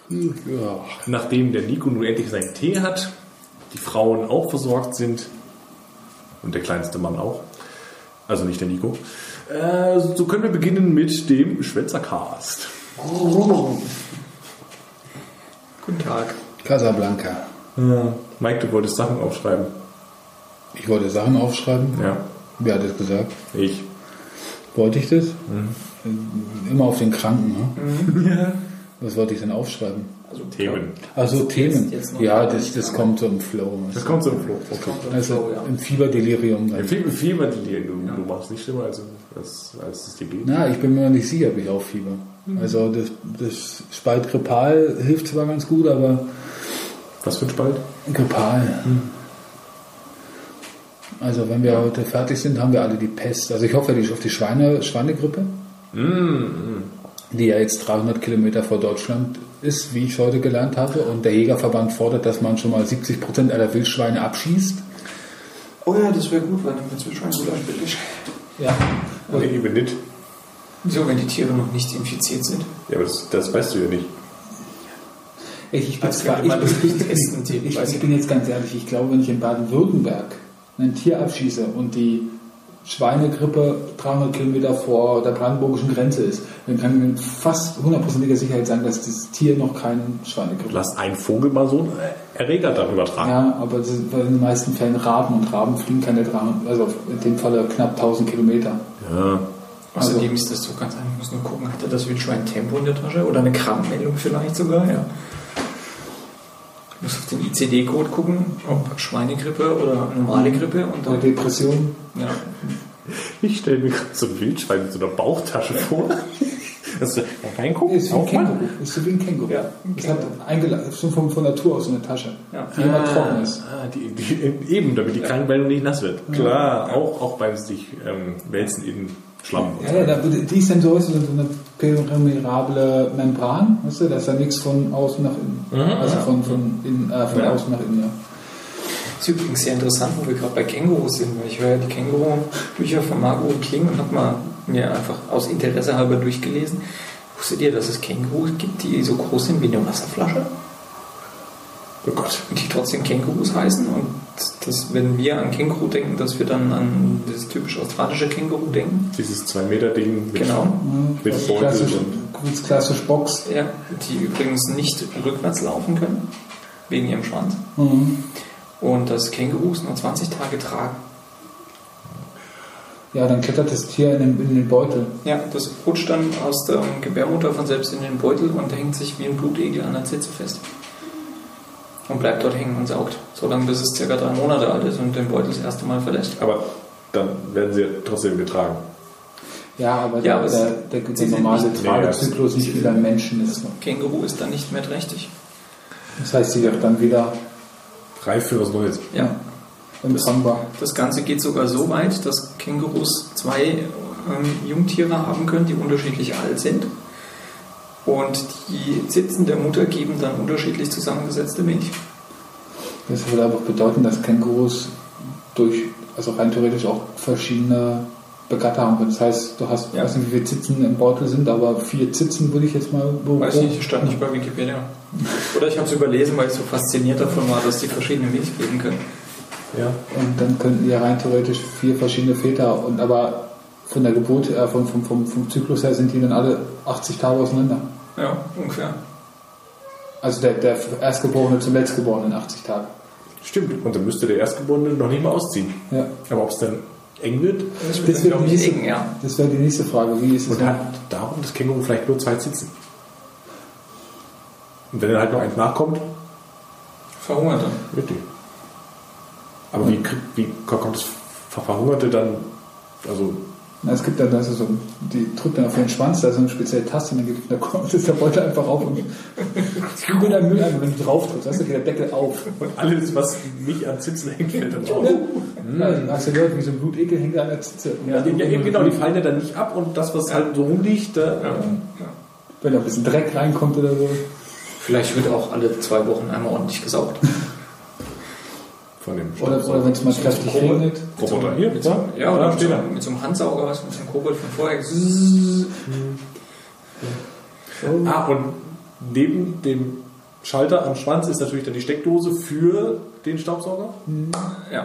Ja. Nachdem der Nico nun endlich seinen Tee hat, die Frauen auch versorgt sind und der kleinste Mann auch, also nicht der Nico, so können wir beginnen mit dem Schwätzercast. Guten Tag. Casablanca. Mike, du wolltest Sachen aufschreiben. Ich wollte Sachen aufschreiben. Ja. Wer hat das gesagt? Ich. Wollte ich das? Immer auf den Kranken, ne? Ja. Was wollte ich denn aufschreiben? Also Themen. Also Themen. jetzt noch Ja, gar das nicht kommt so im Flow. Das kommt so im Flow. Also im Fieberdelirium. Im Fieber, du machst nicht schlimmer, als es dir geht. Na, ich bin mir nicht sicher, ob ich auch Fieber. Also das Spalt Grippal hilft zwar ganz gut, aber Was für ein Spalt? Grippal. Also wenn wir heute fertig sind, haben wir alle die Pest. Also ich hoffe auf die Schweinegrippe, die ja jetzt 300 Kilometer vor Deutschland ist, wie ich heute gelernt habe. Und der Jägerverband fordert, dass man schon mal 70% aller Wildschweine abschießt. Oh ja, das wäre gut, weil dann wird es schon gut billig. Ja. Nee, eben nicht. Wieso, wenn die Tiere noch nicht infiziert sind? Ja, aber das weißt du ja nicht. Ich bin jetzt ganz ehrlich, ich glaube, wenn ich in Baden-Württemberg ein Tier abschieße und die Schweinegrippe 300 Kilometer vor der brandenburgischen Grenze ist, dann kann ich mit fast 100%iger Sicherheit sagen, dass das Tier noch keine Schweinegrippe hat. Lass einen Vogel mal so einen Erreger dann übertragen. Ja, aber das sind in den meisten Fällen Raben und Raben fliegen keine 300, also in dem Fall knapp 1000 Kilometer. Ja. Außerdem ist das so ganz einfach, ich muss nur gucken, hat er das Wildschwein Tempo in der Tasche oder eine Krankmeldung vielleicht sogar, ja. Ich muss auf den ICD-Code gucken, ob Schweinegrippe oder normale Grippe und Oder dann, Depression. ja. Ich stelle mir gerade so ein Wildschwein mit so einer Bauchtasche vor. Das ist reingucken, Ist wie ein aufmachen. Känguru. Ist so wie ein Känguru. Ja, ein Es hat schon von Natur aus so eine Tasche, Ja. die immer trocken ist. Eben, damit die Krankmeldung nicht nass wird. Klar, auch beim sich wälzen in Schlamm. und Ja, die ist dann so eine permeable Membran, weißt du, da ist ja nichts von außen nach innen. Also von außen nach innen, ja. Das ist übrigens sehr interessant, wo wir gerade bei Kängurus sind, weil ich höre ja die Känguru-Bücher von Margot und Kling und habe mal mir einfach aus Interesse halber durchgelesen. Wusstet ihr, dass es Kängurus gibt, die so groß sind wie eine Wasserflasche? Oh Gott. Und die trotzdem Kängurus heißen und dass, wenn wir an Känguru denken, dass wir dann an das typisch australische Känguru denken. Dieses 2-Meter-Ding mit, Genau. mit Das Beutel ist klassisch Box. Ja, die übrigens nicht rückwärts laufen können, wegen ihrem Schwanz. Und dass Kängurus nur 20 Tage tragen. Ja, dann klettert das Tier in den Beutel. Ja, das rutscht dann aus der Gebärmutter von selbst in den Beutel und hängt sich wie ein Blutegel an der Zitze fest. Und bleibt dort hängen und saugt. Solange bis es ca. 3 Monate alt ist und den Beutel das erste Mal verlässt. Aber dann werden sie ja trotzdem getragen. Ja, aber Ja, der sind normale nicht- Tragezyklus nicht wie beim Menschen ist. Känguru ist dann nicht mehr trächtig. Das heißt, sie wird dann wieder Reif für was Neues. Ja. empfangbar. Das Ganze geht sogar so weit, dass Kängurus 2 Jungtiere haben können, die unterschiedlich alt sind. Und die Zitzen der Mutter geben dann unterschiedlich zusammengesetzte Milch. Das würde einfach bedeuten, dass Kängurus also rein theoretisch auch verschiedene Begatter haben können. Das heißt, du hast, ich weiß nicht, wie viele Zitzen im Beutel sind, aber 4 Zitzen würde ich jetzt mal Weiß ich nicht, stand nicht bei Wikipedia. Oder ich habe es überlesen, weil ich so fasziniert davon war, dass die verschiedene Milch geben können. Ja. Und dann könnten ja rein theoretisch 4 verschiedene Väter, aber von der Geburt, vom Zyklus her sind die dann alle 80 Tage auseinander. Ja, ungefähr. Also der Erstgeborene zum Letztgeborenen 80 Tage. Stimmt. Und dann müsste der Erstgeborene noch nicht mal ausziehen. Ja. Aber ob es dann eng wird? Das wird, wäre glaub die, ich, eng, ja. wär die nächste Frage. Wie ist es Und hat darum das Känguru vielleicht nur 2 Zitzen. Und wenn dann halt noch eins nachkommt, Verhungert dann. wird die. Aber wie kommt das Verhungerte dann, also... Na, es gibt dann, also so, die drückt dann auf ihren Schwanz, da ist so eine spezielle Taste, und dann kommt der Beutel einfach auf und wie bei einem Mülleimer, wenn du drauf drückst, dann geht der Deckel auf. Und alles, was nicht an Zitzen hängt, fällt dann raus. Ja, hast du gehört, wie so ein Blutegel hängt an der Zitze. Ja, eben genau, die fallen ja dann nicht ab und das, was halt so rumliegt, da... Wenn da ein bisschen Dreck reinkommt oder so. Vielleicht wird auch alle 2 Wochen einmal ordentlich gesaugt. Von dem Oder wenn es mal kräftig regnet. Roboter hier, Mit so, ja, oder mit so einem Handsauger, mit so einem Kobold von vorher. Und neben dem Schalter am Schwanz ist natürlich dann die Steckdose für den Staubsauger. Ja.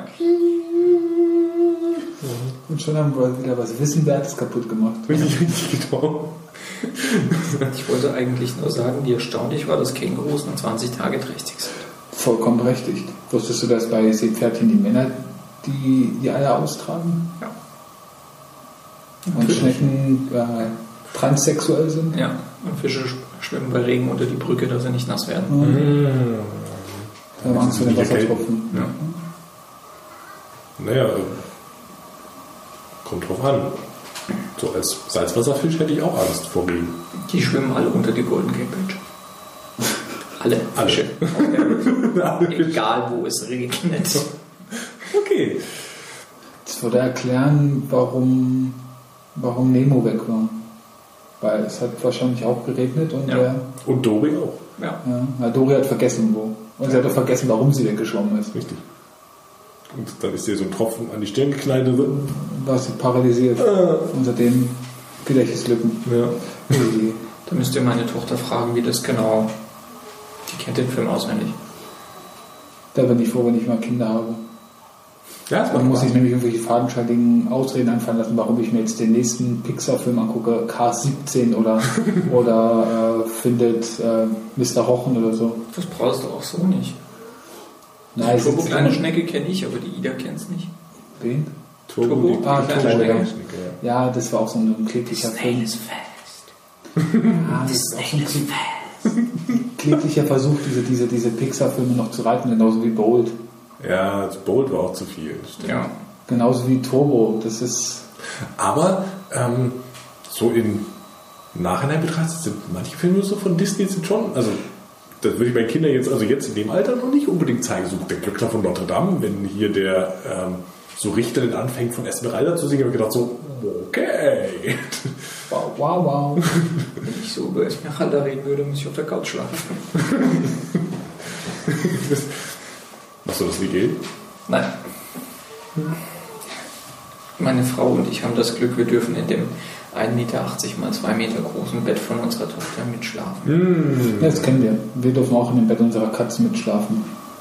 Und schon haben wir wieder was Wissenwertes kaputt gemacht. Richtig, genau. Ich wollte eigentlich nur sagen, wie erstaunlich war, dass Kängurus nur 20 Tage trächtig sind. Vollkommen berechtigt. Wusstest du, dass bei Seepferdchen die Männer die Eier austragen? Ja. Und Schnecken transsexuell sind? Ja, und Fische schwimmen bei Regen unter die Brücke, dass sie nicht nass werden. Wir haben Angst vor den Wassertropfen. Ja. Naja, kommt drauf an. So als Salzwasserfisch hätte ich auch Angst vor Regen. Die schwimmen alle unter die Golden Gate Bridge. Alle Fische. Egal, wo es regnet. Okay. Das würde erklären, warum Nemo weg war. Weil es hat wahrscheinlich auch geregnet und Und Dory auch. Ja. Dory hat vergessen, wo. Und sie hat auch vergessen, warum sie weggeschwommen ist. Richtig. Und dann ist dir so ein Tropfen an die Stirn gekleidet. War sie paralysiert. Und seitdem Gedächtnislücken. Ja. Da müsst ihr meine Tochter fragen, wie das genau. Die kennt den Film auswendig. Da bin ich froh, wenn ich mal Kinder habe. Ja, das Dann muss ich nämlich irgendwelche fadenscheinigen Ausreden einfallen lassen, warum ich mir jetzt den nächsten Pixar-Film angucke, Cars 17 oder findet Mr. Rochen oder so. Das brauchst du auch so nicht. Nein, Turbo kleine Schnecke kenne ich, aber die Ida kennt es nicht. Wen? Turbo, die kleine Turbo, Schnecke. ja. Ja, das war auch so ein kläglicher Film. ist fest. Ja, das ist auch so ein kläglicher Versuch, diese Pixar-Filme noch zu reiten, genauso wie Bold. Ja, das Bolt war auch zu viel. Stimmt. Ja. Genauso wie Turbo. Das ist. Aber so im Nachhinein betrachtet sind manche Filme so von Disney sind schon, also das würde ich meinen Kindern jetzt in dem Alter noch nicht unbedingt zeigen. So der Glöckner von Notre Dame, wenn hier der so Richter dann anfängt von Esmeralda zu singen, habe ich gedacht so, okay. Wow. Wenn ich so über Esmeralda reden würde, muss ich auf der Couch schlafen. Machst du das wie geht? Nein. Meine Frau und ich haben das Glück, wir dürfen in dem 1,80 Meter mal 2 Meter großen Bett von unserer Tochter mitschlafen. Ja, das kennen wir. Wir dürfen auch in dem Bett unserer Katze mitschlafen.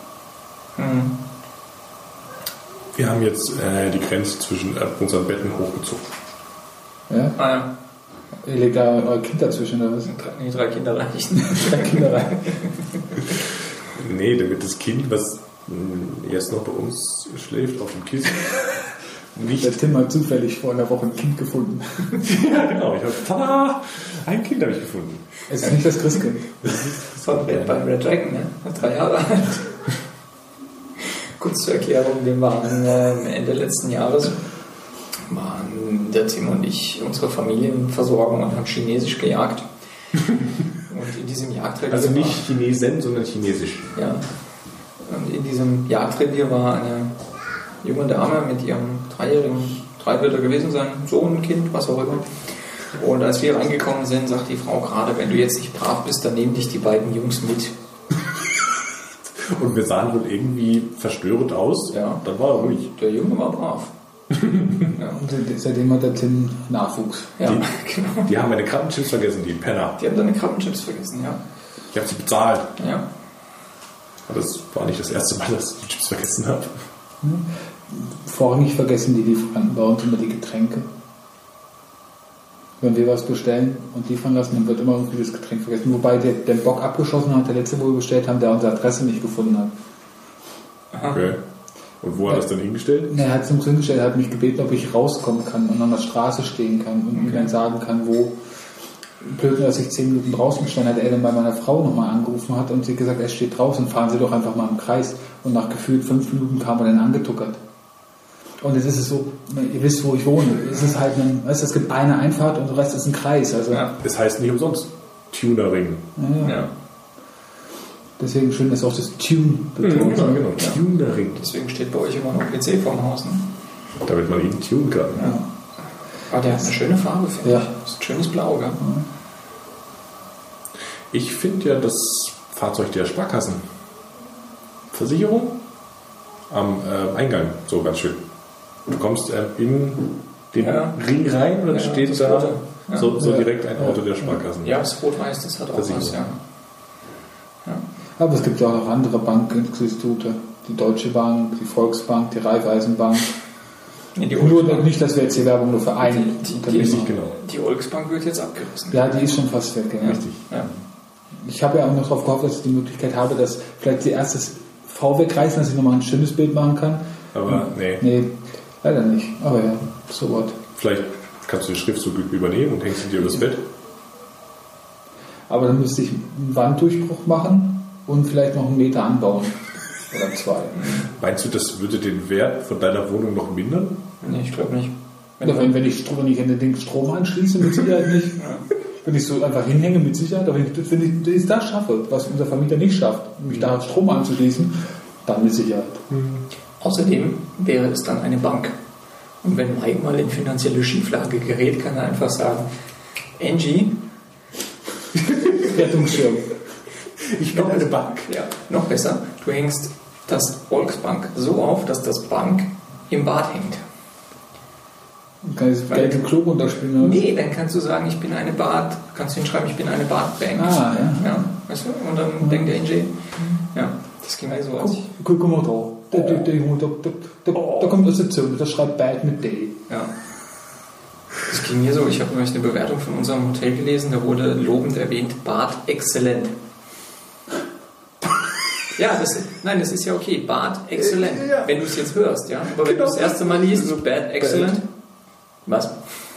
Wir haben jetzt die Grenze zwischen unseren Betten hochgezogen. Ja? Ah ja. Ihr legt da euer Kind dazwischen, oder was? Nee, 3 Kinder reichen. 3 Kinder rein. Nee, damit das Kind, was jetzt noch bei uns schläft, auf dem Kissen, nicht... Der Tim hat zufällig vor einer Woche ein Kind gefunden. Ja, genau. Ich habe, tada, ein Kind habe ich gefunden. Es ist nicht das Christkind. Von Red beim Red Dragon, ne? 3 Jahre alt. Kurz zur Erklärung, wir waren Ende letzten Jahres, waren der Tim und ich unsere Familienversorgung und haben Chinesisch gejagt. Und in diesem Jagdrevier Also nicht Chinesen, sondern Chinesisch. Ja. Und in diesem Jagdrevier war eine junge Dame mit ihrem 3-jährigen, 3 wird er gewesen sein, Sohn, Kind, was auch immer. Und als wir reingekommen sind, sagt die Frau gerade, wenn du jetzt nicht brav bist, dann nehmen dich die beiden Jungs mit. Und wir sahen wohl irgendwie verstörend aus. Ja. Dann war er ruhig. Der Junge war brav. Ja. Und seitdem hat der Tim Nachwuchs. Ja, Die- genau. Die haben meine Krabbenchips vergessen, die Penner. Die haben deine Krabbenchips vergessen, ja. Ich habe sie bezahlt. Ja. Aber das war nicht das erste Mal, dass ich die Chips vergessen habe. Vorrangig vergessen die Lieferanten bei uns immer die Getränke. Wenn wir was bestellen und liefern lassen, dann wird immer irgendwie das Getränk vergessen. Wobei der den Bock abgeschossen hat, der letzte, wo wir bestellt haben, der unsere Adresse nicht gefunden hat. Okay. Und wo hat er das dann hingestellt? Er hat es uns hingestellt, er hat mich gebeten, ob ich rauskommen kann und an der Straße stehen kann und mir dann sagen kann, wo. Blöd, dass ich 10 Minuten draußen stand, hat er dann bei meiner Frau nochmal angerufen hat und sie gesagt, er steht draußen, fahren Sie doch einfach mal im Kreis. Und nach gefühlt 5 Minuten kam er dann angetuckert. Und jetzt ist es so, ihr wisst, wo ich wohne. Es ist halt es gibt eine Einfahrt und der Rest ist ein Kreis. Also, Ja. Das heißt nicht umsonst Tuner-Ring. Ja. Deswegen schön, dass auch das Tune betont. Genau. Tuner-Ring. Deswegen steht bei euch immer noch PC vorm Haus, ne? Damit man ihn tunen kann. Ja. Aber der hat eine schöne Farbe, finde Ja. ich. Das ist ein schönes Blau, gell? Ich finde ja das Fahrzeug der Sparkassenversicherung am Eingang so ganz schön. Du kommst in den Ring rein und dann steht das da Rote. Ja. so direkt ein Auto der Sparkassen. Ja, das Rot-Weiß, das hat auch was, ja. Aber es gibt ja auch noch andere Bankinstitute. Die Deutsche Bank, die Volksbank, die Raiffeisenbank. Nee, die Nur nicht, dass wir jetzt die Werbung nur für einen Die Volksbank wird jetzt abgerissen. Ja, die ist schon fast weg. Ja. Richtig. Ja. Ich habe ja auch noch darauf gehofft, dass ich die Möglichkeit habe, dass vielleicht sie erst das V wegreißen, dass ich nochmal ein schönes Bild machen kann. Aber nee. Nee, leider nicht. Aber ja, so what. Vielleicht kannst du den Schriftzug übernehmen und hängst ihn dir übers Bett. Aber dann müsste ich einen Wanddurchbruch machen und vielleicht noch einen Meter anbauen. Oder 2. Meinst du, das würde den Wert von deiner Wohnung noch mindern? Nee, ich glaube nicht. Wenn ich an den Ding Strom anschließe, mit Sicherheit nicht. Ja. Wenn ich so einfach hinhänge, mit Sicherheit. Aber wenn ich das schaffe, was unser Vermieter nicht schafft, mich da Strom anzuschließen, dann mit Sicherheit. Außerdem wäre es dann eine Bank. Und wenn Mike mal in finanzielle Schieflage gerät, kann er einfach sagen, Angie, Rettungsschirm. Ich bin eine Bank. Ja, noch besser, du hängst das Volksbank so auf, dass das Bank im Bad hängt. Kann ich das Geld im Klo runterspielen? Oder? Nee, dann kannst du sagen, ich bin eine Bad, kannst du hinschreiben, ich bin eine Badbank. Ah, ja. Ja, weißt du? Und dann denkt der NJ, ja, das ging also als ich. Guck mal da. Da kommt Assoziation, das schreibt Bad mit D. Ja. Das ging mir so, ich habe nämlich eine Bewertung von unserem Hotel gelesen, da wurde lobend erwähnt, Bad exzellent. Ja, das ist ja okay, Bad exzellent, ja. Wenn du es jetzt hörst, ja. Aber wenn du das erste Mal liest, so Bad exzellent, was?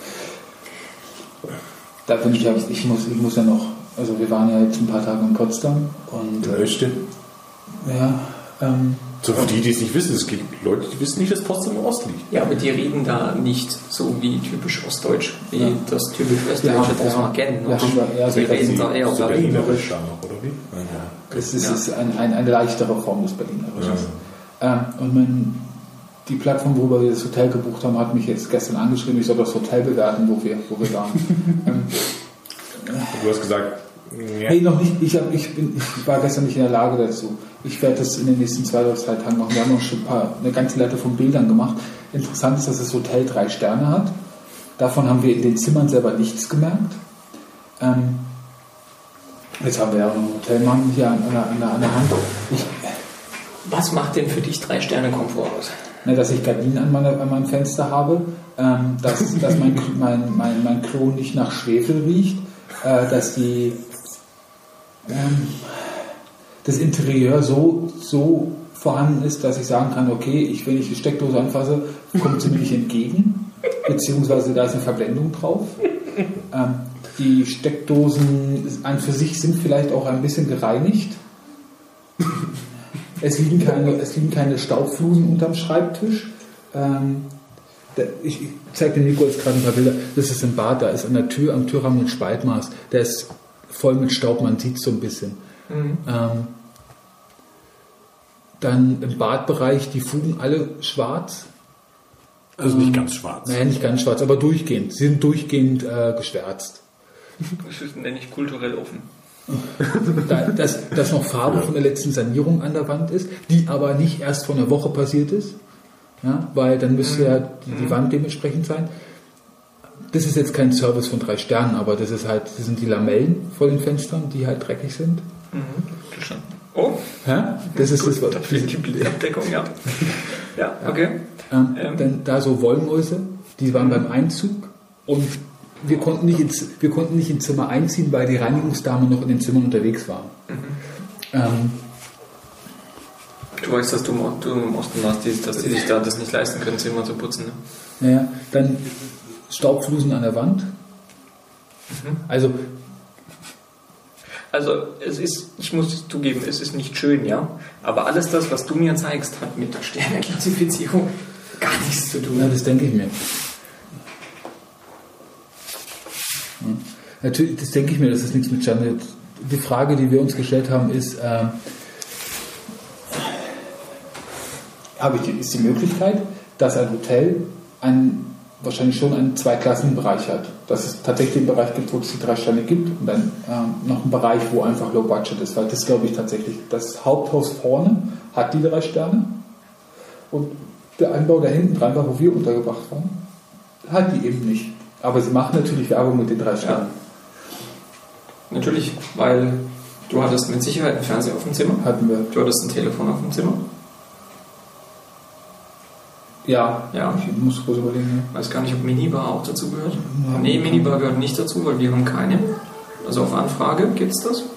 Da bin ich muss ja noch, also wir waren ja jetzt ein paar Tage in Potsdam und ja, so für die es nicht wissen, es gibt Leute, die wissen nicht, dass Potsdam im Osten liegt. Ja, aber die reden da nicht so wie typisch Ostdeutsch, wie das typisch Westdeutsche, das man kennt. Ja, die reden da eher so Berlinerisch Berlinerisch. oder wie? Ja. Es ist eine leichtere Form des Berlinerischen. Ja. Und die Plattform, worüber wir das Hotel gebucht haben, hat mich jetzt gestern angeschrieben, ich soll das Hotel bewerten, wo wir waren. Du hast gesagt, ja. Nee, noch nicht. Ich war gestern nicht in der Lage dazu. Ich werde das in den nächsten 2 oder 3 Tagen machen. Wir haben auch schon eine ganze Latte von Bildern gemacht. Interessant ist, dass das Hotel 3 Sterne hat. Davon haben wir in den Zimmern selber nichts gemerkt. Jetzt haben wir ja auch noch einen Hotelmann hier an der Hand. Was macht denn für dich 3-Sterne-Komfort aus? Dass ich Gardinen an meinem Fenster habe, dass mein Klo nicht nach Schwefel riecht, dass das Interieur so vorhanden ist, dass ich sagen kann, okay, wenn ich die Steckdose anfasse, kommt sie mir nicht entgegen, beziehungsweise da ist eine Verblendung drauf. Die Steckdosen an für sich sind vielleicht auch ein bisschen gereinigt. Es liegen keine Staubflusen unterm Schreibtisch. Ich zeige dem Nico jetzt gerade ein paar Bilder. Das ist ein Bad, da ist an der Tür, am Türrahmen ein Spaltmaß. Der ist voll mit Staub, man sieht es so ein bisschen. Dann im Badbereich, die Fugen alle schwarz. Also nicht ganz schwarz. Naja, nicht ganz schwarz, aber durchgehend. Sie sind durchgehend geschwärzt. Das nenne ich kulturell offen. Dass noch Farbe von der letzten Sanierung an der Wand ist, die aber nicht erst vor einer Woche passiert ist, ja, weil dann müsste ja die Wand dementsprechend sein. Das ist jetzt kein Service von 3 Sternen, aber das sind die Lamellen vor den Fenstern, die halt dreckig sind. Verstanden. Oh, ja, das ist das. Da fehlt die Blickabdeckung, ja. Ja, okay. Dann da so Wollmäuse, die waren beim Einzug und wir konnten nicht ins Zimmer einziehen, weil die Reinigungsdame noch in den Zimmern unterwegs war. Du weißt, dass du im Osten warst, dass die sich da das nicht leisten können, Zimmer zu putzen. Ne? Ja, dann Staubflusen an der Wand. Also ich muss zugeben, es ist nicht schön, ja. Aber alles das, was du mir zeigst, hat mit der Sterneklassifizierung gar nichts zu tun. Ja, das denke ich mir. Natürlich, das denke ich mir, dass das nichts mit Sterne. Die Frage, die wir uns gestellt haben, ist, ist die Möglichkeit, dass ein Hotel wahrscheinlich schon einen 2-Klassen-Bereich hat. Dass es tatsächlich einen Bereich gibt, wo es die 3 Sterne gibt und dann noch einen Bereich, wo einfach Low Budget ist. Weil das glaube ich tatsächlich, das Haupthaus vorne hat die 3 Sterne und der Anbau da hinten dran war, wo wir untergebracht waren, hat die eben nicht. Aber sie machen natürlich Werbung mit den 3 Sternen. Ja. Natürlich, weil Du hattest mit Sicherheit einen Fernseher auf dem Zimmer. Hatten wir. Du hattest ein Telefon auf dem Zimmer. Ja. Ich muss kurz überlegen. Ich weiß gar nicht, ob Minibar auch dazu gehört. Ja. Nee, Minibar gehört nicht dazu, weil wir haben keine. Also auf Anfrage gibt es das.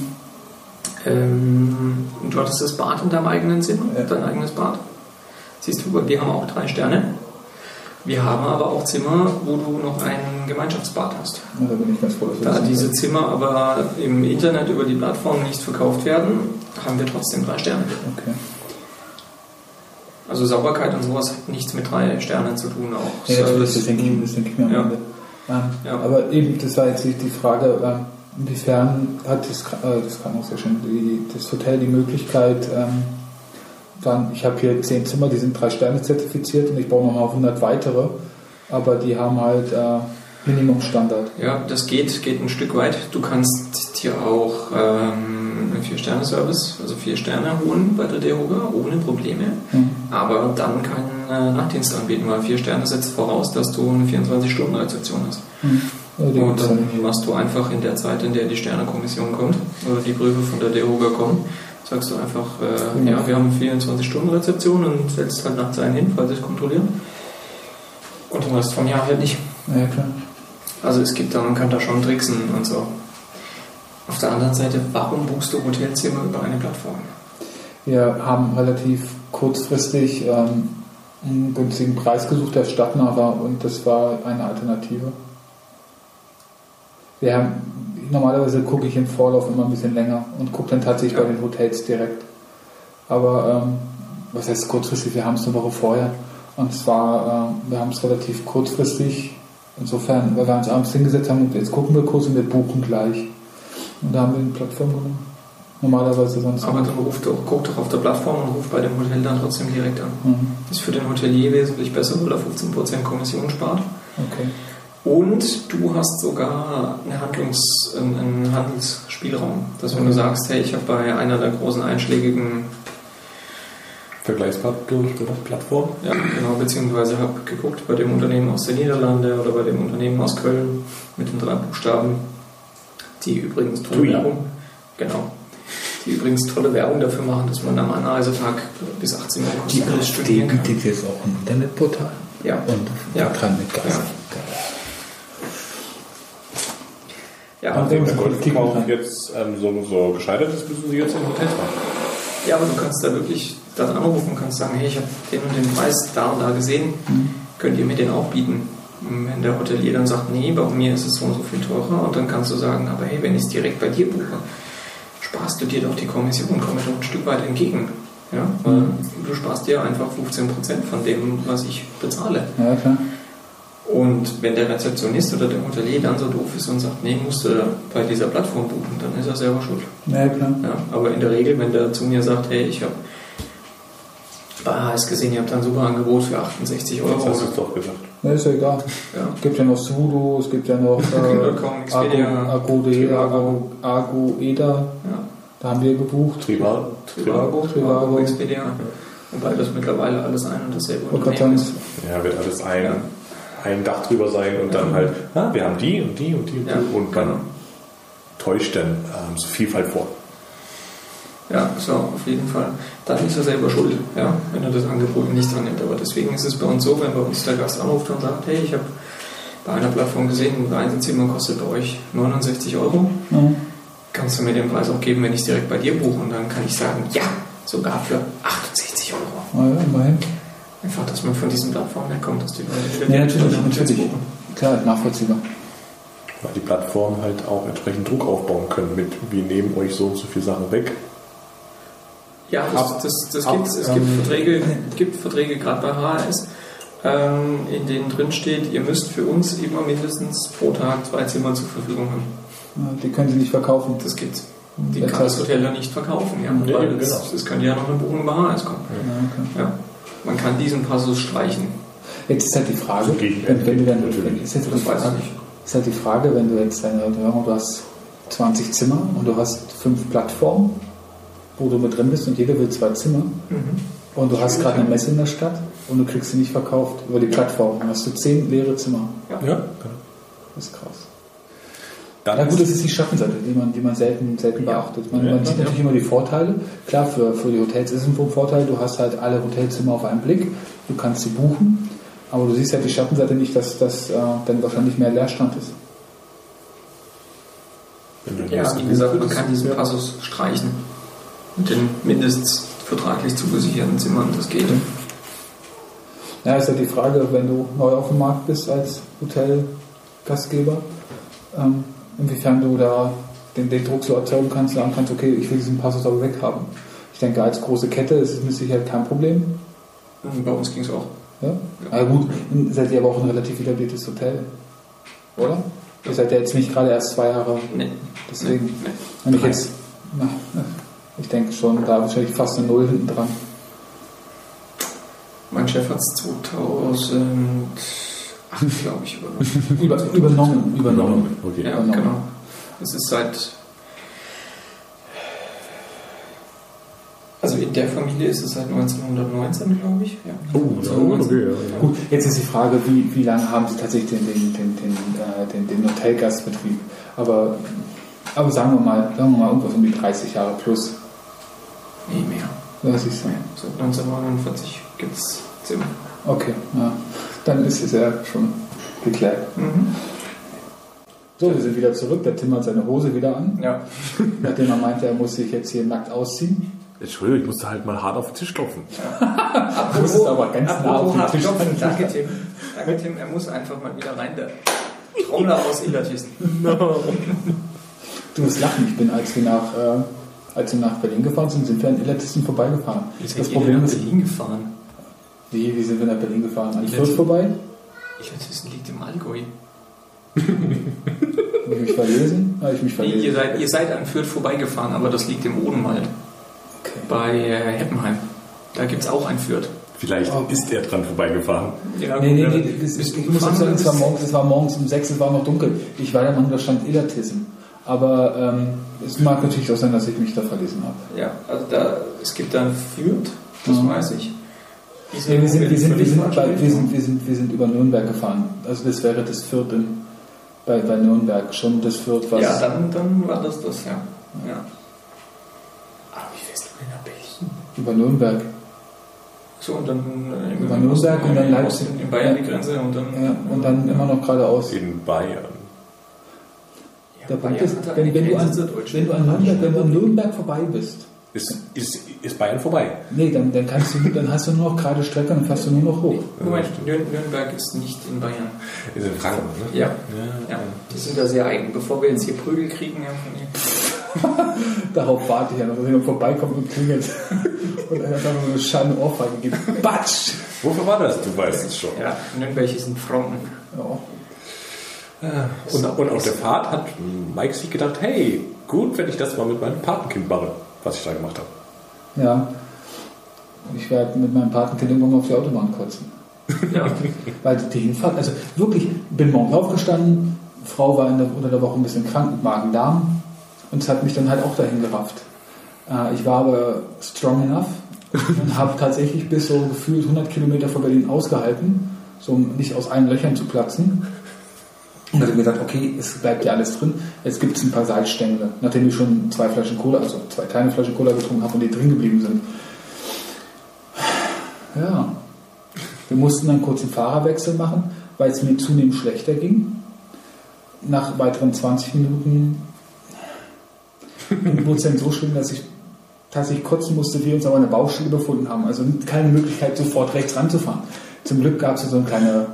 Und du hattest das Bad in deinem eigenen Zimmer, dein eigenes Bad. Siehst du, wir haben auch 3 Sterne. Wir haben aber auch Zimmer, wo du noch ein Gemeinschaftsbad hast. Ja, da bin ich ganz froh, dass Da diese Zimmer aber im Internet über die Plattform nicht verkauft werden, haben wir trotzdem 3 Sterne. Okay. Also Sauberkeit und sowas hat nichts mit 3 Sternen zu tun. Auch Ja, das denke ich mir am Ende. Aber eben, das war jetzt die Frage, inwiefern hat das Krankenhaus ja schon, das Hotel die Möglichkeit, ich habe hier 10 Zimmer, die sind 3 Sterne zertifiziert und ich baue nochmal 100 weitere, aber die haben halt Minimumstandard. Ja, das geht ein Stück weit. Du kannst dir auch einen 4-Sterne-Service, also 4 Sterne holen bei der DEHOGA, ohne Probleme, aber dann keinen Nachtdienst anbieten, weil 4 Sterne setzt voraus, dass du eine 24-Stunden-Rezeption hast. Und dann machst du einfach in der Zeit, in der die Sternekommission kommt oder die Prüfe von der DEHOGA kommen, sagst du einfach, wir haben 24-Stunden-Rezeption und setzt halt nachts einen hin, falls ich kontrollieren. Und den Rest vom Jahr halt nicht. Ja, klar. Also man kann da schon tricksen und so. Auf der anderen Seite, warum buchst du Hotelzimmer über eine Plattform? Wir haben relativ kurzfristig einen günstigen Preis gesucht, der stadtnah war, und das war eine Alternative. Normalerweise gucke ich im Vorlauf immer ein bisschen länger und gucke dann tatsächlich bei den Hotels direkt. Aber was heißt kurzfristig? Wir haben es eine Woche vorher. Und zwar, wir haben es relativ kurzfristig, insofern, weil wir uns abends hingesetzt haben und jetzt gucken wir kurz und wir buchen gleich. Und da haben wir eine Plattform genommen. Normalerweise sonst. Aber dann guck doch auf der Plattform und ruf bei dem Hotel dann trotzdem direkt an. Das ist für den Hotelier wesentlich besser, weil er 15% Kommission spart. Okay. Und du hast sogar einen Handelsspielraum. Dass wenn du sagst, hey, ich habe bei einer der großen einschlägigen Plattform. Ja, genau, beziehungsweise habe geguckt bei dem Unternehmen aus den Niederlanden oder bei dem Unternehmen aus Köln mit den 3 Buchstaben, die übrigens tolle Werbung dafür machen, dass man am Anreisetag bis 18 Uhr kostenlos studieren kann. Die bietet jetzt auch ein Internetportal. Ja. Und da kann mit Gas. Und wenn der Golfkauf jetzt so gescheitert ist, müssen Sie jetzt in Hotels machen. Ja, aber du kannst da wirklich dann anrufen und kannst sagen, hey, ich habe den und den Preis da und da gesehen, könnt ihr mir den auch bieten? Und wenn der Hotelier dann sagt, nee, bei mir ist es so und so viel teurer, und dann kannst du sagen, aber hey, wenn ich es direkt bei dir buche, sparst du dir doch die Kommission, komme doch ein Stück weit entgegen. Ja? Weil du sparst dir einfach 15% von dem, was ich bezahle. Ja, klar. Und wenn der Rezeptionist oder der Hotelier dann so doof ist und sagt, nee, musst du bei dieser Plattform buchen, dann ist er selber schuld. Ja, klar. Ja, aber in der Regel, wenn der zu mir sagt, hey, ich habe bei HS gesehen, ihr habt ein super Angebot für 68 Euro. Das hast du doch gesagt. Ne, ist ja egal. Ja. Es gibt ja noch Sudo, es gibt ja noch Agoeda. Ja. Da haben wir gebucht. Trivago, Expedia. Wobei das mittlerweile alles ein und dasselbe Unternehmen ist. Ja, wird alles ein Dach drüber sein und dann halt, wir haben die und die und die und die und dann täuscht dann so Vielfalt vor. Ja, so, auf jeden Fall. Dann ist er selber schuld, ja, wenn er das Angebot nicht annimmt. Aber deswegen ist es bei uns so, wenn bei uns der Gast anruft und sagt, hey, ich habe bei einer Plattform gesehen, ein Einzelzimmer kostet bei euch 69 Euro. Kannst du mir den Preis auch geben, wenn ich es direkt bei dir buche? Und dann kann ich sagen, ja, sogar für 68 Euro. Ja, immerhin. Einfach, dass man von diesen Plattformen wegkommt, dass die Leute wieder natürlich. Klar, nachvollziehbar. Weil die Plattformen halt auch entsprechend Druck aufbauen können mit, wir nehmen euch so und so viele Sachen weg. Ja, das gibt es. Es gibt Verträge, gerade bei HRS, in denen drin steht, ihr müsst für uns immer mindestens pro Tag 2 Zimmer zur Verfügung haben. Ja, die können sie nicht verkaufen. Das gibt's. Die kann das Hotel ja nicht verkaufen, weil das könnte ja noch eine Buchung bei HRS kommen. Ja. Man kann diesen Passus streichen. Jetzt ist halt die Frage, wenn du dann, ist halt die Frage, wenn du jetzt du hast 20 Zimmer und du hast 5 Plattformen, wo du mit drin bist und jeder will 2 Zimmer und du hast gerade eine Messe in der Stadt und du kriegst sie nicht verkauft über die Plattform, dann hast du 10 leere Zimmer. Ja, genau. Das ist krass. dann Ja gut, das ist die Schattenseite, die man selten beachtet. Man sieht natürlich immer die Vorteile. Klar, für die Hotels ist es ein Vorteil, du hast halt alle Hotelzimmer auf einen Blick, du kannst sie buchen, aber du siehst halt die Schattenseite nicht, dass dann wahrscheinlich mehr Leerstand ist. Ja, wie gesagt, man kann diesen Passus streichen. Mit den mindestvertraglich zugesicherten Zimmern, das geht. Ja, ist halt die Frage, wenn du neu auf dem Markt bist als Hotelgastgeber, inwiefern du da den Druck so erzeugen kannst, sagen kannst, okay, ich will diesen Passus aber weghaben. Ich denke, als große Kette ist es mit Sicherheit kein Problem. Bei uns ging es auch. Ja? Ja. Aber gut, seid ihr aber auch ein relativ etabliertes Hotel, oder? Ihr seid ja jetzt nicht gerade erst 2 Jahre. Nee. Deswegen. Nee. Wenn ich jetzt, ich denke schon, da wahrscheinlich fast eine 0 hinten dran. Mein Chef hat es 2008, glaube ich, übernommen. Übernommen. Okay. Ja, genau. Es ist also in der Familie ist es seit 1919, glaube ich. Ja. Oh, so okay. Ja. Gut, jetzt ist die Frage, wie lange haben Sie tatsächlich den Hotelgastbetrieb? Aber sagen wir mal irgendwas um die 30 Jahre plus. Nee, mehr. Das ist so. Seit 1949 gibt es Zimmer. Okay, ja. Dann ist es ja schon geklärt. Mhm. So, wir sind wieder zurück. Der Tim hat seine Hose wieder an. Ja. Nachdem er meinte, er muss sich jetzt hier nackt ausziehen. Entschuldigung, ich musste halt mal hart auf den Tisch klopfen. Ja. Du musst aber ganz nah auf den Tisch klopfen. Danke, Tim. Danke, Tim. Er muss einfach mal wieder rein. Der Trommler aus Illertissen. No. Du musst lachen. Ich bin, als wir nach Berlin gefahren sind wir an Illertissen vorbeigefahren. Das Problem ist, Berlin gefahren. Wie sind wir nach Berlin gefahren? An Fürth vorbei? Illertissen liegt im Allgäu. Habe ich mich verlesen? Nee, ihr seid an Fürth vorbeigefahren, aber das liegt im Odenwald. Okay. Bei Heppenheim. Da gibt es auch ein Fürth. Vielleicht ist er dran vorbeigefahren. Ja, nee, ich muss sagen, es war morgens um 6, es war noch dunkel. Ich war der Mann, da stand Illertissen. Aber es mag natürlich auch sein, dass ich mich da verlesen habe. Ja, also es gibt da ein Fürth, das weiß ich. Ja, wir sind über Nürnberg gefahren. Also das wäre das Fürth bei Nürnberg. Schon das Fürth, was... Ja, dann war das, ja. Aber wie fährst du denn nach Berlin? Über Nürnberg. So, und dann... über Nürnberg und dann Leipzig. In Bayern die Grenze und dann... Ja, und dann immer noch geradeaus. In Bayern. Der Punkt ist, wenn du an Nürnberg vorbei bist... Ist Bayern vorbei? Nee, dann hast du nur noch gerade Strecke und fährst du nur noch hoch. Moment, Nürnberg ist nicht in Bayern. Ist in Franken, ne? Ja. Die sind da sehr eigen. Bevor wir jetzt hier Prügel kriegen, darauf warte ich ja noch, dass jemand vorbeikommt und klingelt. Und er hat einfach so eine schöne Ohrfeige gegeben. Batsch! Wofür war das? Du weißt es schon. Ja, Nürnberg ist in Franken. Ja. Und auf der Fahrt hat Mike sich gedacht, hey, gut, wenn ich das mal mit meinem Patenkind mache, was ich da gemacht habe. Ja. Ich werde mit meinem Patenkind irgendwann auf die Autobahn kotzen. Ja. Weil die Hinfahrt, also wirklich, bin morgens aufgestanden, Frau war unter der Woche ein bisschen krank mit Magen-Darm und es hat mich dann halt auch dahin gerafft. Ich war aber strong enough und habe tatsächlich bis so gefühlt 100 Kilometer vor Berlin ausgehalten, so um nicht aus allen Löchern zu platzen. Und dann habe ich gesagt, okay, es bleibt ja alles drin. Jetzt gibt es ein paar Salzstängel. Nachdem ich schon 2 Flaschen Cola, also 2 kleine Flaschen Cola getrunken habe und die drin geblieben sind. Ja. Wir mussten dann kurz einen Fahrerwechsel machen, weil es mir zunehmend schlechter ging. Nach weiteren 20 Minuten wurde es dann so schlimm, dass ich tatsächlich kotzen musste, wir uns aber eine Baustelle befunden haben. Also keine Möglichkeit, sofort rechts ranzufahren. Zum Glück gab es so eine kleine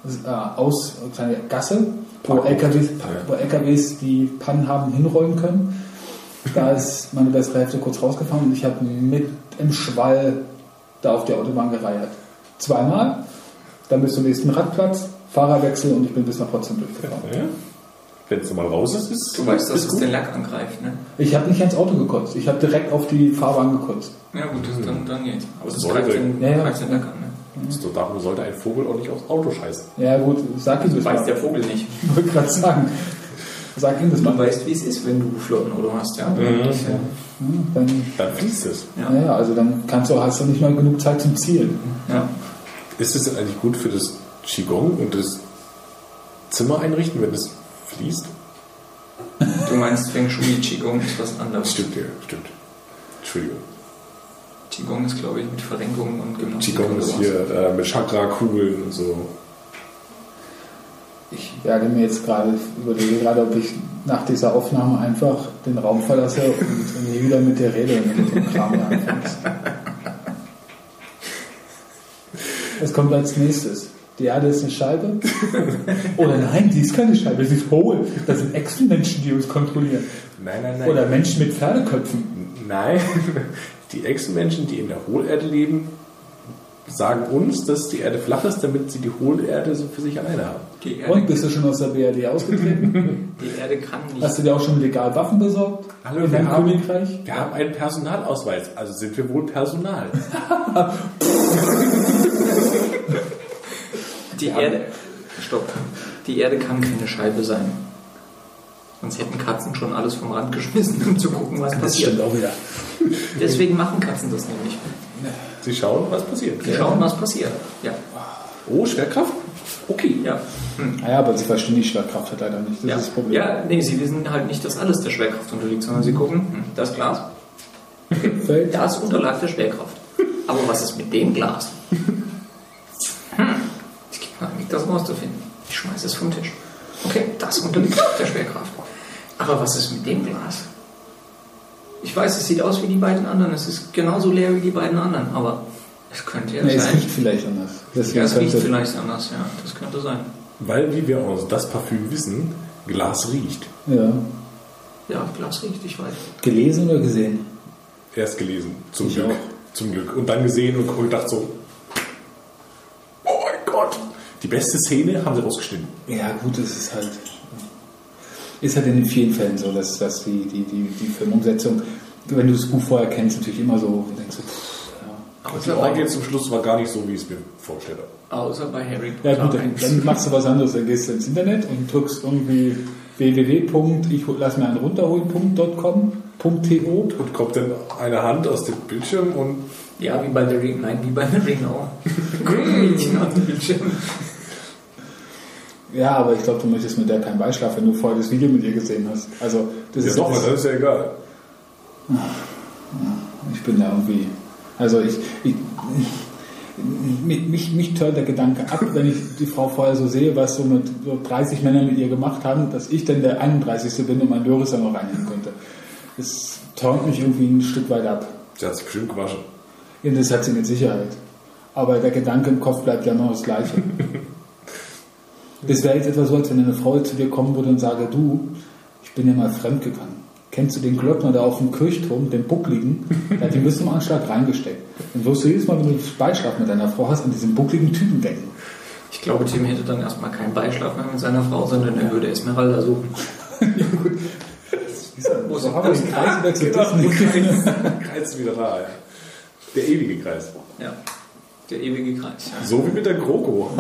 Gasse, wo LKWs, die Pannen haben, hinrollen können. Da ist meine bessere Hälfte kurz rausgefahren und ich habe mit im Schwall da auf die Autobahn gereiert. 2-mal, dann bis zum nächsten Radplatz, Fahrerwechsel und ich bin bis nach Potsdam durchgefahren. Ja. Wenn es mal raus ist, du weißt, dass es den Lack angreift, ne? Ich habe nicht ans Auto gekotzt, ich habe direkt auf die Fahrbahn gekotzt. Ja gut, dann geht's. Aber das greift den Lack an, ne? So, darum sollte ein Vogel auch nicht aufs Auto scheißen. Ja gut, sag ihm das mal. Weiß der Vogel nicht. Ich wollte gerade sagen. Sag ihm das mal. Du weißt, wie es ist, wenn du Flottenauto hast, ja. Dann fließt es. Ja, also dann hast du nicht mal genug Zeit zum Zielen. Ja. Ist es denn eigentlich gut für das Qigong und das Zimmer einrichten, wenn es fließt? Du meinst Feng Shui, Qigong ist was anderes. Stimmt, ja, stimmt. Entschuldigung. Qigong ist, glaube ich, mit Verrenkungen und Gymnastik. Qigong ist hier mit Chakra-Kugeln und so. Ich werde mir jetzt überlege gerade, ob ich nach dieser Aufnahme einfach den Raum verlasse und nie wieder mit dir rede, wenn du mit dem Kram anfängst. Was kommt als nächstes? Die Erde ist eine Scheibe? Oder nein, die ist keine Scheibe, sie ist hohl. Das sind Echsenmenschen, die uns kontrollieren. Nein. Oder Menschen mit Pferdeköpfen. Nein, die Echsenmenschen, die in der Hohlerde leben, sagen uns, dass die Erde flach ist, damit sie die Hohlerde so für sich alleine haben. Und bist du schon aus der BRD ausgetreten? Die Erde kann nicht. Hast du dir auch schon legal Waffen besorgt? Hallo, in deinem Königreich? Wir haben einen Personalausweis, also sind wir wohl Personal. Die Erde kann keine Scheibe sein. Sonst hätten Katzen schon alles vom Rand geschmissen, um zu gucken, was passiert. Das stimmt auch wieder. Deswegen machen Katzen das nämlich. Sie schauen, was passiert. Sie schauen, was passiert. Ja. Oh, Schwerkraft? Okay. Ja. Ja, aber sie verstehen die Schwerkraft halt leider nicht. Das ist das Problem. Ja, nee, sie wissen halt nicht, dass alles der Schwerkraft unterliegt, sondern sie gucken, das Glas, Feld. das unterlag der Schwerkraft. Aber was ist mit dem Glas? Es gibt noch nicht, das rauszufinden. Ich schmeiße es vom Tisch. Okay, das unterliegt auch der Schwerkraft. Aber was ist mit dem Glas? Ich weiß, es sieht aus wie die beiden anderen. Es ist genauso leer wie die beiden anderen. Aber es könnte ja sein. Es riecht vielleicht anders. Ja, es riecht vielleicht anders, ja. Das könnte sein. Weil, wie wir aus das Parfüm wissen, Glas riecht. Ja. Ja, Glas riecht, ich weiß. Gelesen oder gesehen? Erst gelesen, zum Ich Glück. auch. Zum Glück. Und dann gesehen und gedacht so, oh mein Gott. Die beste Szene haben sie rausgeschnitten. Ja, gut, es ist halt. Ist halt in den vielen Fällen so, dass die Filmumsetzung, wenn du das Buch vorher kennst, natürlich immer so, denkst du, Aber die Orgie zum Schluss war gar nicht so, wie ich es mir vorstelle. Außer bei Harry Potter. ja gut, dann machst du was anderes, dann gehst du ins Internet und drückst irgendwie www.ich-lass-mir-einen-runterholen.com.to Und kommt dann eine Hand aus dem Bildschirm und Ja, wie bei The Ring. Nein, wie bei The Ring auch. Mädchen auf dem Bildschirm. Ja, aber ich glaube, du möchtest mit der keinen Beischlaf, wenn du vorher das Video mit ihr gesehen hast. Also, das ja ist doch, das ist ja egal. Ich bin da irgendwie. Also mich tönt der Gedanke ab, wenn ich die Frau vorher so sehe, was so mit so 30 Männern mit ihr gemacht haben, dass ich dann der 31. bin und mein Loris dann noch reinnehmen könnte. Das tönt mich irgendwie ein Stück weit ab. Sie hat sich bestimmt gewaschen. Ja, das hat sie mit Sicherheit. Aber der Gedanke im Kopf bleibt ja immer das Gleiche. Das wäre jetzt etwa so, als wenn eine Frau zu dir kommen würde und sage, du, ich bin ja mal fremd gegangen. Kennst du den Glöckner da auf dem Kirchturm, den Buckligen? Der hat ihn bis zum Anschlag reingesteckt. Dann wirst du jedes Mal, wenn du Beischlaf mit deiner Frau hast, an diesen buckligen Typen denken. Ich glaube, Tim hätte dann erstmal keinen Beischlaf mehr mit seiner Frau, sondern er würde Esmeralda suchen. Ja, gut. So haben wir den Kreis wieder zu Disney. Kreis ist wieder da, ja. Der ewige Kreis. Ja, der ewige Kreis. Ja. So wie mit der GroKo.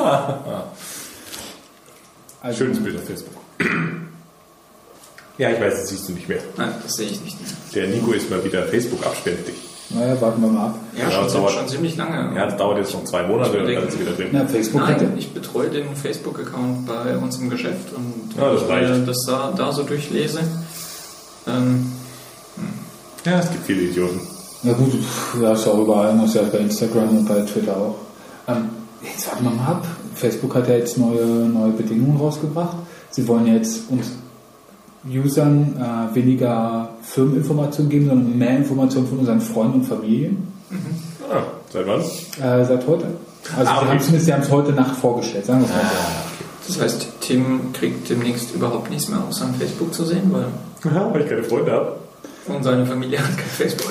Also, Schönes Bild auf Facebook. Ja, ich weiß, das siehst du nicht mehr. Nein, das sehe ich nicht. Der Nico ist mal wieder Facebook abspendig. naja, warten wir mal ab. Ja, Ja, das schon, dauert- schon ziemlich lange. Ja, das dauert jetzt noch 2 Monate und dann ist sie wieder drin. Na, Facebook hätte. Nein, ich betreue den Facebook-Account bei uns im Geschäft und Ja, das wenn reicht. ich das da so durchlese, Ja, es gibt viele Idioten. Ja gut, ja, ist ja auch überall, muss ja bei Instagram und bei Twitter auch. Jetzt warten wir mal ab. Facebook hat ja jetzt neue Bedingungen rausgebracht. Sie wollen jetzt uns Usern weniger Firmeninformationen geben, sondern mehr Informationen von unseren Freunden und Familien. Ah, seit wann? Seit heute. Also okay. sie haben es heute Nacht vorgestellt, sagen wir es mal so. das heißt, Tim kriegt demnächst überhaupt nichts mehr außer an Facebook zu sehen, weil Weil ich keine Freunde habe. und seine Familie hat kein Facebook.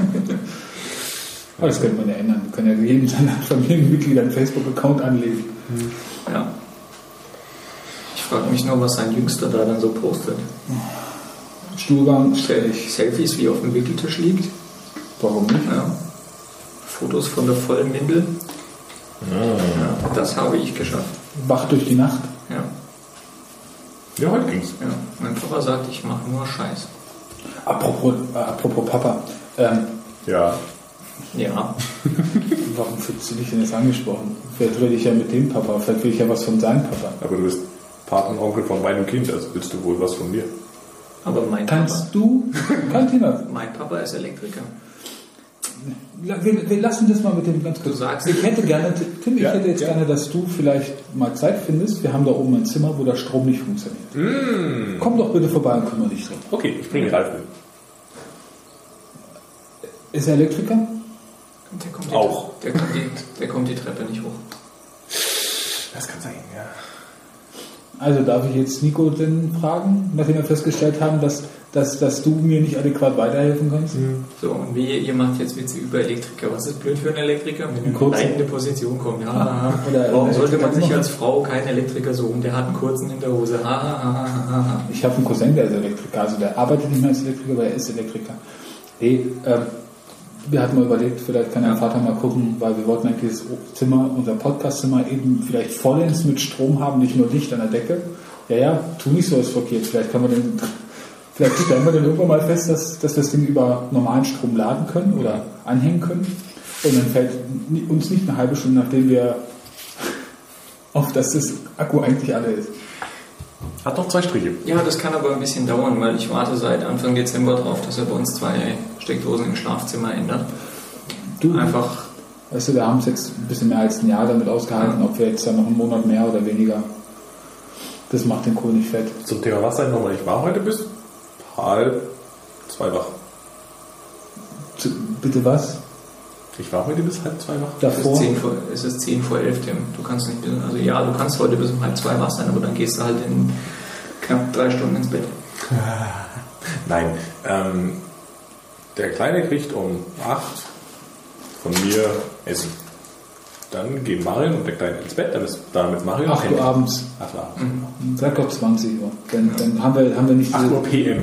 Aber das könnte man ja ändern. Wir können ja jedem seiner Familienmitglied einen Facebook-Account anlegen. Ja. Ich frage mich nur, was sein Jüngster da dann so postet. Stuhlgang stelle ich. Selfies, wie auf dem Wickeltisch liegt. Warum nicht? Ja. Fotos von der vollen Windel. Ja, das habe ich geschafft. Wach durch die Nacht. Ja. Ja, heute ging's. Ja. Mein Papa sagt, ich mache nur Scheiß. Apropos Papa. Ja. Ja. Warum fühlst du dich denn jetzt angesprochen? Vielleicht rede ich ja mit dem Papa. Vielleicht will ich ja was von seinem Papa. Aber du bist Patenonkel von meinem Kind, also willst du wohl was von mir? Aber mein Kannst du? Kein Thema. Mein Papa ist Elektriker. Wir lassen das mal mit dem ganz kurz. Du sagst, ich hätte gerne, Tim, gerne, dass du vielleicht mal Zeit findest. Wir haben da oben ein Zimmer, wo der Strom nicht funktioniert. Komm doch bitte vorbei und kümmere dich drum. Okay, ich bringe Ralf mit. Ist er Elektriker? Der kommt die Treppe nicht hoch. Das kann sein, ja. Also darf ich jetzt Nico denn fragen, nachdem wir festgestellt haben, dass du mir nicht adäquat weiterhelfen kannst? So, und ihr macht jetzt Witze über Elektriker. Was ist blöd für einen Elektriker, wenn er in Kurz. eine leitende Position kommt? Ja, Oder warum sollte man sich als Frau keinen Elektriker suchen? Der hat einen kurzen in der Hose. Ich habe einen Cousin, der ist Elektriker. Also der arbeitet nicht mehr als Elektriker, aber er ist Elektriker. Wir hatten mal überlegt, vielleicht kann dein Vater mal gucken, weil wir wollten eigentlich dieses Zimmer, unser Podcast-Zimmer eben vielleicht vollends mit Strom haben, nicht nur Licht an der Decke. Ja, tu nicht so, als verkehrt. Vielleicht stellen wir dann irgendwann mal fest, dass wir das Ding über normalen Strom laden können oder anhängen können. Und dann fällt uns nicht eine halbe Stunde, nachdem wir auf dass das Akku eigentlich alle ist. Hat noch 2 Striche. Ja, das kann aber ein bisschen dauern, weil ich warte seit Anfang Dezember drauf, dass er bei uns 2 Steckdosen im Schlafzimmer ändert. Einfach. Weißt du, wir haben es jetzt ein bisschen mehr als ein Jahr damit ausgehalten, ob wir jetzt dann noch einen Monat mehr oder weniger. Das macht den Kohl nicht fett. Zum Thema Wasser nochmal. Ich war heute bis 1:30 wach. Bitte was? Ich war heute bis 1:30 wach. Davor? Es ist 10 vor 11, Tim. Du kannst nicht, also ja, du kannst heute bis 1:30 wach sein, aber dann gehst du halt in knapp 3 Stunden ins Bett. Nein, der Kleine kriegt um 8 von mir Essen. Dann gehen Marion und der Kleine ins Bett, dann ist da mit Marion 8 Uhr abends. 8 Uhr abends. Sag doch 20 Uhr. Dann haben wir nicht 8 Uhr PM.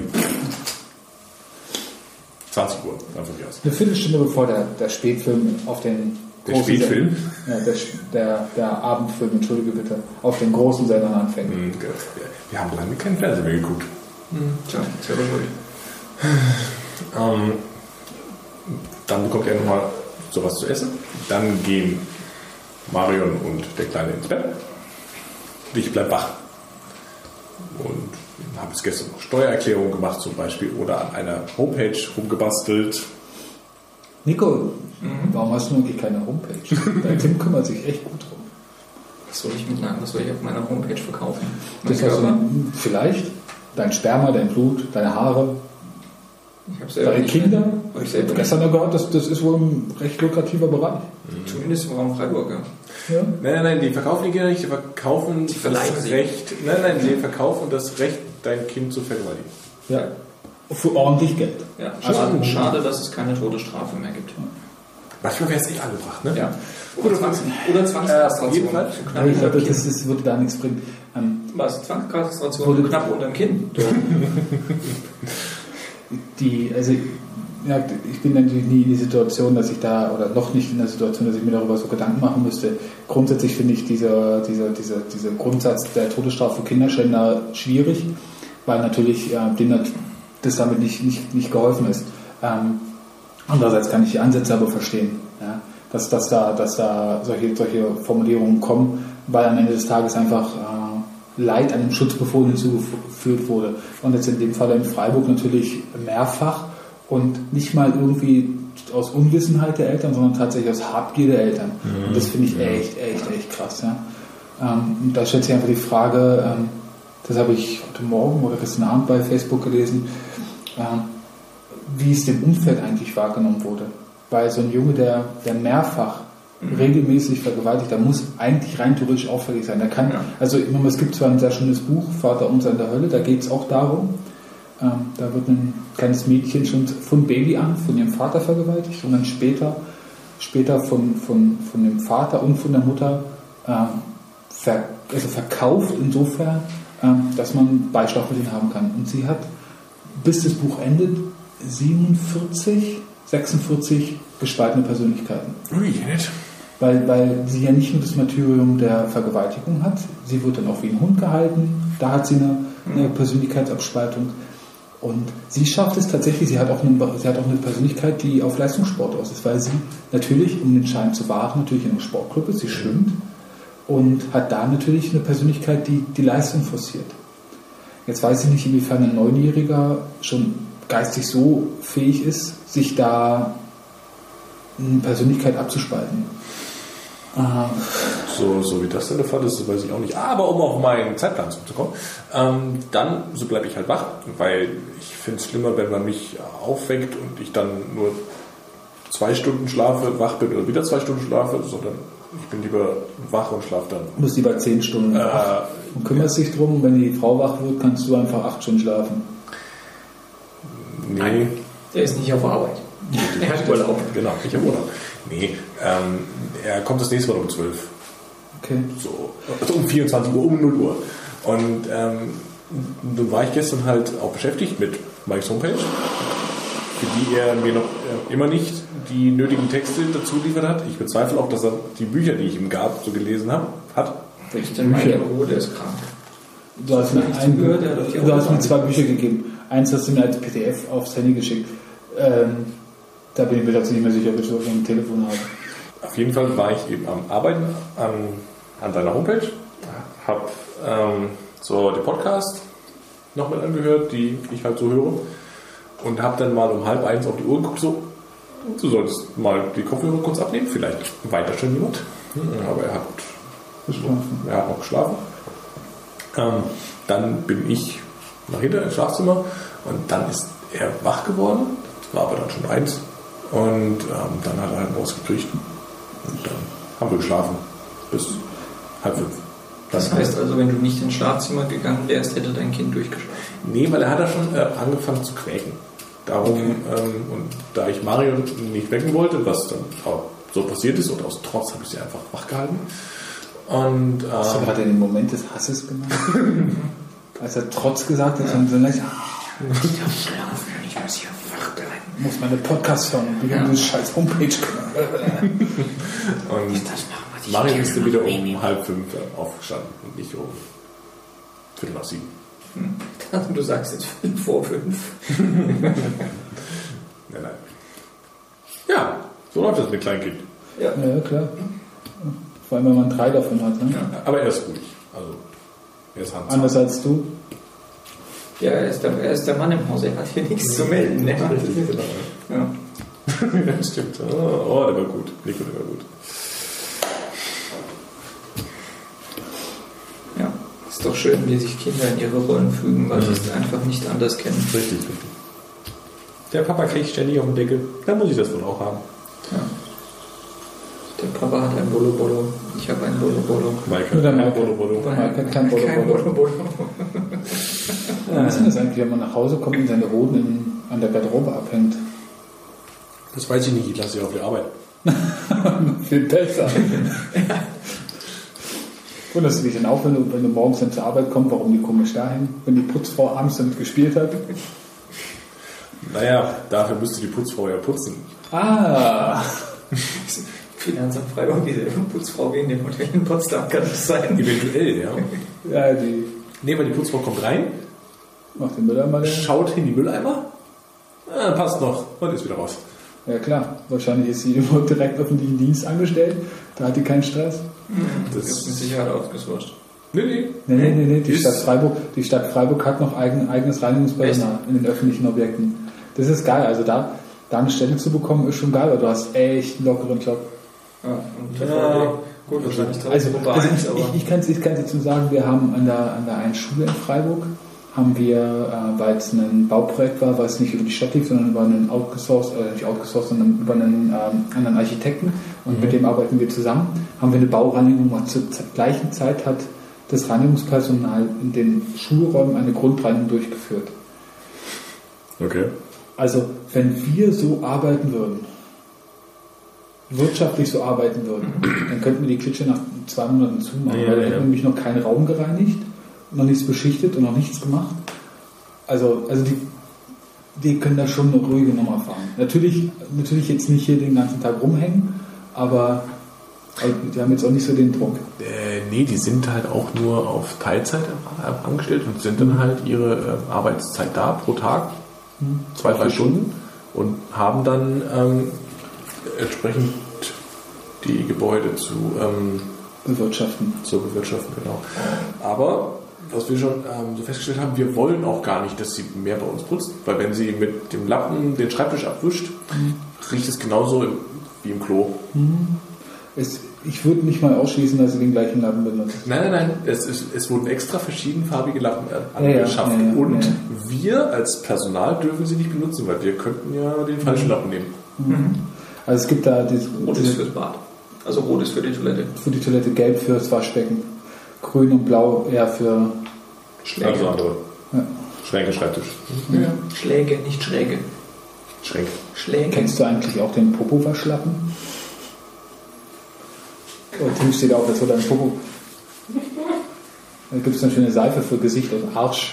20 Uhr, dann von mir aus. Eine Viertelstunde bevor der Spätfilm auf den Der Spätfilm? Ja, der Abendfilm, entschuldige bitte, auf den großen Sendern anfängt. Wir haben lange keinen Fernsehen mehr geguckt. Tja, selber schuld. Dann bekommt er nochmal sowas zu essen. Dann gehen Marion und der Kleine ins Bett. Ich bleib wach. Und habe es gestern noch Steuererklärung gemacht zum Beispiel oder an einer Homepage rumgebastelt. Nico, warum hast du eigentlich keine Homepage? Dein Tim kümmert sich echt gut drum. Was soll ich auf meiner Homepage verkaufen? Das vielleicht dein Sperma, dein Blut, deine Haare, deine Kinder. Ich habe gestern noch gehört, das ist wohl ein recht lukrativer Bereich. Zumindest im Raum Freiburg, ja. Ja. Nein, die verkaufen die nicht, die verkaufen das Recht. Nein, die verkaufen das Recht, dein Kind zu vergewaltigen. Ja. Für ordentlich Geld. Ja, schade, dass es keine Todesstrafe mehr gibt. Manchmal wäre es echt angebracht, ne? Ja. Oder Zwangskastration. Auf jeden Fall. Ich glaube, das würde da nichts bringen. Was? Zwangskastration knapp unter dem Kinn. Ich bin natürlich nie in die Situation, dass ich da, oder noch nicht in der Situation, dass ich mir darüber so Gedanken machen müsste. Grundsätzlich finde ich dieser Grundsatz der Todesstrafe für Kinderschänder schwierig, weil natürlich denen das damit nicht geholfen ist. Andererseits kann ich die Ansätze aber verstehen, ja, dass da solche Formulierungen kommen, weil am Ende des Tages einfach Leid an dem Schutzbefehl hinzugefügt wurde. Und jetzt in dem Fall in Freiburg natürlich mehrfach und nicht mal irgendwie aus Unwissenheit der Eltern, sondern tatsächlich aus Habgier der Eltern. Und das finde ich echt krass. Ja. Und da stellt sich einfach die Frage, das habe ich heute Morgen oder gestern Abend bei Facebook gelesen, wie es dem Umfeld eigentlich wahrgenommen wurde. Weil so ein Junge, der mehrfach regelmäßig vergewaltigt, der muss eigentlich rein theoretisch auffällig sein. Der kann, also es gibt zwar ein sehr schönes Buch, Vater unser in der Hölle, da geht es auch darum, da wird ein kleines Mädchen schon von Baby an von ihrem Vater vergewaltigt und dann später von dem Vater und von der Mutter verkauft insofern, dass man Beischlafmittel haben kann. Und sie hat, bis das Buch endet, 46 gespaltene Persönlichkeiten. Ui, nicht. Weil sie ja nicht nur das Martyrium der Vergewaltigung hat, sie wird dann auch wie ein Hund gehalten, da hat sie eine Persönlichkeitsabspaltung. Und sie schafft es tatsächlich, sie hat auch eine Persönlichkeit, die auf Leistungssport aus ist, weil sie natürlich, um den Schein zu wahren, natürlich in einem Sportclub ist, sie schwimmt und hat da natürlich eine Persönlichkeit, die die Leistung forciert. Jetzt weiß ich nicht, inwiefern ein Neunjähriger schon geistig so fähig ist, sich da eine Persönlichkeit abzuspalten. So wie das denn der Fall ist, das weiß ich auch nicht. Aber um auf meinen Zeitplan zurückzukommen, dann so bleibe ich halt wach, weil ich finde es schlimmer, wenn man mich aufweckt und ich dann nur 2 Stunden schlafe, wach bin oder wieder 2 Stunden schlafe, sondern ich bin lieber wach und schlafe dann. Du bist lieber 10 Stunden wach und kümmerst dich drum. Wenn die Frau wach wird, kannst du einfach 8 Stunden schlafen. Nee. Nein, der ist nicht auf Arbeit. Er hat Urlaub. Genau, ich habe Urlaub. Nee, er kommt das nächste Mal um 12. Okay. So, also um 24 Uhr, um 0 Uhr. Und nun war ich gestern halt auch beschäftigt mit Mikes Homepage, für die er mir noch immer nicht die nötigen Texte dazu liefert hat. Ich bezweifle auch, dass er die Bücher, die ich ihm gab, so gelesen hat. Ich denn Mike in Ruhe, der ist krank. Du hast mir 2 Bücher gegeben. Eins hast du mir als PDF aufs Handy geschickt. Da bin ich mir jetzt nicht mehr sicher, ob ich das auf dem Telefon habe. Auf jeden Fall war ich eben am Arbeiten an deiner Homepage, habe so den Podcast noch mit angehört, die ich halt so höre, und habe dann mal um 12:30 auf die Uhr geguckt, so, du solltest mal die Kopfhörer kurz abnehmen, vielleicht weiter schon jemand, aber er hat noch geschlafen. Dann bin ich nach hinten ins Schlafzimmer und dann ist er wach geworden, das war aber dann schon 1, und dann hat er halt rausgekriegt und dann haben wir geschlafen bis 4:30. Das heißt also, wenn du nicht ins Schlafzimmer gegangen wärst, hätte dein Kind durchgeschlafen? Nee, weil er hat ja schon angefangen zu quäken. Darum, und da ich Mario nicht wecken wollte, was dann auch so passiert ist, und aus Trotz habe ich sie einfach wach gehalten. Und, hast du gerade den Moment des Hasses genannt? Als er Trotz gesagt hat, dann leicht, ich darf schlafen, ich muss hier wach bleiben. Ich muss meine Podcasts hören und diese scheiß Homepage kümmern. Und Mario ist dann wieder um 4:30 aufgestanden und nicht um 7:15. Du sagst jetzt 5:05. Nein. Ja, so läuft das mit Kleinkind. Ja, klar. Vor allem, wenn man 3 davon hat. Ne? Ja, aber er ist ruhig. Also, er ist handsam. Anders als du? Ja, er ist der Mann im Haus, er hat hier nichts zu melden. Ne? Ja. Das stimmt. Oh, der war gut. Nico, der war gut. Ja, ist doch schön, wie sich Kinder in ihre Rollen fügen, weil sie es einfach nicht anders kennen. Richtig. Der Papa kriegt ständig auf den Deckel. Dann muss ich das wohl auch haben. Ja. Der Papa hat ein Bolo-Bolo, ich habe ein Bolo-Bolo. Mike hat kein Bolo-Bolo. Mike hat kein Bolo-Bolo. Was ist das eigentlich, wenn man nach Hause kommt und seine Hoden an der Garderobe abhängt? Das weiß ich nicht, ich lasse sie auf der Arbeit. Viel besser. Wunderst du dich denn auch, wenn du morgens dann zur Arbeit kommst, warum die komisch da hängen, wenn die Putzfrau abends damit gespielt hat? Naja, dafür müsste die Putzfrau ja putzen. Finanzamt Freiburg, dieselbe Putzfrau wie in dem Hotel in Potsdam, kann das sein? Eventuell, ja. Nee, weil die Putzfrau kommt rein, macht den Mülleimer leer, schaut in die Mülleimer, passt noch und ist wieder raus. Ja klar, wahrscheinlich ist sie immer direkt öffentlichen Dienst angestellt, da hat die keinen Stress. Das ist mit Sicherheit ausgesucht. Nee. Die Stadt Freiburg hat noch eigenes Reinigungspersonal in den öffentlichen Objekten. Das ist geil, also da eine Stelle zu bekommen, ist schon geil, weil du hast echt einen lockeren Job. Ja, und gut, wahrscheinlich ich kann es jetzt nur sagen, wir haben an der einen Schule in Freiburg, weil es ein Bauprojekt war, weil es nicht über die Stadt lief, sondern über einen sondern über einen anderen Architekten, und mit dem arbeiten wir zusammen, haben wir eine Baureinigung gemacht. Zur gleichen Zeit hat das Reinigungspersonal in den Schulräumen eine Grundreinigung durchgeführt. Okay. Also, wenn wir so arbeiten würden, wirtschaftlich so arbeiten würden, dann könnten wir die Klitsche nach 2 Monaten zumachen, weil dann hätten wir nämlich noch keinen Raum gereinigt, noch nichts beschichtet und noch nichts gemacht. Also die können da schon eine ruhige Nummer fahren. Natürlich jetzt nicht hier den ganzen Tag rumhängen, aber die haben jetzt auch nicht so den Druck. Nee, die sind halt auch nur auf Teilzeit angestellt und sind dann halt ihre Arbeitszeit da pro Tag, 2-3 Stunden, und haben dann entsprechend die Gebäude zu bewirtschaften. So bewirtschaften, genau. Aber, was wir schon so festgestellt haben, wir wollen auch gar nicht, dass sie mehr bei uns putzt, weil wenn sie mit dem Lappen den Schreibtisch abwischt, riecht es genauso wie im Klo. Ich würde nicht mal ausschließen, dass sie den gleichen Lappen benutzt. Nein. Es wurden extra verschiedenfarbige Lappen angeschafft. Und wir als Personal dürfen sie nicht benutzen, weil wir könnten ja den falschen Lappen nehmen. Also es gibt da Rot ist fürs Bad. Also rot ist für die Toilette. Für die Toilette, gelb fürs Waschbecken. Grün und blau eher für Schläge. Also andere. Ja. Schränke, Schreibtisch. Ja. Schläge, nicht Schräge. Schränke. Schläge. Kennst du eigentlich auch den Popo-Waschlappen? Und Tim steht auf, als würde ein Popo. Da gibt es eine schöne Seife für Gesicht und Arsch.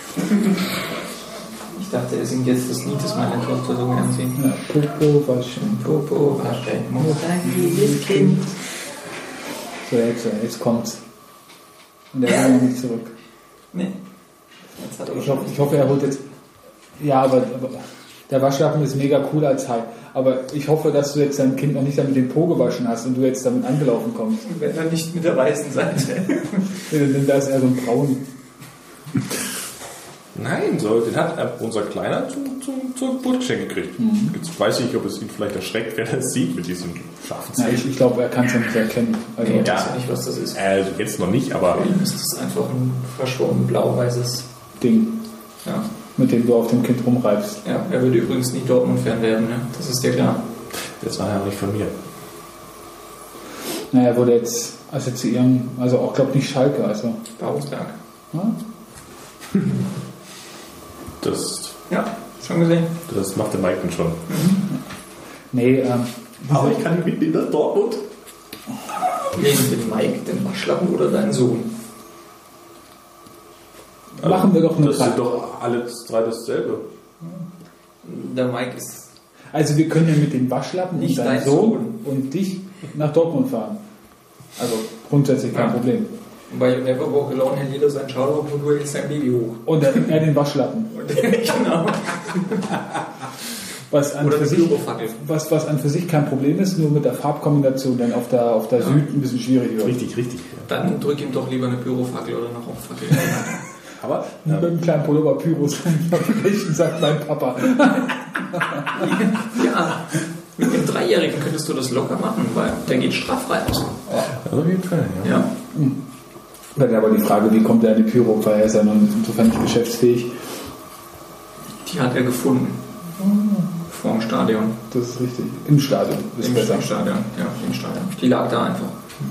Ich dachte, er singt jetzt das Lied, das meine Tochter so gern singt. Ja, Popo waschen. Popo waschen muss ein liebes Kind. So, jetzt kommt's. Und der will noch nicht zurück. Nee. Jetzt hat er Ich hoffe, er holt jetzt. Ja, aber der Waschlappen ist mega cool als Hai. Aber ich hoffe, dass du jetzt dein Kind noch nicht damit den Po gewaschen hast und du jetzt damit angelaufen kommst. wenn er nicht mit der weißen Seite. Denn da ist eher so ein Braun. Nein, den hat unser Kleiner zur Geburt geschenkt gekriegt. Jetzt weiß ich nicht, ob es ihn vielleicht erschreckt, wenn er es sieht mit diesem scharfen Ja, Zeh. ich glaube, er kann es ja nicht erkennen. Also, Nee, ich weiß ja nicht, was das ist. Also jetzt noch nicht, aber Für ihn ist das einfach ein verschwommen blau-weißes. Ding, Ja. mit dem du auf dem Kind rumreibst. Ja, er würde übrigens nicht Dortmund-Fan werden, ne? Das ist dir klar. jetzt war er nicht von mir. Naja, er wurde jetzt assoziieren, also auch, glaube ich, nicht Schalke. Also, Babelsberg. ja? Ja, schon gesehen. Das macht der Mike dann schon. Nee, Aber ich kann ihn mitnehmen nach Dortmund. Neben den Mike, den Waschlappen oder deinen Sohn? machen wir doch eine Das sind Frage. doch alle drei dasselbe. Der Mike ist Also wir können ja mit dem Waschlappen Nicht und deinem dein Sohn Sohn. und dich nach Dortmund fahren. Also grundsätzlich kein Ja. Problem. bei You Never Walk Alone hält jeder sein Schal und du hältst sein Baby hoch. Und er den Waschlappen. Genau. Was an, Oder für eine sich, Pyrofackel. was an für sich kein Problem ist, nur mit der Farbkombination dann auf der Süd ein bisschen schwierig wird. Richtig. Ja. Dann drück ihm doch lieber eine Pyrofackel oder eine Rauchfackel. Aber Mit einem kleinen Pullover Pyros verglichen, sagt mein Papa. Ja, mit dem Dreijährigen könntest du das locker machen, weil der geht straffrei aus. also auf jeden Fall, ja. Ja. Dann aber die Frage, wie kommt er an die Pyro, weil er ist ja noch insofern nicht geschäftsfähig. Die hat er gefunden. Vor dem Stadion. Das ist richtig. Im Stadion ist Im besser. Stadion. Ja, im Stadion. Die lag da einfach.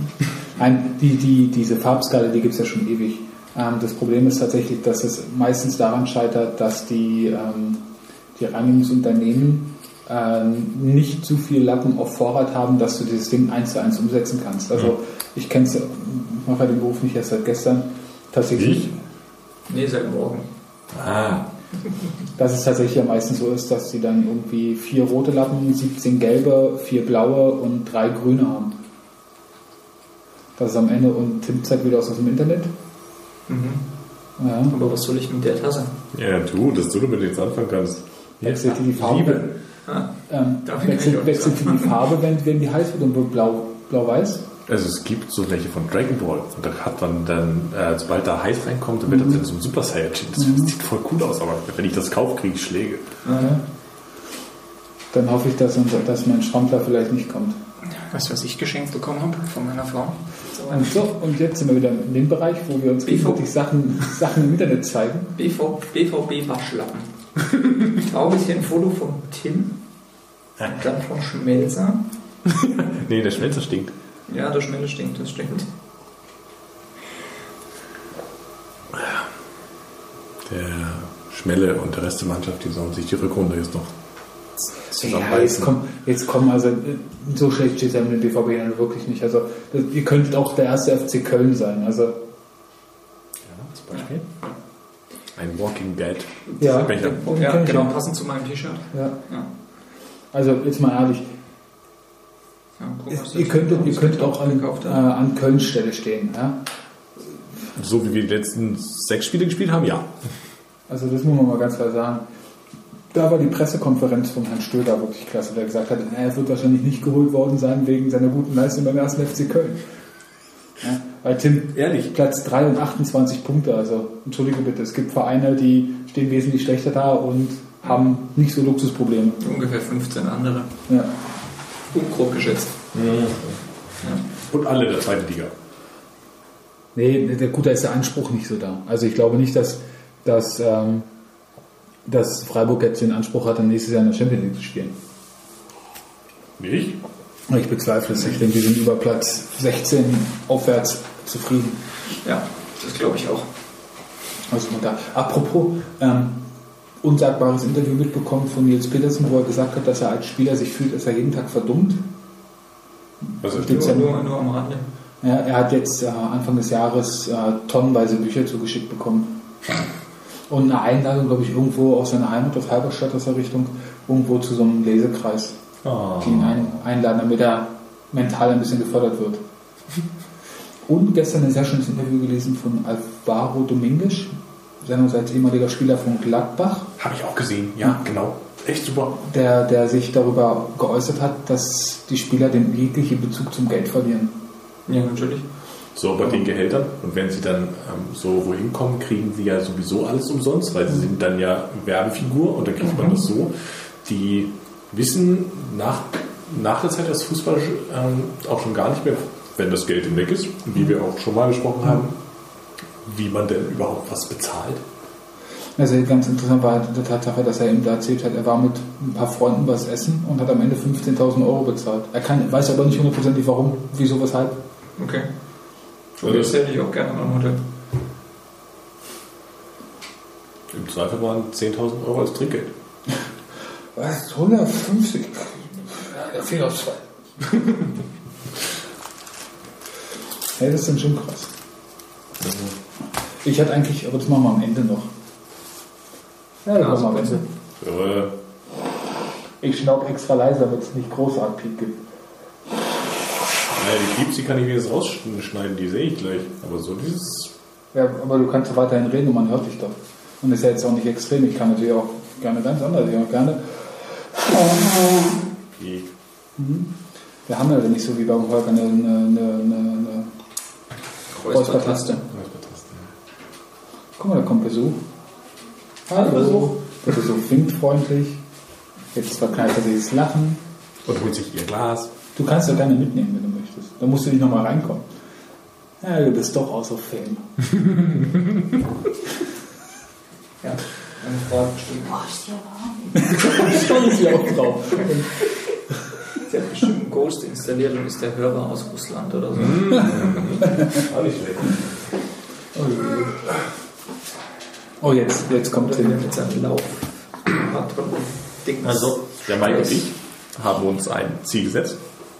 Diese Farbskala, die gibt es ja schon ewig. Das Problem ist tatsächlich, dass es meistens daran scheitert, dass die Reinigungsunternehmen nicht zu viel Lappen auf Vorrat haben, dass du dieses Ding 1:1 umsetzen kannst. Also ich kenne es, ich mache ja den Beruf nicht erst seit gestern. Tatsächlich, Nee, seit morgen. dass es tatsächlich ja meistens so ist, dass sie dann irgendwie 4 rote Lappen, 17 gelbe, 4 blaue und 3 grüne haben. Das ist am Ende, und Tim zeigt wieder aus dem Internet. Ja. Aber was soll ich mit der Tasse? Ja, du, dass du damit jetzt anfangen kannst. Wechselt die Farbe. Liebe. Wechselt die Farbe, wenn die heiß wird und wird blau-weiß? Also es gibt so welche von Dragon Ball. Und da hat man dann, sobald da heiß reinkommt, dann wird das in so ein Super Saiyajin. Das sieht voll cool aus, aber wenn ich das kaufe, kriege ich Schläge. Ja. Dann hoffe ich, dass mein Schrampler vielleicht nicht kommt. Weißt du, was ich geschenkt bekommen habe von meiner Frau? Und jetzt sind wir wieder in dem Bereich, wo wir uns gegenseitig Sachen im Internet zeigen. BVB Waschlappen. Auch ein bisschen ein Foto von Tim. Und dann von Schmelzer. Nee, der Schmelzer stinkt. Ja, der Schmelzer stinkt, das stimmt. Der Schmelle und der Rest der Mannschaft, die sollen sich die Rückrunde jetzt noch Ja, zusammenbeißen. jetzt kommen, also so schlecht steht es ja mit dem BVB dann wirklich nicht. Also ihr könntet auch der erste FC Köln sein. Also Ja, zum Beispiel. Ein Walking Dead. ja, Becher. Ja, kenn ich genau, ja. passend zu meinem T-Shirt. Ja. Ja. Also jetzt mal ehrlich, Ja, guck, was ihr das könntet auch gekauft hat. an Kölns Stelle stehen. Ja? So wie wir die letzten 6 Spiele gespielt haben, ja. Also das muss man mal ganz klar sagen. Da war die Pressekonferenz von Herrn Stöger wirklich klasse, der gesagt hat, er wird wahrscheinlich nicht geholt worden sein wegen seiner guten Leistung beim 1. FC Köln. Weil Tim, Ehrlich? Platz 3 und 28 Punkte, also entschuldige bitte, es gibt Vereine, die stehen wesentlich schlechter da und haben nicht so Luxusprobleme. Ungefähr 15 andere. Ja. Grob geschätzt. Und alle der zweiten Liga. Nee, da ist der Anspruch nicht so da. Also ich glaube nicht, dass Freiburg jetzt den Anspruch hat, nächstes Jahr in der Champions League zu spielen. Nicht? Ich bezweifle es. Ich denke, die sind über Platz 16 aufwärts zufrieden. Ja, das glaube ich auch. Also da. Apropos, unsagbares Interview mitbekommen von Nils Petersen, wo er gesagt hat, dass er als Spieler sich fühlt, als er jeden Tag verdummt. Was ist Nur am Rande. Ja, er hat jetzt Anfang des Jahres tonnenweise Bücher zugeschickt bekommen. Und eine Einladung, glaube ich, irgendwo aus seiner Heimat, aus Halberstadt, aus der Richtung, irgendwo zu so einem Lesekreis, die ihn einladen, damit er mental ein bisschen gefördert wird. Und gestern ein sehr schönes Interview gelesen von Alvaro Dominguez, seinerseits ehemaliger Spieler von Gladbach. Habe ich auch gesehen, ja, genau. Echt super. Der sich darüber geäußert hat, dass die Spieler den jeglichen Bezug zum Geld verlieren. Ja, natürlich. So bei den Gehältern. Und wenn sie dann so wohin kommen, kriegen sie ja sowieso alles umsonst, weil sie sind dann ja Werbefigur und dann kriegt man das so. Die wissen nach der Zeit des Fußballs auch schon gar nicht mehr, wenn das Geld weg ist, wie wir auch schon mal gesprochen haben, wie man denn überhaupt was bezahlt. Also ganz interessant war die Tatsache, dass er ihm da erzählt hat, er war mit ein paar Freunden was essen und hat am Ende 15.000 Euro bezahlt. Weiß aber nicht hundertprozentig warum, wieso, weshalb. Okay. So, das hätte ich auch gerne mal im Hotel. Im Zweifel waren 10.000 Euro als Trinkgeld. Was? 150? Ja, der fehlt auf 2. Hey, das ist dann schon krass. Ich hatte eigentlich, aber das machen wir am Ende noch. Ja, das machen wir am Ende. Ja. Ich schnaub extra leiser, damit es nicht großartig Piep gibt. Naja, die Pieps, die kann ich mir jetzt rausschneiden, die sehe ich gleich. Aber so dieses... Ja, aber du kannst weiterhin reden und man hört dich doch. Und das ist ja jetzt auch nicht extrem. Ich kann natürlich auch gerne ganz anders. Ich auch gerne... Wir haben ja nicht so wie beim Holger eine Räuspertaste. Guck mal, da kommt Besuch. Hallo. Der Besuch winkt freundlich. Jetzt verkneift er sich das Lachen. Und holt sich ihr Glas. Du kannst ja gerne mitnehmen, wenn du möchtest. Da musst du nicht nochmal reinkommen. Ja, du bist doch außer Fame. Ja, meine Frau hat bestimmt. Oh, ist ja warm. Schon ist sie auch drauf. Sie hat bestimmt einen Ghost installiert und ist der Hörer aus Russland oder so. Auch nicht schlecht. Oh, jetzt kommt Tim Tim. mit seinem Lauf. Also, der Mike und ich haben uns ein Ziel gesetzt.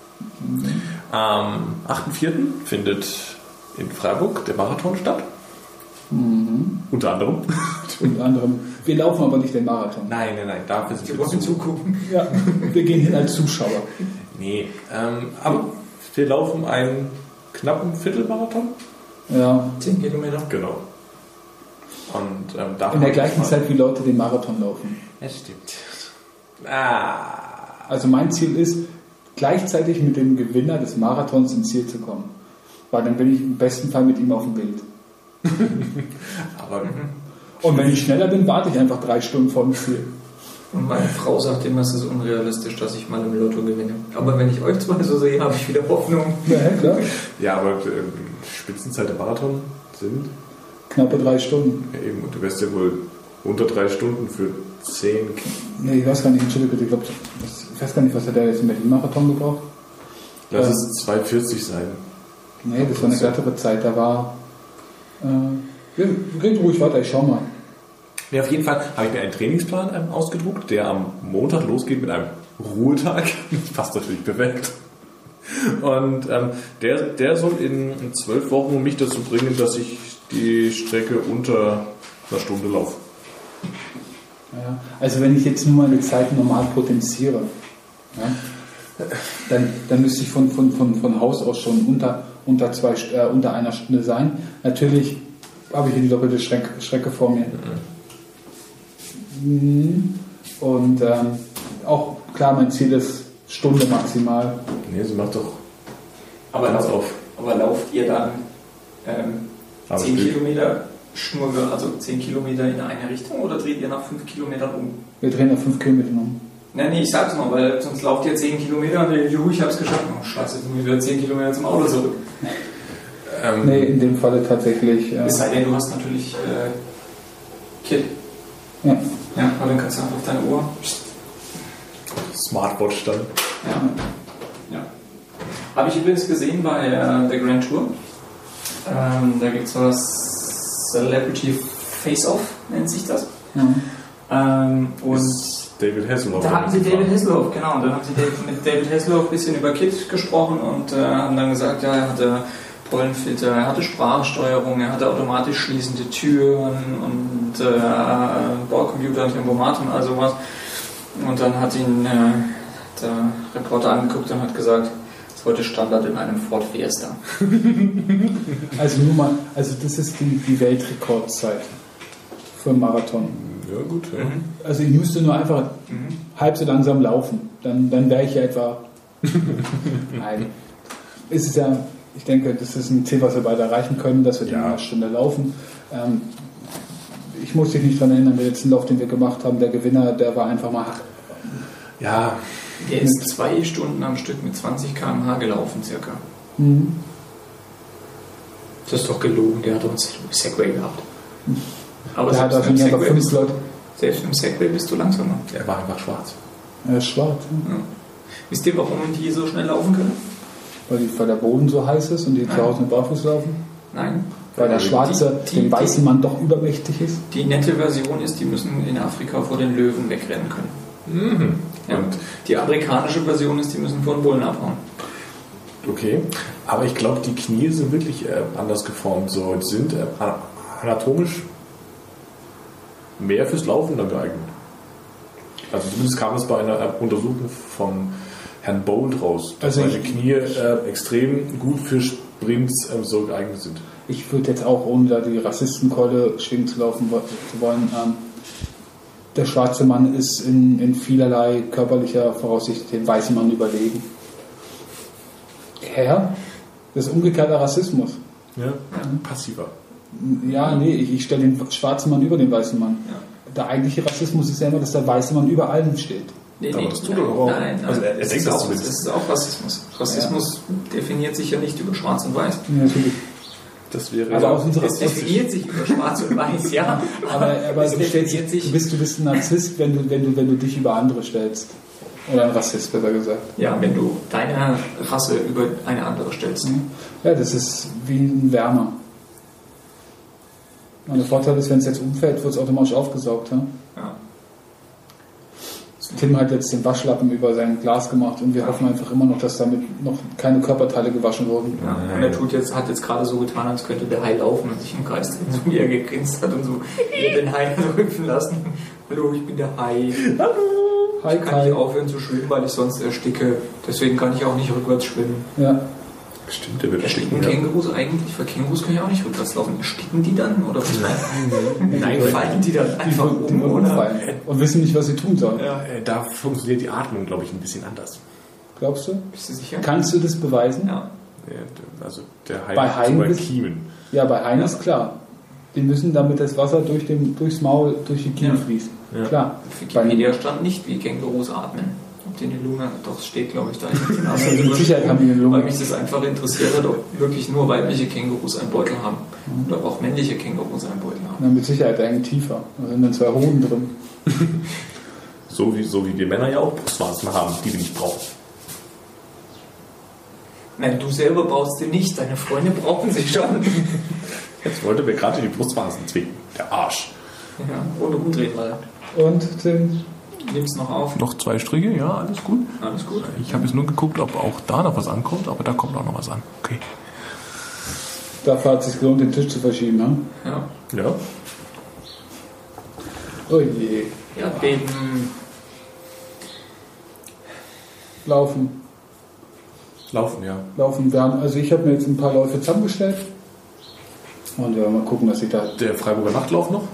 Am 8.4. findet in Freiburg der Marathon statt. Unter anderem. Unter anderem. Wir laufen aber nicht den Marathon. Nein, dafür sind Wir wollen zugucken. Ja, wir gehen hin als Zuschauer. Nee, aber wir laufen einen knappen Viertelmarathon. Ja. 10 Kilometer. Genau. Und In der gleichen Zeit, wie Leute den Marathon laufen. Das stimmt. Also mein Ziel ist, gleichzeitig mit dem Gewinner des Marathons ins Ziel zu kommen. Weil dann bin ich im besten Fall mit ihm auf dem Bild. Aber Und wenn ich schneller bin, warte ich einfach 3 Stunden vor dem Ziel. Und meine Frau sagt immer, es ist unrealistisch, dass ich mal im Lotto gewinne. Aber wenn ich euch zwei so sehe, habe ich wieder Hoffnung. Ja, klar. ja, aber Spitzenzeit der Marathon sind Knappe 3 Stunden. ja eben, und du wirst ja wohl unter 3 Stunden für 10. Nee, ich weiß gar nicht, entschuldige bitte, ich weiß gar nicht, was hat der jetzt im Berlin-Marathon gebraucht? Lass es 2,40 sein. Nee, das war eine glattere Zeit, da war... Red ruhig weiter, ich schau mal. Ja, auf jeden Fall habe ich mir einen Trainingsplan ausgedruckt, der am Montag losgeht mit einem Ruhetag. Das passt natürlich perfekt. Und der soll in 12 Wochen mich dazu bringen, dass ich die Strecke unter einer Stunde laufe. Ja, also wenn ich jetzt nur meine Zeit normal potenziere, ja, dann müsste ich von Haus aus schon unter einer Stunde sein. Natürlich habe ich hier die doppelte Strecke vor mir. Und auch klar, mein Ziel ist Stunde maximal. Nee, sie macht doch Aber ganz auf. Aber lauft ihr dann Aber 10 Stück. Kilometer Schnurger, also 10 Kilometer in eine Richtung oder dreht ihr nach 5 Kilometern um? Wir drehen nach 5 Kilometern um. Nee, ich sag's mal, weil sonst lauft ihr 10 Kilometer und juhu, ich hab's geschafft. Oh scheiße, jetzt muss ich wieder 10 Kilometer zum Auto zurück. Nee, in dem Falle tatsächlich. Es sei denn, du hast natürlich Kit. Ja. Ja, aber dann kannst du einfach auf deine Uhr. Smartwatch dann. Ja. Habe ich übrigens gesehen bei der Grand Tour. Da gibt es was Celebrity Face-Off, nennt sich das. Und Ist David Hasselhoff. da hatten sie David Hasselhoff, genau. Und dann haben sie mit David Hasselhoff ein bisschen über Kit gesprochen und haben dann gesagt, ja, er hatte Pollenfilter, er hatte Sprachsteuerung, er hatte automatisch schließende Türen und Bordcomputer und Tempomat und all sowas. Und dann hat ihn der Reporter angeguckt und hat gesagt, das ist heute Standard in einem Ford Fiesta. Also nur mal, also das ist die Weltrekordzeit für einen Marathon. Ja, gut. Ja. Also ich müsste nur einfach halb so langsam laufen. Dann wäre ich ja etwa. Nein. Es ist ja, ich denke, das ist ein Ziel, was wir beide erreichen können, dass wir die eine Stunde laufen. Ich muss dich nicht daran erinnern, den letzten Lauf, den wir gemacht haben, der Gewinner, der war einfach mal. Ja. Der ist 2 Stunden am Stück mit 20 km/h gelaufen, circa. Das ist doch gelogen, der hat uns Segway gehabt. Aber Der hat selbst auch mit schon dem aber Segway 5 Leute. selbst mit dem Segway bist du langsamer. Er war einfach schwarz. Er ist schwarz, Ja. Wisst ihr, warum die so schnell laufen können? weil der Boden so heiß ist und die zu Hause mit Barfuß laufen. Nein. Weil der Schwarze dem weißen Mann doch übermächtig ist. Die nette Version ist, die müssen in Afrika vor den Löwen wegrennen können. Ja. Und die amerikanische Version ist, die müssen vor den Bullen abhauen. Okay, aber ich glaube, die Knie sind wirklich anders geformt. So sind anatomisch mehr fürs Laufen dann geeignet. Also zumindest kam es bei einer Untersuchung von Herrn Bolt raus, dass Also seine Knie extrem gut für Sprints so geeignet sind. Ich würde jetzt auch, ohne da die Rassistenkeule schwingen zu laufen zu wollen, der schwarze Mann ist in vielerlei körperlicher Voraussicht dem weißen Mann überlegen. Ja, das ist umgekehrter Rassismus. Ja, passiver. Ja, nee, ich stelle den schwarzen Mann über den weißen Mann. Ja. Der eigentliche Rassismus ist ja immer, dass der weiße Mann über allem steht. Nee, Aber das tut er doch auch. Nein, Also er das denkt ist das auch, zumindest. das ist auch Rassismus. Rassismus definiert sich ja nicht über Schwarz und Weiß. Ja, natürlich. Das wäre Aber aus unserer Es definiert sich über Schwarz und Weiß, ja. aber es du, stellst, definiert sich. du bist ein Narzisst, wenn du dich über andere stellst. Oder ein Rassist, besser gesagt. Ja, wenn du deine Rasse über eine andere stellst. Ja, das ist wie ein Wärmer. Und der Vorteil ist, wenn es jetzt umfällt, wird es automatisch aufgesaugt. Ja? Ja. Tim hat jetzt den Waschlappen über sein Glas gemacht und wir hoffen einfach immer noch, dass damit noch keine Körperteile gewaschen wurden. Ja. Und er hat jetzt gerade so getan, als könnte der Hai laufen und sich im Kreis drehen, so wie er gegrinst hat und so den Hai so hüpfen lassen. Hallo, ich bin der Hai. Hi, Ich kann nicht aufhören zu schwimmen, weil ich sonst ersticke. Deswegen kann ich auch nicht rückwärts schwimmen. Ja. Stimmt, der wird Ersticken Kängurus eigentlich? Für Kängurus kann ich auch nicht rückwärts laufen. Ersticken die dann? Oder Nein, fallen die dann einfach Die um? würden Oder? umfallen und wissen nicht, was sie tun sollen. Ja. Da funktioniert die Atmung, glaube ich, ein bisschen anders. Glaubst du? Bist du sicher? Kannst du das beweisen? Ja. Ja, also der Hai Bei Haien bei bist- Kiemen. Ja, bei Haien ist klar. Die müssen, damit das Wasser durchs Maul, durch die Kiemen Ja. fließt. Ja. Klar. Wikipedia stand nicht, wie Kängurus atmen. Ob die eine Lunge, doch es steht, glaube ich, da. Mit Sicherheit haben die eine Lunge. Weil mich das einfach interessiert hat, ob wirklich nur weibliche Kängurus einen Beutel haben. Oder ob auch männliche Kängurus einen Beutel haben. Ja, mit Sicherheit einen tiefer. Da sind dann 2 Hoden drin. So wie wir Männer ja auch Brustwarzen haben, die wir nicht brauchen. Nein, du selber brauchst sie nicht, deine Freunde brauchen sie schon. Jetzt wollte mir gerade die Brustwarzen zwingen. Der Arsch. Ja, ohne umdrehen mal. Und Tim, Nimm's noch auf. Noch 2 Striche, ja, alles gut. Alles gut. Ich habe jetzt nur geguckt, ob auch da noch was ankommt, aber da kommt auch noch was an. Okay. dafür hat es sich gelohnt, den Tisch zu verschieben. Ne? Ja. Ja. Oh je. Erdbeben. Laufen. Laufen, ja. Also ich habe mir jetzt ein paar Läufe zusammengestellt. Und ja, mal gucken, was ich da. Der Freiburger Nachtlauf noch?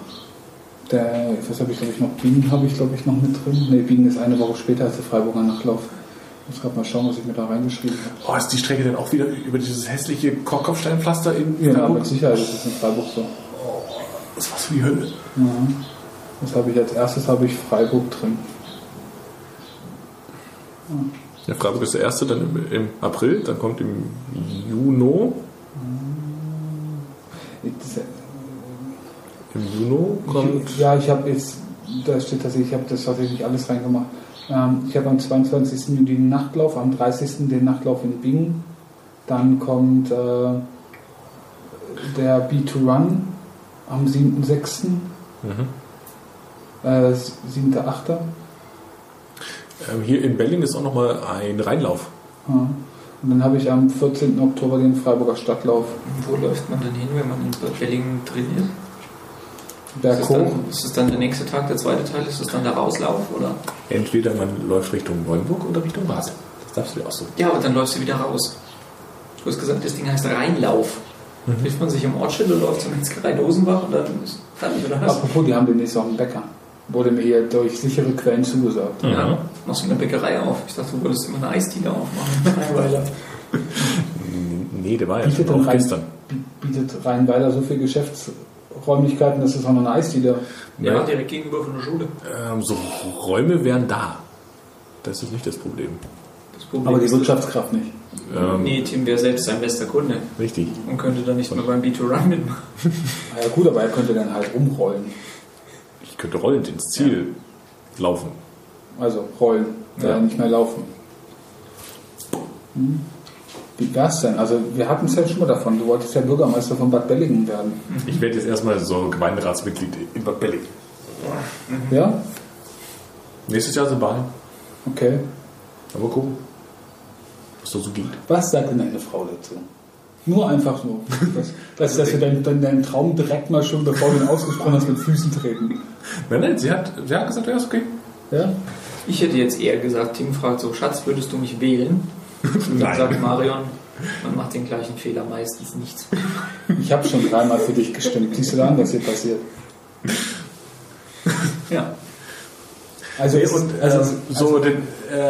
Was habe ich, glaube ich, noch? Biegen habe ich, glaube ich, noch mit drin. Ne, Biegen ist eine Woche später als der Freiburger Nachlauf. Ich muss gerade mal schauen, was ich mir da reingeschrieben habe. Oh, ist die Strecke denn auch wieder über dieses hässliche Kopfsteinpflaster in Ja, Freiburg? mit Sicherheit ist es in Freiburg so. Das war's für die Hölle. Ja. Das habe ich als erstes Freiburg drin. Ja, Freiburg ist der erste, dann im April, dann kommt im Juni. Im Juni kommt. Ja, ich habe jetzt, da steht tatsächlich, ich habe das tatsächlich alles reingemacht. Ich habe am 22. Juni den Nachtlauf, am 30. den Nachtlauf in Bingen. Dann kommt der B2Run am 7.6. 7.8. Hier in Belling ist auch nochmal ein Rheinlauf. Ja. Und dann habe ich am 14. Oktober den Freiburger Stadtlauf. Wo läuft man denn hin, wenn man in Bad Belling trainiert? Berghoch. Ist es dann der nächste Tag, der zweite Teil? Ist es dann der Rauslauf? Oder? Entweder man läuft Richtung Neuenburg oder Richtung Basel. Das darfst du dir aussuchen. Ja, aber dann läufst du wieder raus. Du hast gesagt, das Ding heißt Rheinlauf. Trifft man sich am Ortsschild oder läuft zum Metzgerei Dosenbach und dann ist fertig, oder was? Apropos, die haben demnächst auch einen Bäcker. Wurde mir hier durch sichere Quellen zugesagt. Ja, machst du eine Bäckerei auf? Ich dachte, du wolltest immer eine Eisdiele aufmachen. Nee, der war ja Bietet, schon auch gestern. Bietet Rheinweiler so viele Geschäftsräumlichkeiten, dass es auch noch eine Eisdiele. Ja, direkt gegenüber von der Schule. So Räume wären da. Das ist nicht das Problem. Das Problem Aber die ist, Wirtschaftskraft nicht. nee, Tim wäre selbst sein bester Kunde Richtig. und könnte dann nicht mehr beim B2Run mitmachen. Na ja gut, aber er könnte dann halt umrollen. Ich könnte rollend ins Ziel laufen. Also rollen, nicht mehr laufen. Wie wär's denn? Also wir hatten es ja schon mal davon. Du wolltest ja Bürgermeister von Bad Bellingen werden. Ich werde jetzt erstmal so Gemeinderatsmitglied in Bad Belling. Ja? Nächstes Jahr sind Wahlen. Okay. Aber gucken, was da so geht. Was sagt denn deine Frau dazu? Nur einfach so. Dass wir deinen Traum direkt mal schon, bevor du ihn ausgesprochen hast, mit Füßen treten. Nein, sie hat gesagt, ja, ist okay. Ja? Ich hätte jetzt eher gesagt, Tim fragt so, Schatz, würdest du mich wählen? Und dann sagt Marion, man macht den gleichen Fehler meistens nicht. Ich habe schon 3-mal für dich gestimmt. Siehst du da an, was hier passiert? Ja. Also, so den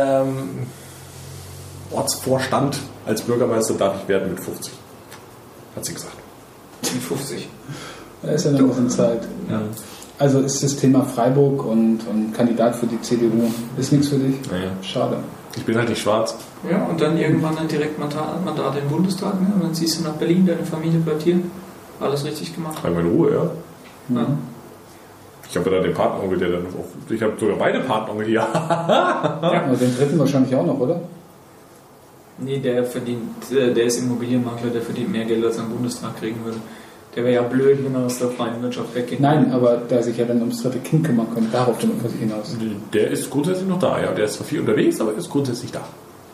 Ortsvorstand als Bürgermeister darf ich werden mit 50. Hat sie gesagt. Mit 50. da ist ja noch ein bisschen Zeit. Ja. Also ist das Thema Freiburg und Kandidat für die CDU ist nichts für dich? Naja. Schade. Ich bin halt nicht schwarz. Ja, und dann irgendwann ein Direktmandat im Bundestag, ne? Und dann ziehst du nach Berlin, deine Familie bleibt hier. Alles richtig gemacht. Einmal in Ruhe, ja. Ja. Ich habe ja da den Patenonkel, der dann auch. Ich habe sogar beide Patenonkel hier. Aber den dritten wahrscheinlich auch noch, oder? Nee, der ist Immobilienmakler, der verdient mehr Geld, als er im Bundestag kriegen würde. Der wäre ja blöd, wenn er aus der freien Wirtschaft weggeht. Nein, aber der sich ja dann ums dritte Kind kümmern könnte. Darauf will man hinaus. Der ist grundsätzlich noch da, ja. Der ist zwar viel unterwegs, aber ist grundsätzlich da.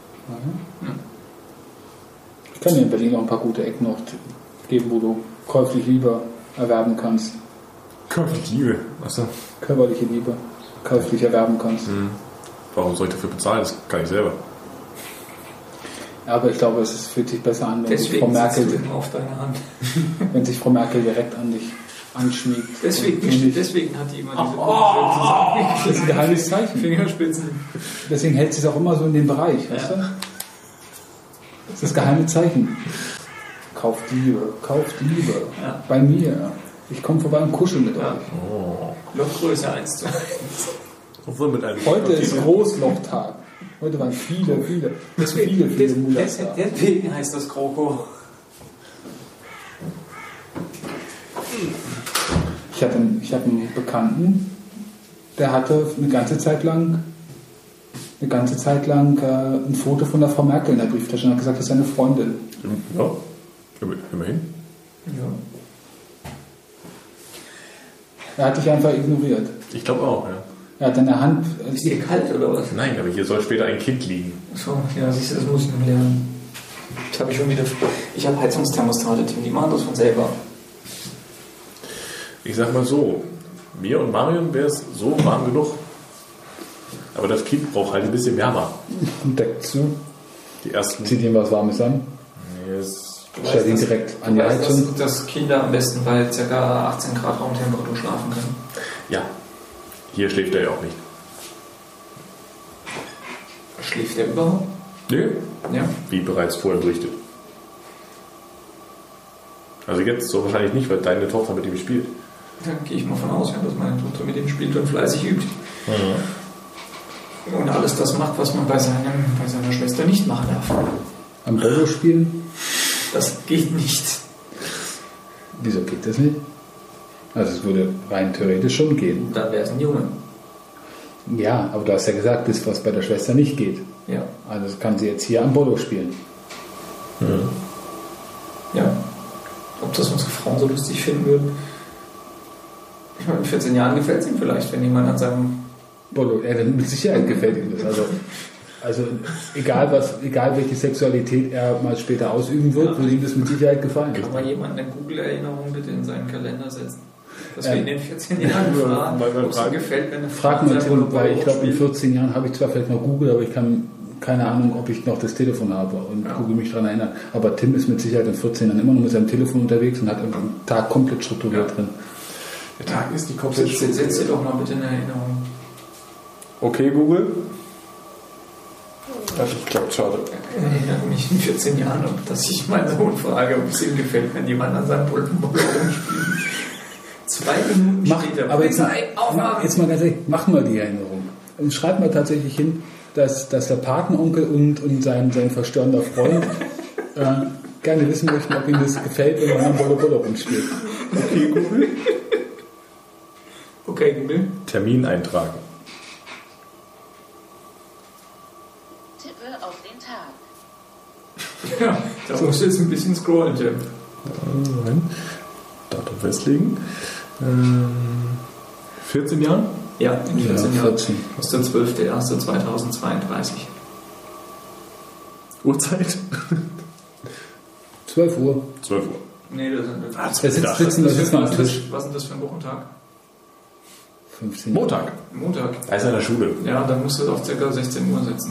Ich kann dir in Berlin noch ein paar gute Ecken noch geben, wo du käufliche Liebe erwerben kannst. Körperliche Liebe. Achso. Körperliche Liebe käuflich erwerben kannst. Warum soll ich dafür bezahlen? Das kann ich selber. Ja, aber ich glaube, es fühlt sich besser an, wenn sich Frau Deswegen Merkel, sitzt du immer auf deiner Hand. wenn sich Frau Merkel direkt an dich anschmiegt. Deswegen hat die immer Das ist ein geheimes Zeichen. Fingerspitzen. Deswegen hält sie es auch immer so in dem Bereich, weißt du? Das ist das geheime Zeichen. Kauft Liebe. Ja. Bei mir. Ich komme vorbei und kuschel mit euch. Lochgröße 1:1. Obwohl mit einem Heute ist Großlochtag. Heute waren viele Mullers da. Deswegen heißt das Kroko. Ich hatte einen Bekannten, der hatte eine ganze Zeit lang ein Foto von der Frau Merkel in der Brieftasche und hat gesagt, das ist seine Freundin. Ja, immerhin. Ja. Er hat dich einfach ignoriert. Ich glaube auch, ja. Er hat deine Hand. Ist dir kalt oder was? Nein, aber hier soll später ein Kind liegen. So, ja, siehst du, das muss ich noch lernen. Das habe ich schon wieder. Ich habe Heizungsthermostate, Tim, die machen das von selber. Ich sag mal so, mir und Marion wäre es so warm genug. Aber das Kind braucht halt ein bisschen wärmer. Deckt zu. Die ersten. Zieht ihm was Warmes an. Stell ihn direkt an die Heizung. Dass Kinder am besten bei ca. 18 Grad Raumtemperatur schlafen können. Ja, hier schläft er ja auch nicht. Schläft er überhaupt? Nee, Ja. wie bereits vorher berichtet. Also jetzt so wahrscheinlich nicht, weil deine Tochter mit ihm spielt. Dann gehe ich mal von aus, ja, dass meine Tochter mit ihm spielt und fleißig übt. Und alles das macht, was man bei seiner Schwester nicht machen darf. Am Polo spielen? Das geht nicht. Wieso geht das nicht? Also es würde rein theoretisch schon gehen. Dann wäre es ein Junge. Ja, aber du hast ja gesagt, das, was bei der Schwester nicht geht. Ja. Also das kann sie jetzt hier am Polo spielen. Ja. Ob das unsere Frauen so lustig finden würden? Ich meine, in 14 Jahren gefällt es ihm vielleicht, wenn jemand an seinem... Polo, ja, dann mit Sicherheit gefällt ihm das. Also egal welche Sexualität er mal später ausüben wird, würde ihm das mit Sicherheit gefallen. Kann mal jemand eine Google-Erinnerung bitte in seinen Kalender setzen? Dass wir in den 14 Jahren fragen, ob es ihm gefällt, wenn eine Frag mal Tim, weil ich glaube, in 14 Jahren habe ich zwar vielleicht noch Google, aber ich kann keine Ahnung, ob ich noch das Telefon habe und Google mich daran erinnern. Aber Tim ist mit Sicherheit in 14 Jahren immer noch mit seinem Telefon unterwegs und hat einen Tag komplett strukturiert drin. Der Tag ist nicht komplett Setz dir doch mal bitte eine Erinnerung. Okay, Google. Das klappt, schade. Ich erinnere mich in 14 Jahren, dass ich meinen Sohn frage, ob es ihm gefällt, wenn jemand an seinem Pulpenbock rumspielt. 2 Minuten später. Aber jetzt mal ganz ehrlich, mach mal die Erinnerung. Und schreib mal tatsächlich hin, dass der Patenonkel und sein verstörender Freund gerne wissen möchten, ob ihm das gefällt, wenn man am Bolo rumspielt. Okay, Google. Okay, Google. Termin eintragen. Tippe auf den Tag. Ja, da musst du jetzt ein bisschen scrollen, Tim. Nein. Datum festlegen. 14 Jahren? Ja, in 14 Jahren. 14. Das ist der 12.01.2032. Uhrzeit? 12 Uhr. 12 Uhr. Nee, das sind Da sitzen wir am Tisch. Was ist denn das für ein Wochentag? 15 Montag. Montag. Da ist er in der Schule. Ja, dann musst du es auf ca. 16 Uhr setzen.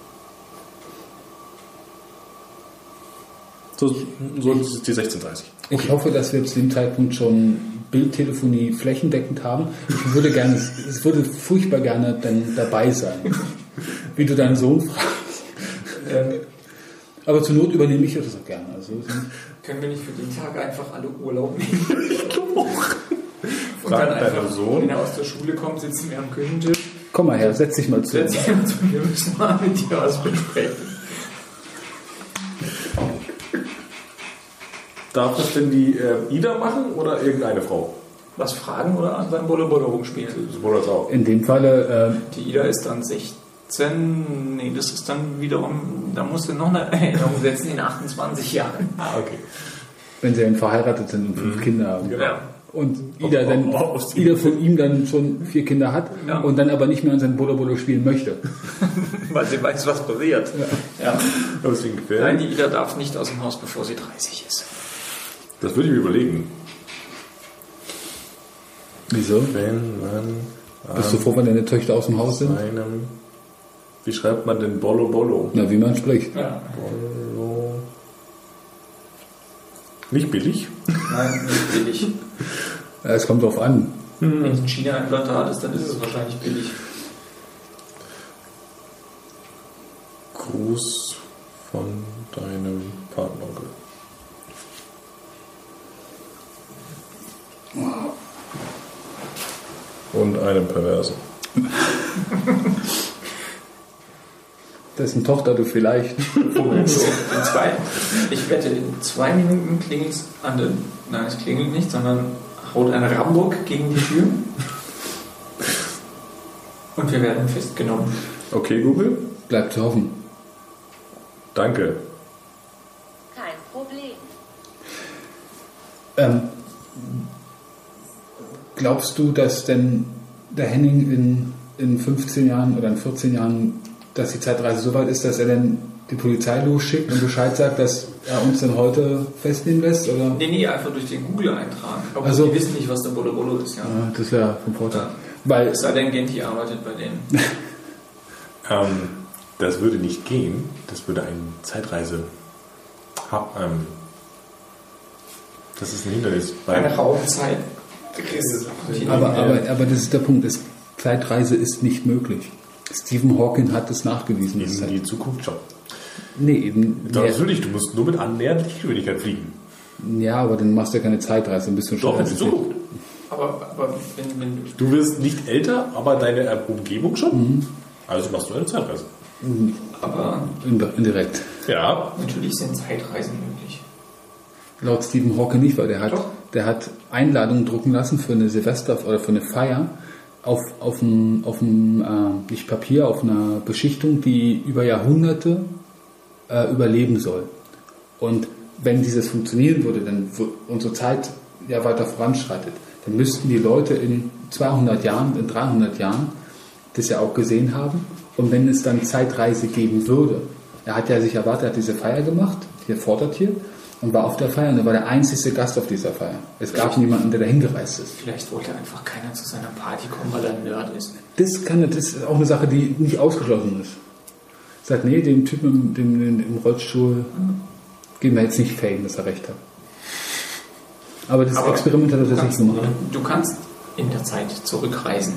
So ist es die 16:30. Ich hoffe, dass wir zu dem Zeitpunkt schon Bildtelefonie flächendeckend haben. Ich würde furchtbar gerne dann dabei sein, wie du deinen Sohn fragst. Aber zur Not übernehme ich das auch gerne. Also, Können wir nicht für den Tag einfach alle Urlaub nehmen? Und Frag dann einfach, deinen Sohn. wenn er aus der Schule kommt, sitzen wir am Küchentisch. komm mal her, setz dich mal zu. Setz dich mal zu mir, wir müssen mal mit dir was besprechen. Darf das denn die Ida machen oder irgendeine Frau? Was fragen oder an seinem Bolle rumspielen? Das wurde das auch. In dem Falle, Die Ida ist dann 16. Nee, das ist dann wiederum, da musst du noch eine Erinnerung setzen in 28 Jahren. Ah, okay. wenn sie dann verheiratet sind und 5 Kinder haben. Ja. Und Ida von ihm dann schon 4 Kinder hat und dann aber nicht mehr an sein Bolo spielen möchte. Weil sie weiß, was passiert. Ja. Deswegen Nein, gefährlich. die Ida darf nicht aus dem Haus, bevor sie 30 ist. Das würde ich mir überlegen. Wieso? Wenn man Bist du froh, wenn deine Töchter aus dem Haus sind? wie schreibt man denn Bolo? Na, wie man spricht. Ja. Bolo. Nicht billig? Nein, nicht billig. Es kommt drauf an. Wenn es ein China-Implantat ist, dann ist es wahrscheinlich billig. Gruß von deinem Patenonkel. Und einem Perversen. Dessen Tochter du vielleicht. Ich wette, in 2 Minuten klingelt es an den. Nein, es klingelt nicht, sondern haut ein Rambock gegen die Tür. Und wir werden festgenommen. Okay, Google. Bleibt zu hoffen. Danke. Kein Problem. Glaubst du, dass denn der Henning in 15 Jahren oder in 14 Jahren, dass die Zeitreise so weit ist, dass er dann die Polizei losschickt und Bescheid sagt, dass er uns dann heute festnehmen lässt? Oder? Nee, einfach durch den Google eintragen. Aber Also- die wissen nicht, was der Bolo ist. Ja. Ja, das wäre vom Vorteil. Ja. Weil Es sei denn, Genti arbeitet bei denen. Das würde nicht gehen. Das würde eine Zeitreise haben. Das ist ein Hindernis. Eine Raumzeit. aber das ist der Punkt. Zeitreise ist nicht möglich. Stephen Hawking hat es nachgewiesen. In die Zukunft schon. Nee, eben. Natürlich, du musst nur mit annähernd Lichtgeschwindigkeit fliegen. Ja, aber dann machst du ja keine Zeitreise, dann bist du Doch, schon. in die Zukunft. Aber wenn Du wirst nicht älter, aber deine Umgebung schon. Also machst du eine Zeitreise. aber Indirekt. Ja. natürlich sind Zeitreisen möglich. Laut Stephen Hawking nicht, weil der hat Einladungen drucken lassen für eine Silvester oder für eine Feier auf einem nicht Papier, auf einer Beschichtung, die über Jahrhunderte überleben soll. Und wenn dieses funktionieren würde, dann unsere Zeit ja weiter voranschreitet, dann müssten die Leute in 200 Jahren, in 300 Jahren das ja auch gesehen haben. Und wenn es dann Zeitreise geben würde, er hat ja sich erwartet, er hat diese Feier gemacht, hier Vordertier, und war auf der Feier und er war der einzige Gast auf dieser Feier. Es gab niemanden, der dahin gereist ist. Vielleicht wollte einfach keiner zu seiner Party kommen, weil er ein Nerd ist. Das ist auch eine Sache, die nicht ausgeschlossen ist. Sagt, nee, dem Typen im Rollstuhl geben wir jetzt nicht Fame, dass er recht hat. Aber das Experiment hat er tatsächlich gemacht. Du kannst in der Zeit zurückreisen.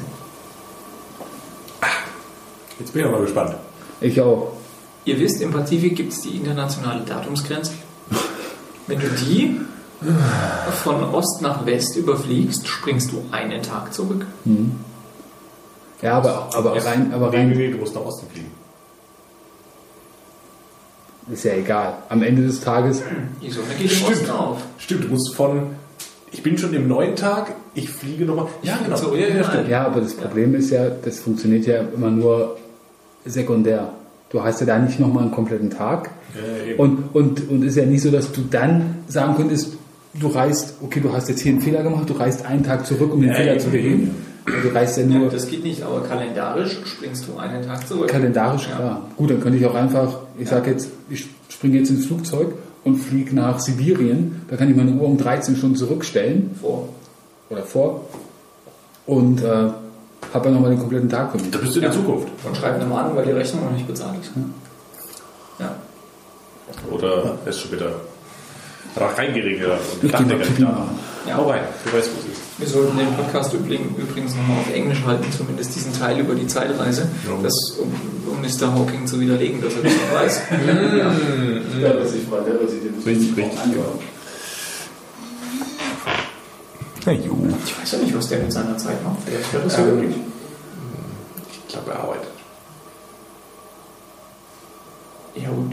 Jetzt bin ich aber gespannt. Ich auch. Ihr wisst, im Pazifik gibt es die internationale Datumsgrenze. Wenn du die von Ost nach West überfliegst, springst du einen Tag zurück. Ja, aber rein Nee, du musst nach Osten fliegen. ist ja egal. Am Ende des Tages, Die Sonne geht im Osten auf. Stimmt, du musst ich bin schon im neuen Tag, ich fliege nochmal. Ja, genau. So, Ja, stimmt. ja, aber das Problem ist ja, das funktioniert ja immer nur sekundär. Du hast ja da nicht nochmal einen kompletten Tag. Und ist ja nicht so, dass du dann sagen könntest, du reist, okay, du hast jetzt hier einen Fehler gemacht, du reist einen Tag zurück, um den Fehler zu beheben. Du reist ja nur Ja, das geht nicht, aber kalendarisch springst du einen Tag zurück. kalendarisch, klar. Gut, dann könnte ich auch einfach, ich sage jetzt, ich springe jetzt ins Flugzeug und fliege nach Sibirien, da kann ich meine Uhr um 13 Stunden zurückstellen Vor. und habe dann nochmal den kompletten Tag für mich. Da bist du in der Zukunft. Und schreib einem an, weil die Rechnung noch nicht bezahlt ist. Ja. Oder ist schon wieder reingeregelt und Ich gehe mal nicht Pipi da. machen. Ja. Hau rein, du weißt, wo es ist. Wir sollten den Podcast übrigens nochmal auf Englisch halten, zumindest diesen Teil über die Zeitreise, um Mr. Hawking zu widerlegen, dass er das noch weiß. Ja, dass ich mal selber sie den Richtig. Na jo. Ich weiß ja nicht, was der mit seiner Zeit macht. Vielleicht hört das ja wirklich. Ich glaube, er arbeitet. Ja, gut.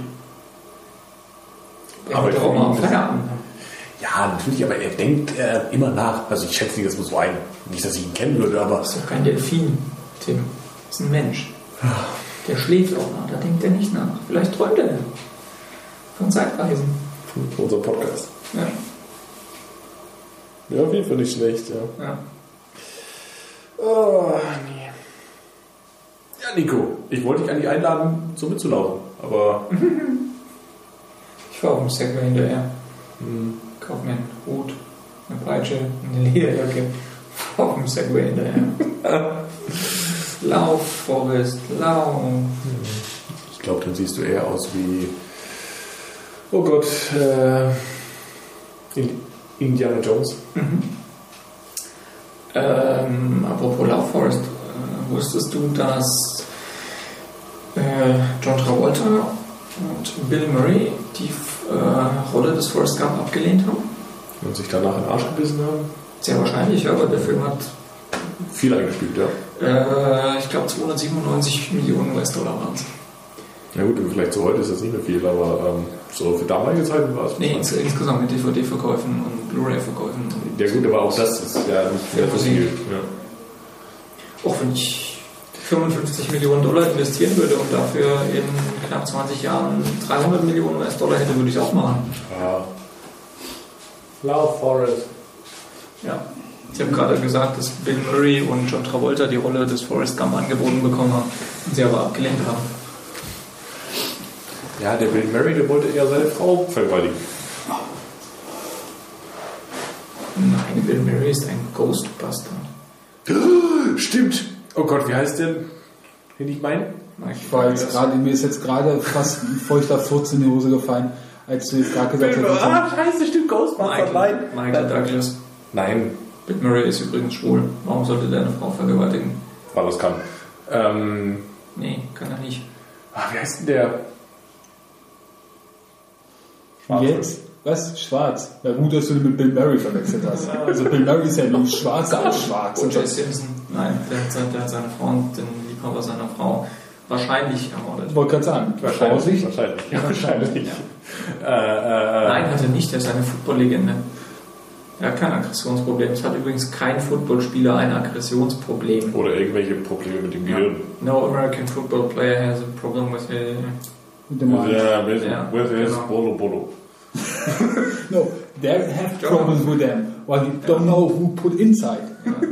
Er Aber wird auch mal Feierabend haben. Ja, natürlich, aber er denkt immer nach. Also ich schätze ihn jetzt mal so ein. Nicht, dass ich ihn kennen würde, aber... Das ist doch kein Delfin, Tim. Das ist ein Mensch. Der schläft auch nach, da denkt er nicht nach. Vielleicht träumt er von Zeitreisen. Für unseren Podcast. Ja. Ja, auf jeden Fall nicht schlecht, ja. Ja. Oh, nee. Ja, Nico, ich wollte dich eigentlich einladen, so mitzulaufen, aber... Ich fahre auf dem Segway hinterher. Kauf mir einen Hut, eine Peitsche, eine Lederjacke. Fahr auf dem Segway hinterher. Lauf, Forrest, lauf. Ich glaube, dann siehst du eher aus wie... Oh Gott, Indiana Jones. Apropos Lauf, Forrest, wusstest du, dass John Travolta und Bill Murray die Rolle des Forrest Gump abgelehnt haben? Und sich danach in den Arsch gebissen haben? Sehr wahrscheinlich, aber der Film hat, Viel eingespielt, ja. ich glaube, 297 Millionen US-Dollar waren es. Ja gut, vielleicht so heute ist das nicht mehr viel, aber so für damalige Zeiten war es... Nee, insgesamt mit DVD-Verkäufen und Blu-ray-Verkäufen. Ja gut, aber auch das ist ja nicht mehr so viel. Ja. Auch wenn ich 55 Millionen Dollar investieren würde und dafür in knapp 20 Jahren 300 Millionen US-Dollar hätte, würde ich es auch machen. Ja. Lauf, Forrest. Ja. Ich habe gerade gesagt, dass Bill Murray und John Travolta die Rolle des Forrest Gump angeboten bekommen haben und sie aber abgelehnt haben. Ja, der Bill Murray, der wollte eher seine Frau vergewaltigen. Nein, Bill Murray ist ein Ghostbuster. Stimmt. Oh Gott, wie heißt der? Den ich meine? Mir ist jetzt gerade fast ein feuchter Furz in die Hose gefallen, als du jetzt gerade gesagt hast. scheiße, stimmt, Ghostbuster. Michael Douglas. Nein, Bill Murray ist übrigens schwul. Warum sollte der eine Frau vergewaltigen? weil das kann. Nee, kann er nicht. Wie heißt denn der? Jetzt? Was? Schwarz? Na gut, dass du den mit Bill Murray verwechselt hast. Also Bill Murray ist ja nur schwarz, auch schwarz. O.J. Simpson, nein, der hat seine Frau und den Liebhaber seiner Frau wahrscheinlich ermordet. Ich wollte gerade sagen, Wahrscheinlich. Nein, hat er nicht, er ist eine Football-Legende. Er hat kein Aggressionsproblem. Es hat übrigens kein Footballspieler ein Aggressionsproblem. Oder irgendwelche Probleme mit dem Gehirn. No American football player has a problem with his... mit dem Mann. With his genau. Bolo. No, they have problems with them. Well, you don't know who put inside.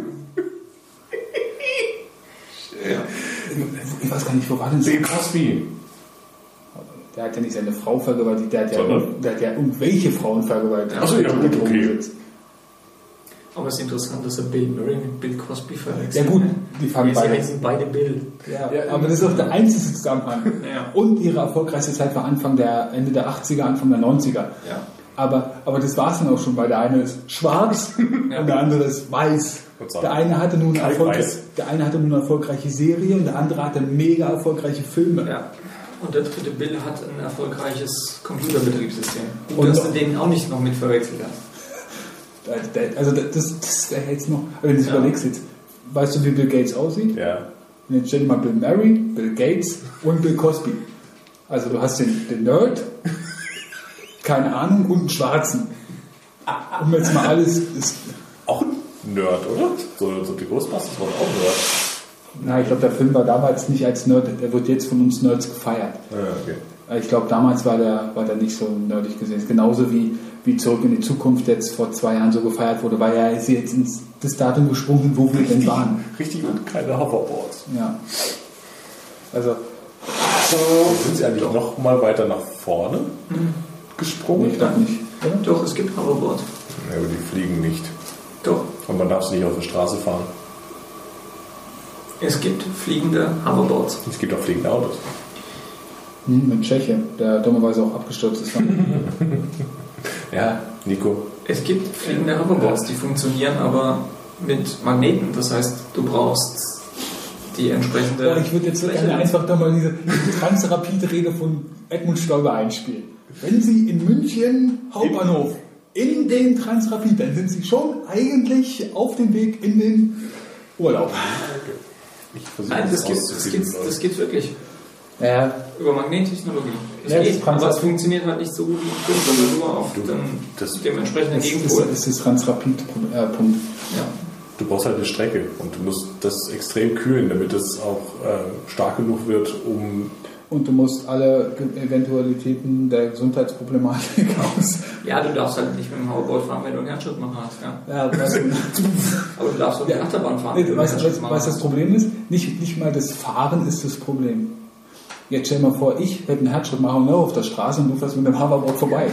Ja. Ich weiß gar nicht, wo war denn das? Bill Cosby. Der hat ja nicht seine Frau vergewaltigt, der hat Sondern? ja irgendwelche Frauen vergewaltigt. Ach so, ja, gut, okay. Aber es ist interessant, dass er Bill Murray mit Bill Cosby verwechselt. Ja gut, die fangen Sie beide. heißen beide Bill. Ja, aber das ist auch der einzige Zusammenhang. Ja. Und ihre erfolgreichste Zeit war Ende der 80er, Anfang der 90er. Ja. Aber das war es dann auch schon, weil der eine ist schwarz und der andere ist weiß. Der eine hatte nun eine erfolgreiche Serie und der andere hatte mega erfolgreiche Filme. Ja. Und der dritte Bill hat ein erfolgreiches Computerbetriebssystem. Und Und dass noch- du den auch nicht noch mit verwechselt hast. Also das wäre jetzt noch, wenn du das überlegst jetzt, weißt du, wie Bill Gates aussieht? Ja. Und jetzt stell dir mal Bill Murray, Bill Gates und Bill Cosby. Also du hast den Nerd, keine Ahnung, und einen Schwarzen. Und jetzt mal alles ist. Auch ein Nerd, oder? So die Ghostbusters waren auch Nerd. Na, ich glaube, der Film war damals nicht als Nerd, der wird jetzt von uns Nerds gefeiert. Ja, okay. Ich glaube, damals war der nicht so nerdig gesehen. Genauso wie Zurück in die Zukunft jetzt vor 2 Jahren so gefeiert wurde, weil er ist jetzt ins das Datum gesprungen, wo wir denn waren. Richtig und keine Hoverboards. Ja. Also, Sind sie eigentlich noch mal weiter nach vorne gesprungen? ich glaube nicht. Oder? Doch, es gibt Hoverboard. Ja, aber die fliegen nicht. Doch, Und man darf sie nicht auf der Straße fahren. es gibt fliegende Hoverboards. Es gibt auch fliegende Autos. Mit Tscheche, der dummerweise auch abgestürzt ist. Ja, Nico. Es gibt fliegende Hoverboards, die funktionieren aber mit Magneten. Das heißt, du brauchst die entsprechende... Ja, ich würde jetzt gerne einfach da mal diese Transrapid-Rede von Edmund Stoiber einspielen. Wenn Sie in München Hauptbahnhof in den Transrapid, dann sind Sie schon eigentlich auf dem Weg in den Urlaub. Ich versuche Nein, das rauszufinden, gibt's wirklich. Ja, Über Magnettechnologie. Das Ja, das geht, ist aber es Transrapid. funktioniert halt nicht so gut wie im Film, sondern nur auf dem entsprechenden das Gegenpol. ist das Transrapid-Punkt. Ja. Du brauchst halt eine Strecke und du musst das extrem kühlen, damit es auch stark genug wird, um... Und du musst alle Eventualitäten der Gesundheitsproblematik aus. Ja, du darfst halt nicht mit dem Hoverboard fahren, wenn du einen Herzschrittmacher hast. Ja. Ja, weißt du, Aber du darfst auch mit der Achterbahn fahren, nee, wenn du einen weißt du, Herzschrittmacher was das hast. Problem ist? Nicht mal das Fahren ist das Problem. Jetzt stell dir mal vor, ich hätte einen Herzschrittmacher und auf der Straße und du fährst mit dem Hoverboard vorbei.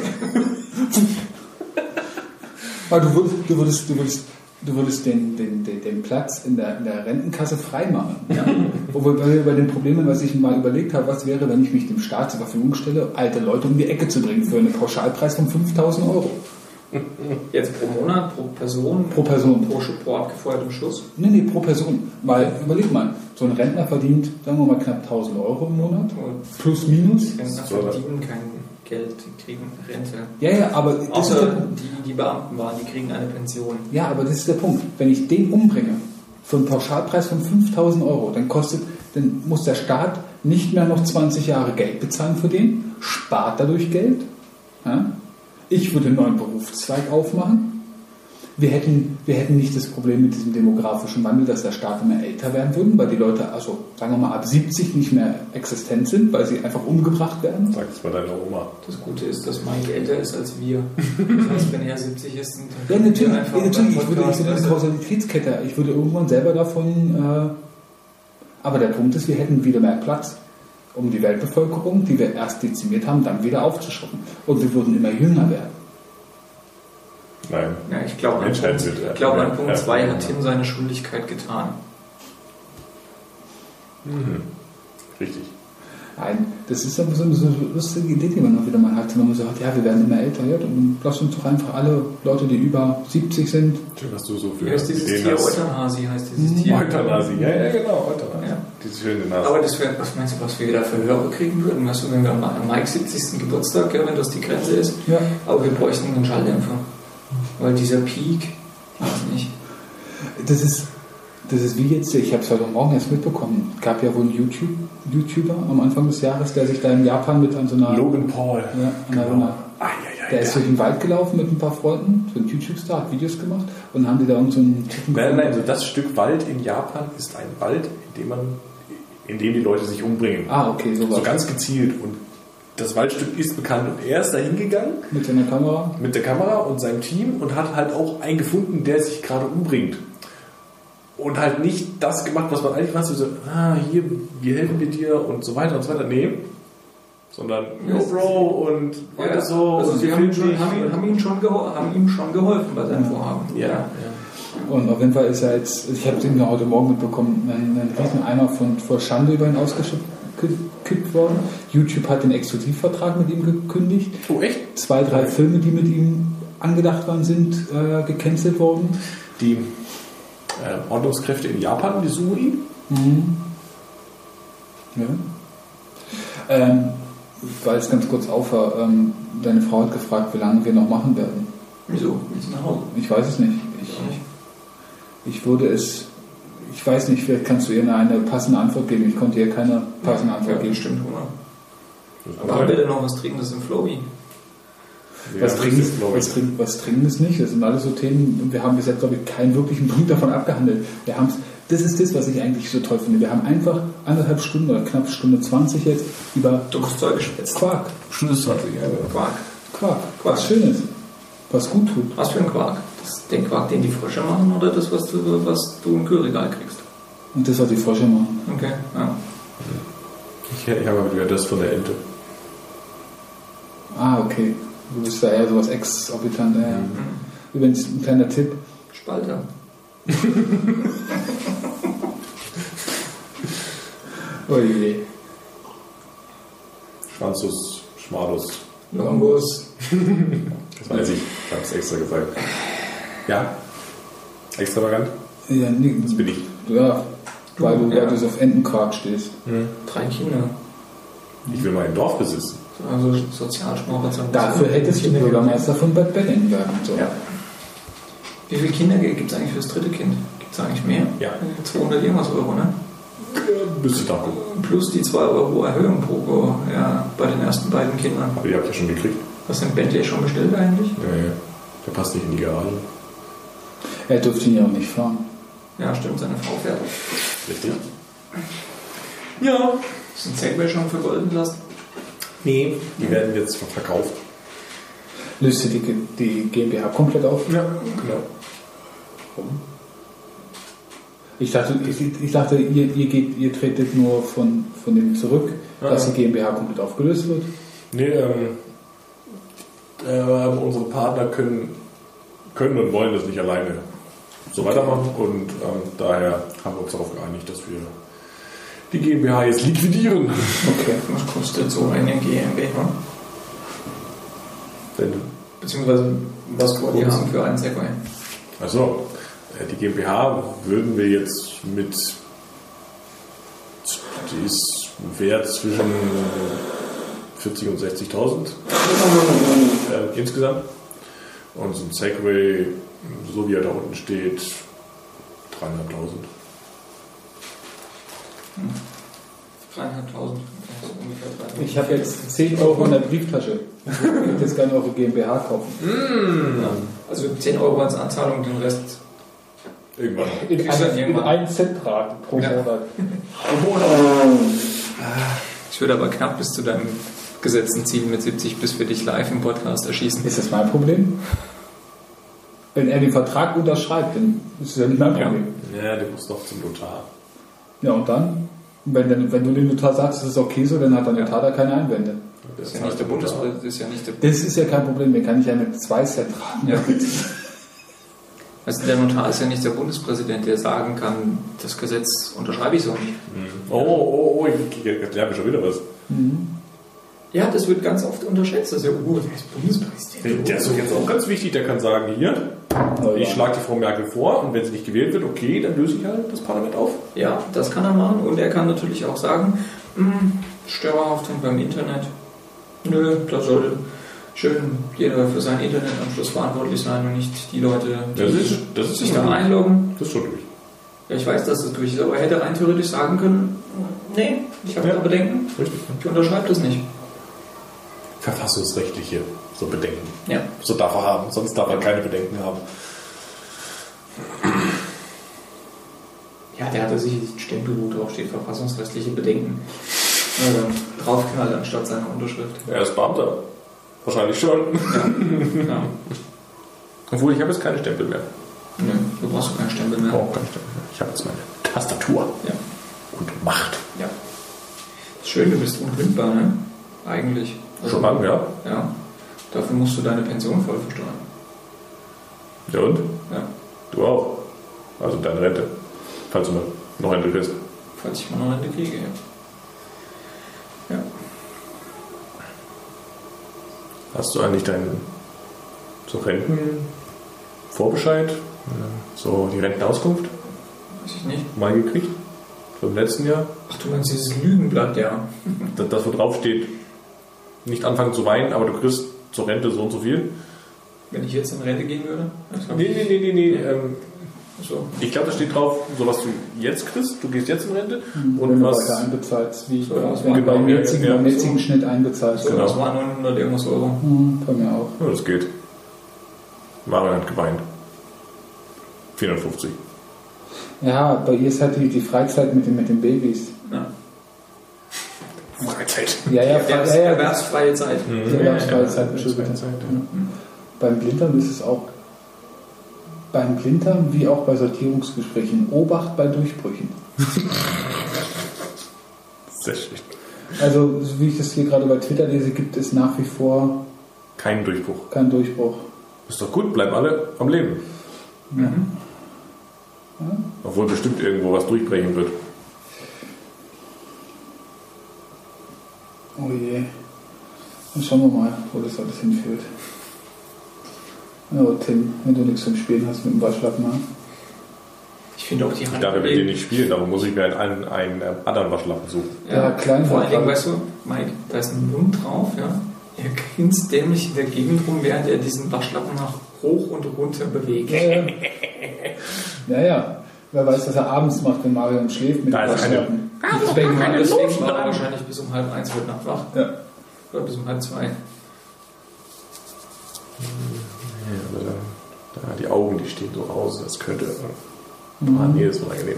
Weil du würdest den Platz in der Rentenkasse freimachen. Ja? Obwohl wir bei den Problemen, was ich mal überlegt habe, was wäre, wenn ich mich dem Staat zur Verfügung stelle, alte Leute um die Ecke zu bringen für einen Pauschalpreis von 5.000 Euro. Jetzt pro Monat, pro Person? Pro Person. Pro abgefeuertem Schuss? Nee, pro Person. Weil, überleg mal, so ein Rentner verdient, sagen wir mal, knapp 1.000 Euro im Monat. Plus, minus. Rentner verdienen kein Geld, die kriegen Rente. Ja, aber das ist der Außer Punkt. die Beamten waren, die kriegen eine Pension. Ja, aber das ist der Punkt. Wenn ich den umbringe für einen Pauschalpreis von 5.000 Euro, dann muss der Staat nicht mehr noch 20 Jahre Geld bezahlen für den, spart dadurch Geld. Ja? Ich würde einen neuen Berufszweig aufmachen. Wir hätten nicht das Problem mit diesem demografischen Wandel, dass der Staat immer älter werden würde, weil die Leute, also sagen wir mal, ab 70 nicht mehr existent sind, weil sie einfach umgebracht werden. Sag das mal deiner Oma. Das Gute ist, dass Mike älter ist als wir. Das heißt, wenn er 70 ist, Ja, dann natürlich. wir einfach Ja, natürlich. Ich beim würde Podcast, eine weißt du, Kausalitätskette. Ich würde irgendwann selber davon. Aber der Punkt ist, wir hätten wieder mehr Platz, um die Weltbevölkerung, die wir erst dezimiert haben, dann wieder aufzuschruppen. Und wir würden immer jünger werden. Nein. Ja, ich glaube, an Menschheit Punkt, wird- ich glaube, an ja, Punkt ja, 2 ja. hat Tim seine Schuldigkeit getan. Richtig. Nein, das ist so eine lustige Idee, die man noch wieder mal hat. Wenn man sagt, ja, wir werden immer älter, ja, dann lass uns doch einfach alle Leute, die über 70 sind. Was du so für Wie heißt dieses Tier? Euthanasie heißt dieses Tier. Euthanasie, ja, genau, Euthanasie. Ja. Diese schöne Nase. Aber das wäre, was meinst du, was wir da für Hörer kriegen würden? Weißt du, wenn wir am Mike 70. Geburtstag, ja, wenn das die Grenze ist, Ja. aber wir bräuchten einen Schalldämpfer. Weil dieser Peak, ich weiß nicht. Das ist wie jetzt, ich habe es heute Morgen erst mitbekommen, es gab ja wohl einen YouTuber am Anfang des Jahres, der sich da in Japan mit an so einer... Logan Paul. Ja, an einer der ist durch den Wald gelaufen mit ein paar Freunden, so ein YouTube-Star, hat Videos gemacht und haben die da irgend so einen Typen Nein, also das Stück Wald in Japan ist ein Wald, in dem die Leute sich umbringen. Ah, okay, sowas. So ganz gezielt. Und das Waldstück ist bekannt und er ist da hingegangen. Mit seiner Kamera? Mit der Kamera und seinem Team und hat halt auch einen gefunden, der sich gerade umbringt. Und halt nicht das gemacht, was man eigentlich macht, so, hier, wir helfen dir und so weiter und so weiter. Nee. Sondern, yo Bro und weiter so. Also und sie haben ihm schon geholfen bei seinem Vorhaben. Ja. Und auf jeden Fall ist er jetzt, ich habe es eben heute Morgen mitbekommen, ein Rieseneimer vor Schande über ihn ausgekippt worden. YouTube hat den Exklusivvertrag mit ihm gekündigt. Oh, echt? 2, 3 Filme, die mit ihm angedacht waren, sind gecancelt worden. Die Ordnungskräfte in Japan, die suchen ihn. Mhm. Ja. Weil es ganz kurz auf war, deine Frau hat gefragt, wie lange wir noch machen werden. Wieso? Willst du nach Hause? Ich weiß es nicht. Ich weiß nicht, vielleicht kannst du ihr eine passende Antwort geben. Ich konnte ihr keine passende Antwort geben. Bestimmt Hunger. Aber haben wir denn noch was Trinkendes im Flowy? Was Trinkendes nicht. Das sind alles so Themen, wir haben bis jetzt, glaube ich, keinen wirklichen Punkt davon abgehandelt. Das ist das, was ich eigentlich so toll finde. Wir haben einfach 1,5 Stunden oder knapp Stunde 20 jetzt über Zeug geschwätzt. Quark. Stunde 20, ja. Quark. Was Schönes. Was gut tut. Was für ein Quark? Den Quark, den die Frösche machen oder das, was du im Kühlregal kriegst? Und das, was die Frösche machen. Okay, ja. Ich habe aber wieder das von der Ente. Ah, okay. Du bist da eher sowas exorbitant. Ja. Übrigens, ein kleiner Tipp. Spalter. Oh je. Schwanzus, Schmalus. Longus. Das weiß ich habe es extra gesagt. Ja? Extravagant? Ja, nee. Das bin ich. Ja, weil du so auf Entenquark stehst. 3 Kinder. Ich will mein Dorf besitzen. Also Sozialschmarotzer. Dafür hättest du Bürgermeister von Bad Benning werden. So. Ja. Wie viele Kinder gibt es eigentlich für das dritte Kind? Gibt es eigentlich mehr? Ja. 200 irgendwas Euro, ne? Bis ich da gucke. Plus die 2 Euro Erhöhung bei den ersten beiden Kindern. Aber die habt ihr schon gekriegt. Hast du den Bentley schon bestellt eigentlich? Ja. Der passt nicht in die Garage. Er durfte ihn ja auch nicht fahren. Ja, stimmt, seine Frau fährt. Richtig? Ja. Ist ein Segway schon vergolden lassen? Nee. Die werden jetzt verkauft. Löst ihr die GmbH komplett auf? Ja, genau. Warum? Ich dachte ihr tretet nur von dem zurück, dass die GmbH komplett aufgelöst wird. Nee, unsere Partner können und wollen das nicht alleine so weitermachen und daher haben wir uns darauf geeinigt, dass wir die GmbH jetzt liquidieren. Okay, was kostet so eine GmbH? Beziehungsweise was wollt ihr haben für einen Segway? Achso, die GmbH würden wir jetzt die ist wert zwischen 40.000 und 60.000 insgesamt. Und so ein Segway, so wie er da unten steht, 3.500. Ich habe jetzt 10 Euro in der Brieftasche. Ich würde jetzt gerne eure GmbH kaufen. Also 10 Euro als Anzahlung, den Rest irgendwann. In 1 Cent pro Monat. Ich würde aber knapp bis zu deinem gesetzten Ziel mit 70 bis für dich live im Podcast erschießen. Ist das mein Problem? Wenn er den Vertrag unterschreibt, dann ist es ja nicht mein Problem. Ja, der muss doch zum Notar. Ja, und dann? Wenn du dem Notar sagst, das ist okay so, dann hat der Notar da keine Einwände. Das ist ja nicht der Bundespräsident. Das ist ja kein Problem, den kann ich ja mit 2 Cent tragen. Ja. Also der Notar ist ja nicht der Bundespräsident, der sagen kann, das Gesetz unterschreibe ich so nicht. Oh, ich lerne schon wieder was. Ja, das wird ganz oft unterschätzt. Das ist ja, der ist Bundespräsident. Der ist doch jetzt auch ganz wichtig, der kann sagen, hier, ich schlage die Frau Merkel vor und wenn sie nicht gewählt wird, okay, dann löse ich halt das Parlament auf. Ja, das kann er machen und er kann natürlich auch sagen, Störerhaftung beim Internet. Nö, da soll schön jeder für seinen Internetanschluss verantwortlich sein und nicht die Leute, die Das ist sich da einloggen. Das ist schon durch. Ja, ich weiß, dass das durch ist, aber er hätte rein theoretisch sagen können, nee, ich habe da Bedenken, Richtig. ich unterschreibe das nicht. Verfassungsrechtliche so Bedenken. Ja. So darf er haben, sonst darf er keine Bedenken haben. Ja, der hatte sicherlich einen Stempel, wo drauf steht, verfassungsrechtliche Bedenken. Ja, dann draufknallt anstatt seiner Unterschrift. Er ist Beamter. Wahrscheinlich schon. Ja. Obwohl, ich habe jetzt keine Stempel mehr. Nö, du brauchst keinen Stempel mehr. Oh, keine Stempel mehr. Ich habe jetzt meine Tastatur. Ja. Und Macht. Ja. Schön, du bist unkündbar, ne? Eigentlich. Schon lange, ja. Ja. Dafür musst du deine Pension voll versteuern. Ja und? Ja. Du auch. Also deine Rente. Falls du noch Rente kriegst. Falls ich mal eine Rente kriege, ja. Ja. Hast du eigentlich deinen so Rentenvorbescheid, so die Rentenauskunft Weiß ich nicht. mal gekriegt? So im letzten Jahr? Ach, du meinst dieses Lügenblatt, ja. Das wo drauf steht, nicht anfangen zu weinen, aber du kriegst zur Rente so und so viel. Wenn ich jetzt in Rente gehen würde? Nee. So. Ich glaube, da steht drauf, so was du jetzt kriegst, du gehst jetzt in Rente Und und du was. weiter einbezahlst, wie So, wenn du beim ja, jetzigen Schnitt einbezahlst. So, Genau. das waren 900 irgendwas Euro. Bei mir auch. Ja, das geht. Marion hat geweint. 450. Ja, bei ihr ist halt die Freizeit mit den Babys. Ja. Freizeit. Ja, Erwerbsfreie Zeit. Erwerbsfreie Zeit, Entschuldigung. Beim Blinddarm ist es auch. Beim Blinddarm wie auch bei Sortierungsgesprächen. Obacht bei Durchbrüchen. Sehr schön. Also, so wie ich das hier gerade bei Twitter lese, gibt es nach wie vor Kein Durchbruch. keinen Durchbruch. Ist doch gut, bleiben alle am Leben. Ja. Obwohl bestimmt irgendwo was durchbrechen wird. Oh je. Dann schauen wir mal, wo das alles hinführt. Ja, Tim, wenn du nichts zum Spielen hast mit dem Waschlappen, ne? Ich finde auch die Ich darf ja mit dir nicht spielen, darum muss ich mir einen anderen Waschlappen suchen. Ja, klein vor allen Dingen, war- weißt du, Mike, da ist ein Mund drauf, ja. Er grinst dämlich in der Gegend rum, während er diesen Waschlappen nach hoch und runter bewegt. Ja. Wer weiß, was er abends macht, wenn Marion schläft mit Da dem ist eine- Waschlappen. Deswegen war er wahrscheinlich bis um 1:30 heute Nacht wach. Ja. Oder bis um 1:30. Ja, aber da die Augen, die stehen so aus, das könnte. Nee, das ist unangenehm.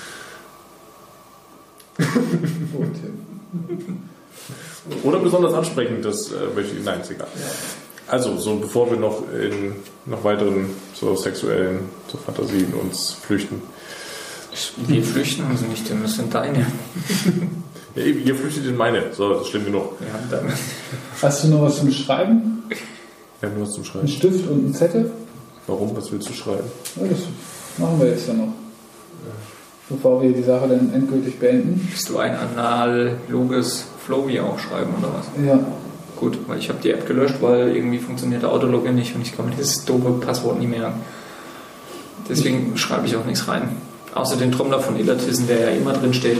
Oh, Tim. Oder besonders ansprechend, das möchte ich. Nein, ist egal. Also, so bevor wir noch in noch weiteren so sexuellen so Fantasien uns flüchten. Wir flüchten also nicht, Tim, das sind deine. Ja, ihr flüchtet in meine, so, das ist schlimm genug. Ja, dann. Hast du noch was zum Schreiben? Wir haben nur was zum Ein Schreiben. Stift und ein Zettel? Warum? Was willst du schreiben? Ja, das machen wir jetzt ja noch. Bevor wir die Sache dann endgültig beenden. Bist du ein analoges Flowy auch schreiben oder was? Ja. Gut, weil ich habe die App gelöscht, weil irgendwie funktioniert der Autologin nicht und ich kann mir das doofe Passwort nie merken. Deswegen schreibe ich auch nichts rein. Außer den Trommler von Illertissen, der ja immer drin steht.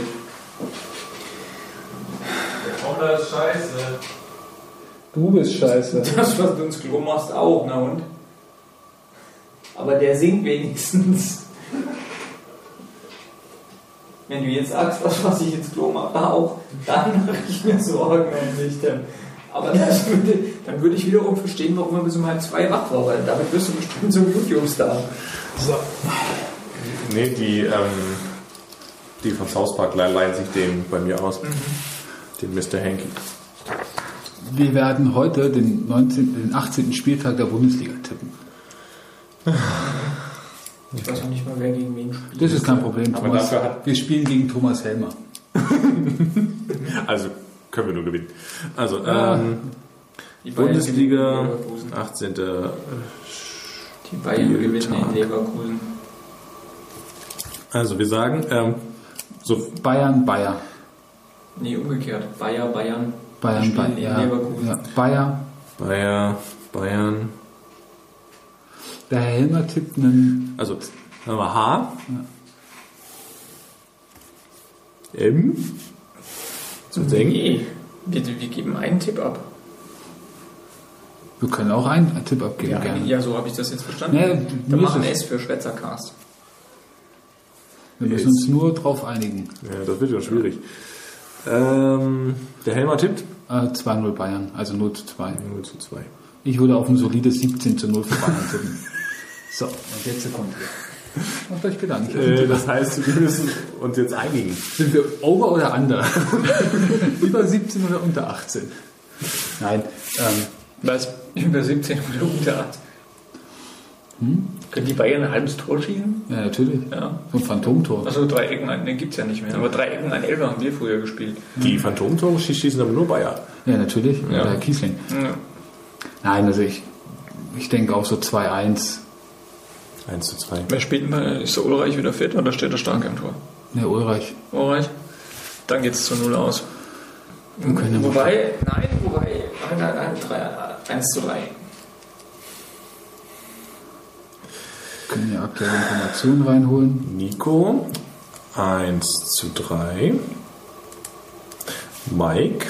Der Trommler ist scheiße. Du bist scheiße. Das, was du ins Klo machst, auch, na und? Aber der singt wenigstens. Wenn du jetzt sagst, was ich ins Klo mache, auch, dann mache ich mir Sorgen um dich. Aber dann würde ich wiederum verstehen, warum er bis um 1:30 wach war, weil damit wirst du bestimmt so ein YouTube-Star. So. Nee, die von South Park leihen sich den bei mir aus. Den Mr. Hanky. Wir werden heute den 18. Spieltag der Bundesliga tippen. Ich weiß noch nicht mal, wer gegen wen spielt. Das ist kein Problem, Aber Thomas. dafür hat- Wir spielen gegen Thomas Helmer. Also können wir nur gewinnen. Also, Die Bayern Bundesliga, gewinnen in Leverkusen. 18. Die Bayern gewinnen in Leverkusen. Also wir sagen, so Bayern, Bayer. Nee, umgekehrt. Bayern. Bayern, spielen in Leverkusen. ja. Bayern. Der Herr Helmer tippt einen... Also, sagen wir H. Ja. M. Zu denken. Nee, wir geben einen Tipp ab. Wir können auch einen Tipp abgeben, gerne. Ja, so habe ich das jetzt verstanden. Ja, wir machen S für Schwätzercast. Wir müssen uns nur drauf einigen. Ja, das wird ja schwierig. Der Helmer tippt? 2-0 Bayern, also 0-2. 0-2. Ich würde auf ein solides 17-0 für Bayern tippen. So, und jetzt kommt ihr. Macht euch Gedanken. Das heißt, wir müssen uns jetzt einigen. Sind wir over oder under? Über 17 oder unter 18? Nein. Was? Über 17 oder unter 18? Können die Bayern ein halbes Tor schießen? Ja, natürlich. Ja. So ein Phantomtor. Also 3 Ecken, den gibt es ja nicht mehr. Aber 3 Ecken, ein Elfer haben wir früher gespielt. Die Phantomtore schießen aber nur Bayern. Ja, natürlich. Ja. Oder Kiesling. Ja. Nein, also ich denke auch so 2-1. 1-2. Wer spielt mal? Ist der Ulreich wieder fit oder steht der Stark im Tor? Ne, Ulreich. Ulreich? Dann geht es zu 0 aus. können ja Wobei, 1-3. Können ja aktuelle Informationen reinholen. Nico, 1-3. Mike,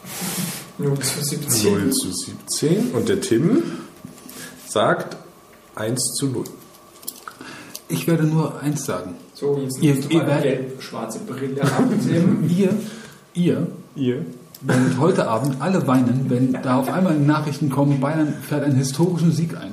0-17. 0-17. Und der Tim sagt 1-0. Ich werde nur eins sagen. So, jetzt Ihr- nimmst du ihr mal werdet- gelb-schwarze Brille ab, Tim. Ihr werdet heute Abend alle weinen, wenn da auf einmal Nachrichten kommen, Bayern fährt einen historischen Sieg ein.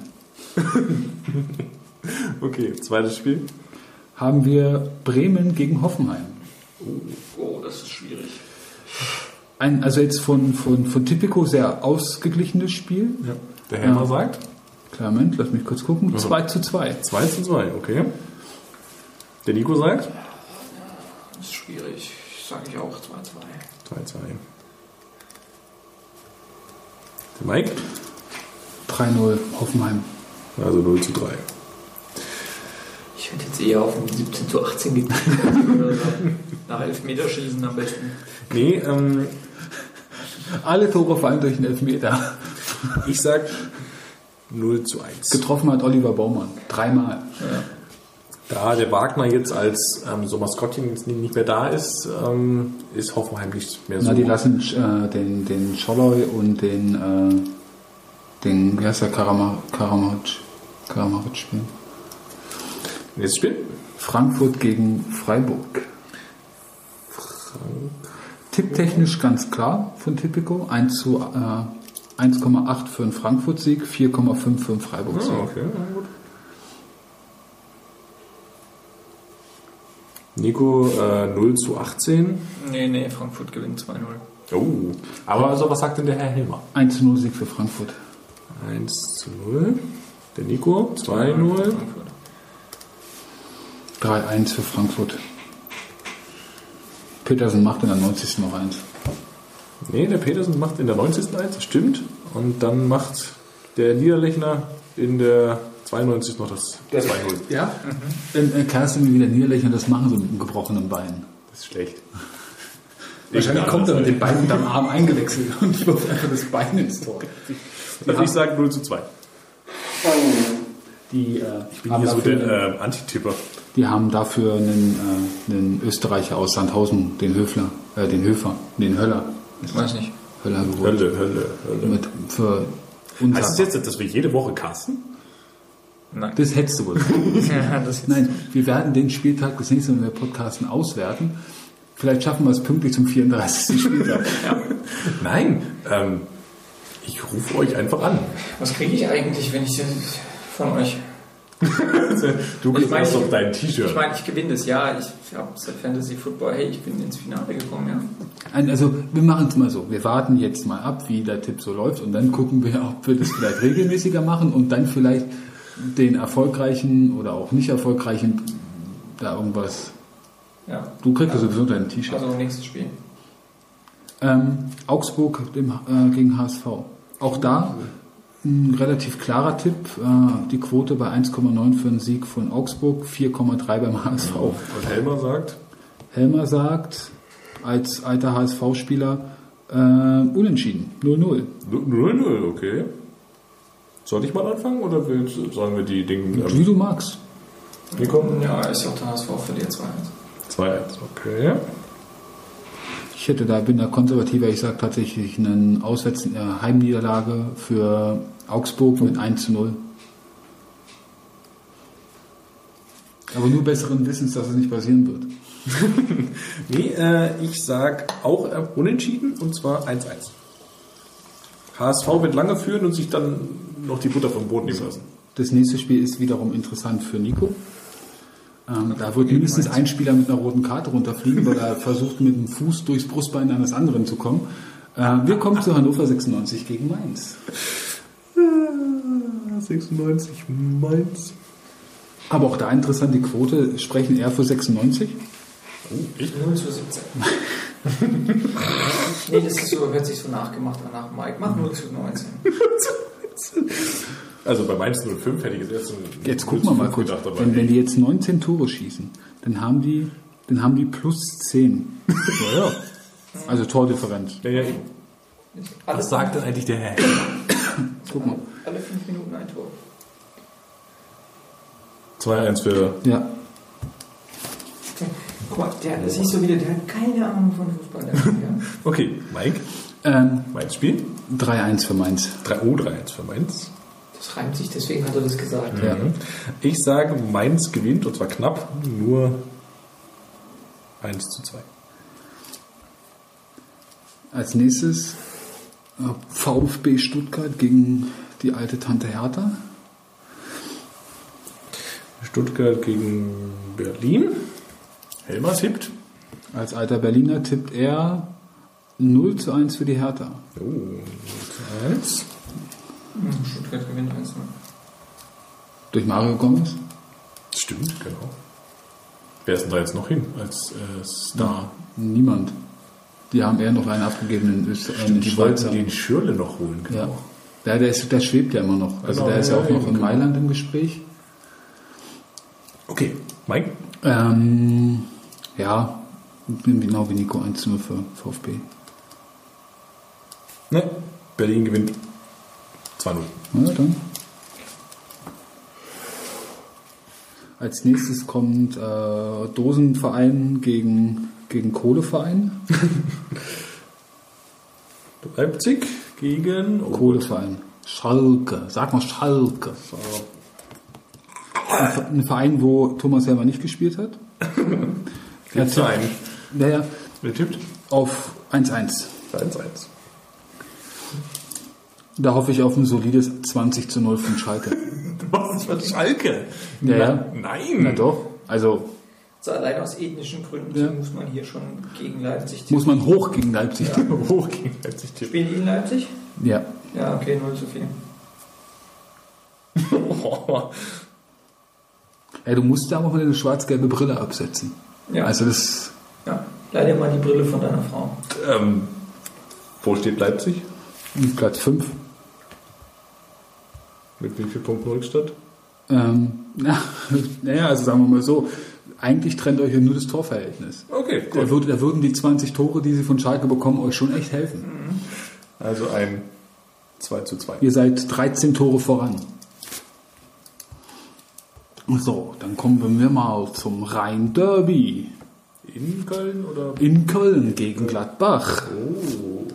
Okay, zweites Spiel. Haben wir Bremen gegen Hoffenheim. Oh, das ist schwierig. Also jetzt von Tipico sehr ausgeglichenes Spiel. Ja. Der Helmer Ja. sagt Klar, Moment, lass mich kurz gucken. 2-2. 2-2, okay. Der Nico sagt Das ist schwierig. Sage ich auch 2-2. 2-2. Der Mike? 3-0 Hoffenheim. Also 0-3. Ich hätte jetzt eher auf ein 17-18 getippt. Oder so. Nach Elfmeterschießen am besten. Nee, Alle Tore fallen durch den Elfmeter. ich sag 0-1. Getroffen hat Oliver Baumann. 3-mal. Da der Wagner jetzt als so Maskottchen jetzt nicht mehr da ist, ist Hoffenheim nicht mehr so. Na, die lassen den Scholloy und den wie heißt der, Karamatsch spielen. Nächstes Spiel? Frankfurt gegen Freiburg. Tipptechnisch ganz klar von Tipico. 1,8 für einen Frankfurt-Sieg, 4,5 für einen Freiburg-Sieg. Okay, na gut. Nico 0-18. Nee, Frankfurt gewinnt 2-0. Oh, aber also, was sagt denn der Herr Helmer? 1-0 Sieg für Frankfurt. 1-0. Der Nico 2-0. Frankfurt. 3-1 für Frankfurt. Petersen macht in der 90. noch eins. Nee, der Petersen macht in der 90. eins, das stimmt. Und dann macht der Niederlechner in der 92 noch das 2-0. Ja? Kannst du mir wieder niederlächeln, das machen sie mit einem gebrochenen Bein. Das ist schlecht. Wahrscheinlich kommt er mit dem Bein unterm Arm eingewechselt und wirft einfach das Bein ins Tor. Also ich sage 0-2. Die, Ich bin hier so der Antitipper. die haben dafür einen Österreicher aus Sandhausen, den Höfer. Ich weiß nicht. Höller geholt. Hölle. Mit für unser, Heißt es jetzt, dass wir jede Woche casten? Nein. das hättest du wohl. Ja, das Nein, wir werden den Spieltag das nächste Mal, wenn wir podcasten, auswerten. Vielleicht schaffen wir es pünktlich zum 34. Spieltag. Nein, ich rufe euch einfach an. Was kriege ich eigentlich, wenn ich von euch? Du Ich meine, kriegst doch dein T-Shirt. Ich meine, ich gewinne das Jahr. Ich habe Fantasy Football. Hey, ich bin ins Finale gekommen, ja. Also wir machen es mal so. Wir warten jetzt mal ab, wie der Tipp so läuft und dann gucken wir, ob wir das vielleicht regelmäßiger machen und dann vielleicht den erfolgreichen oder auch nicht erfolgreichen da irgendwas. Ja. Du kriegst ja sowieso dein T-Shirt. Also nächstes Spiel. Augsburg gegen HSV. Auch da ein relativ klarer Tipp. Die Quote bei 1,9 für einen Sieg von Augsburg, 4,3 beim HSV. Und Helmer sagt? Helmer sagt als alter HSV-Spieler unentschieden. 0-0. 0-0, okay. Soll ich mal anfangen oder sagen wir die Dinge? Wie du magst. Nico? Ja, ist ja auch der HSV verliert 2-1. 2-1, okay. Bin da konservativer. Ich sage tatsächlich eine Heimniederlage für Augsburg mit 1-0. Aber nur besseren Wissens, dass es nicht passieren wird. Nee, ich sag auch unentschieden und zwar 1-1. HSV wird lange führen und sich dann noch die Butter vom Brot nehmen lassen. Das nächste Spiel ist wiederum interessant für Nico. Da wird mindestens ein Spieler mit einer roten Karte runterfliegen, weil er versucht, mit dem Fuß durchs Brustbein eines anderen zu kommen. Wir kommen zu Hannover 96 gegen Mainz. 96 Mainz. Aber auch da interessant, die Quote sprechen eher für 96. Oh, 0-17. Nee, das ist so, hört sich so nachgemacht an nach Mike. Mach 0-19. Also bei Mainz 05 hätte ich jetzt gucken wir mal kurz. Wenn die jetzt 19 Tore schießen, dann haben die plus 10. Ja. Also Tordifferenz. Ja, eben. Was sagt denn eigentlich der Herr? Guck mal. Alle 5 Minuten ein Tor. 2-1 für... Ja. Guck mal, das siehst du wieder, der hat keine Ahnung von Fußball. Okay, Mike. Mainz Spiel? 3-1 für Mainz. 3-1 für Mainz. Das reimt sich, deswegen hat er das gesagt. Ja. Ich sage, Mainz gewinnt, und zwar knapp, nur 1-2. Als nächstes VfB Stuttgart gegen die alte Tante Hertha. Stuttgart gegen Berlin. Helmer tippt. Als alter Berliner tippt er 0-1 für die Hertha. Oh, 0-1. Stuttgart gewinnt 1-0. Durch Mario Gomez? Stimmt, genau. Wer ist denn da jetzt noch hin als Star? Niemand. Die haben eher noch einen abgegeben in Österreich. Die wollten den Schürrle noch holen, genau. Ja. Der schwebt ja immer noch. Also der ist ja auch noch in Mailand im Gespräch. Okay, Mike? Ja, genau wie Nico, 1-0 für VfB. Ne, Berlin gewinnt 2-0. Ja, dann. Als nächstes kommt Dosenverein gegen Kohleverein. Leipzig gegen Kohleverein. Schalke. Sag mal Schalke. Ein Verein, wo Thomas selber nicht gespielt hat. Der Verein. Wer tippt? Auf 1-1. 1-1. Da hoffe ich auf ein solides 20-0 von Schalke. Was ist mit Schalke? Ja. Nein. Na doch. Also allein aus ethnischen Gründen muss man hier schon gegen Leipzig tippen. Muss man hoch gegen Leipzig tippen. Hoch gegen Leipzig tippen. Spielen die in Leipzig? Ja. Ja, okay, 0-4. Ja, du musst da auch mal eine schwarz-gelbe Brille absetzen. Ja. Also das... Ja, leih dir mal die Brille von deiner Frau. Wo steht Leipzig? Platz 5. Mit wie viel Punkten Rückstand? Naja, also sagen wir mal so, eigentlich trennt euch ja nur das Torverhältnis. Okay, gut. Da würden die 20 Tore, die sie von Schalke bekommen, euch schon echt helfen. Also ein 2-2. Ihr seid 13 Tore voran. So, dann kommen wir mal zum Rhein-Derby. In Köln oder? In Köln gegen Gladbach. Oh.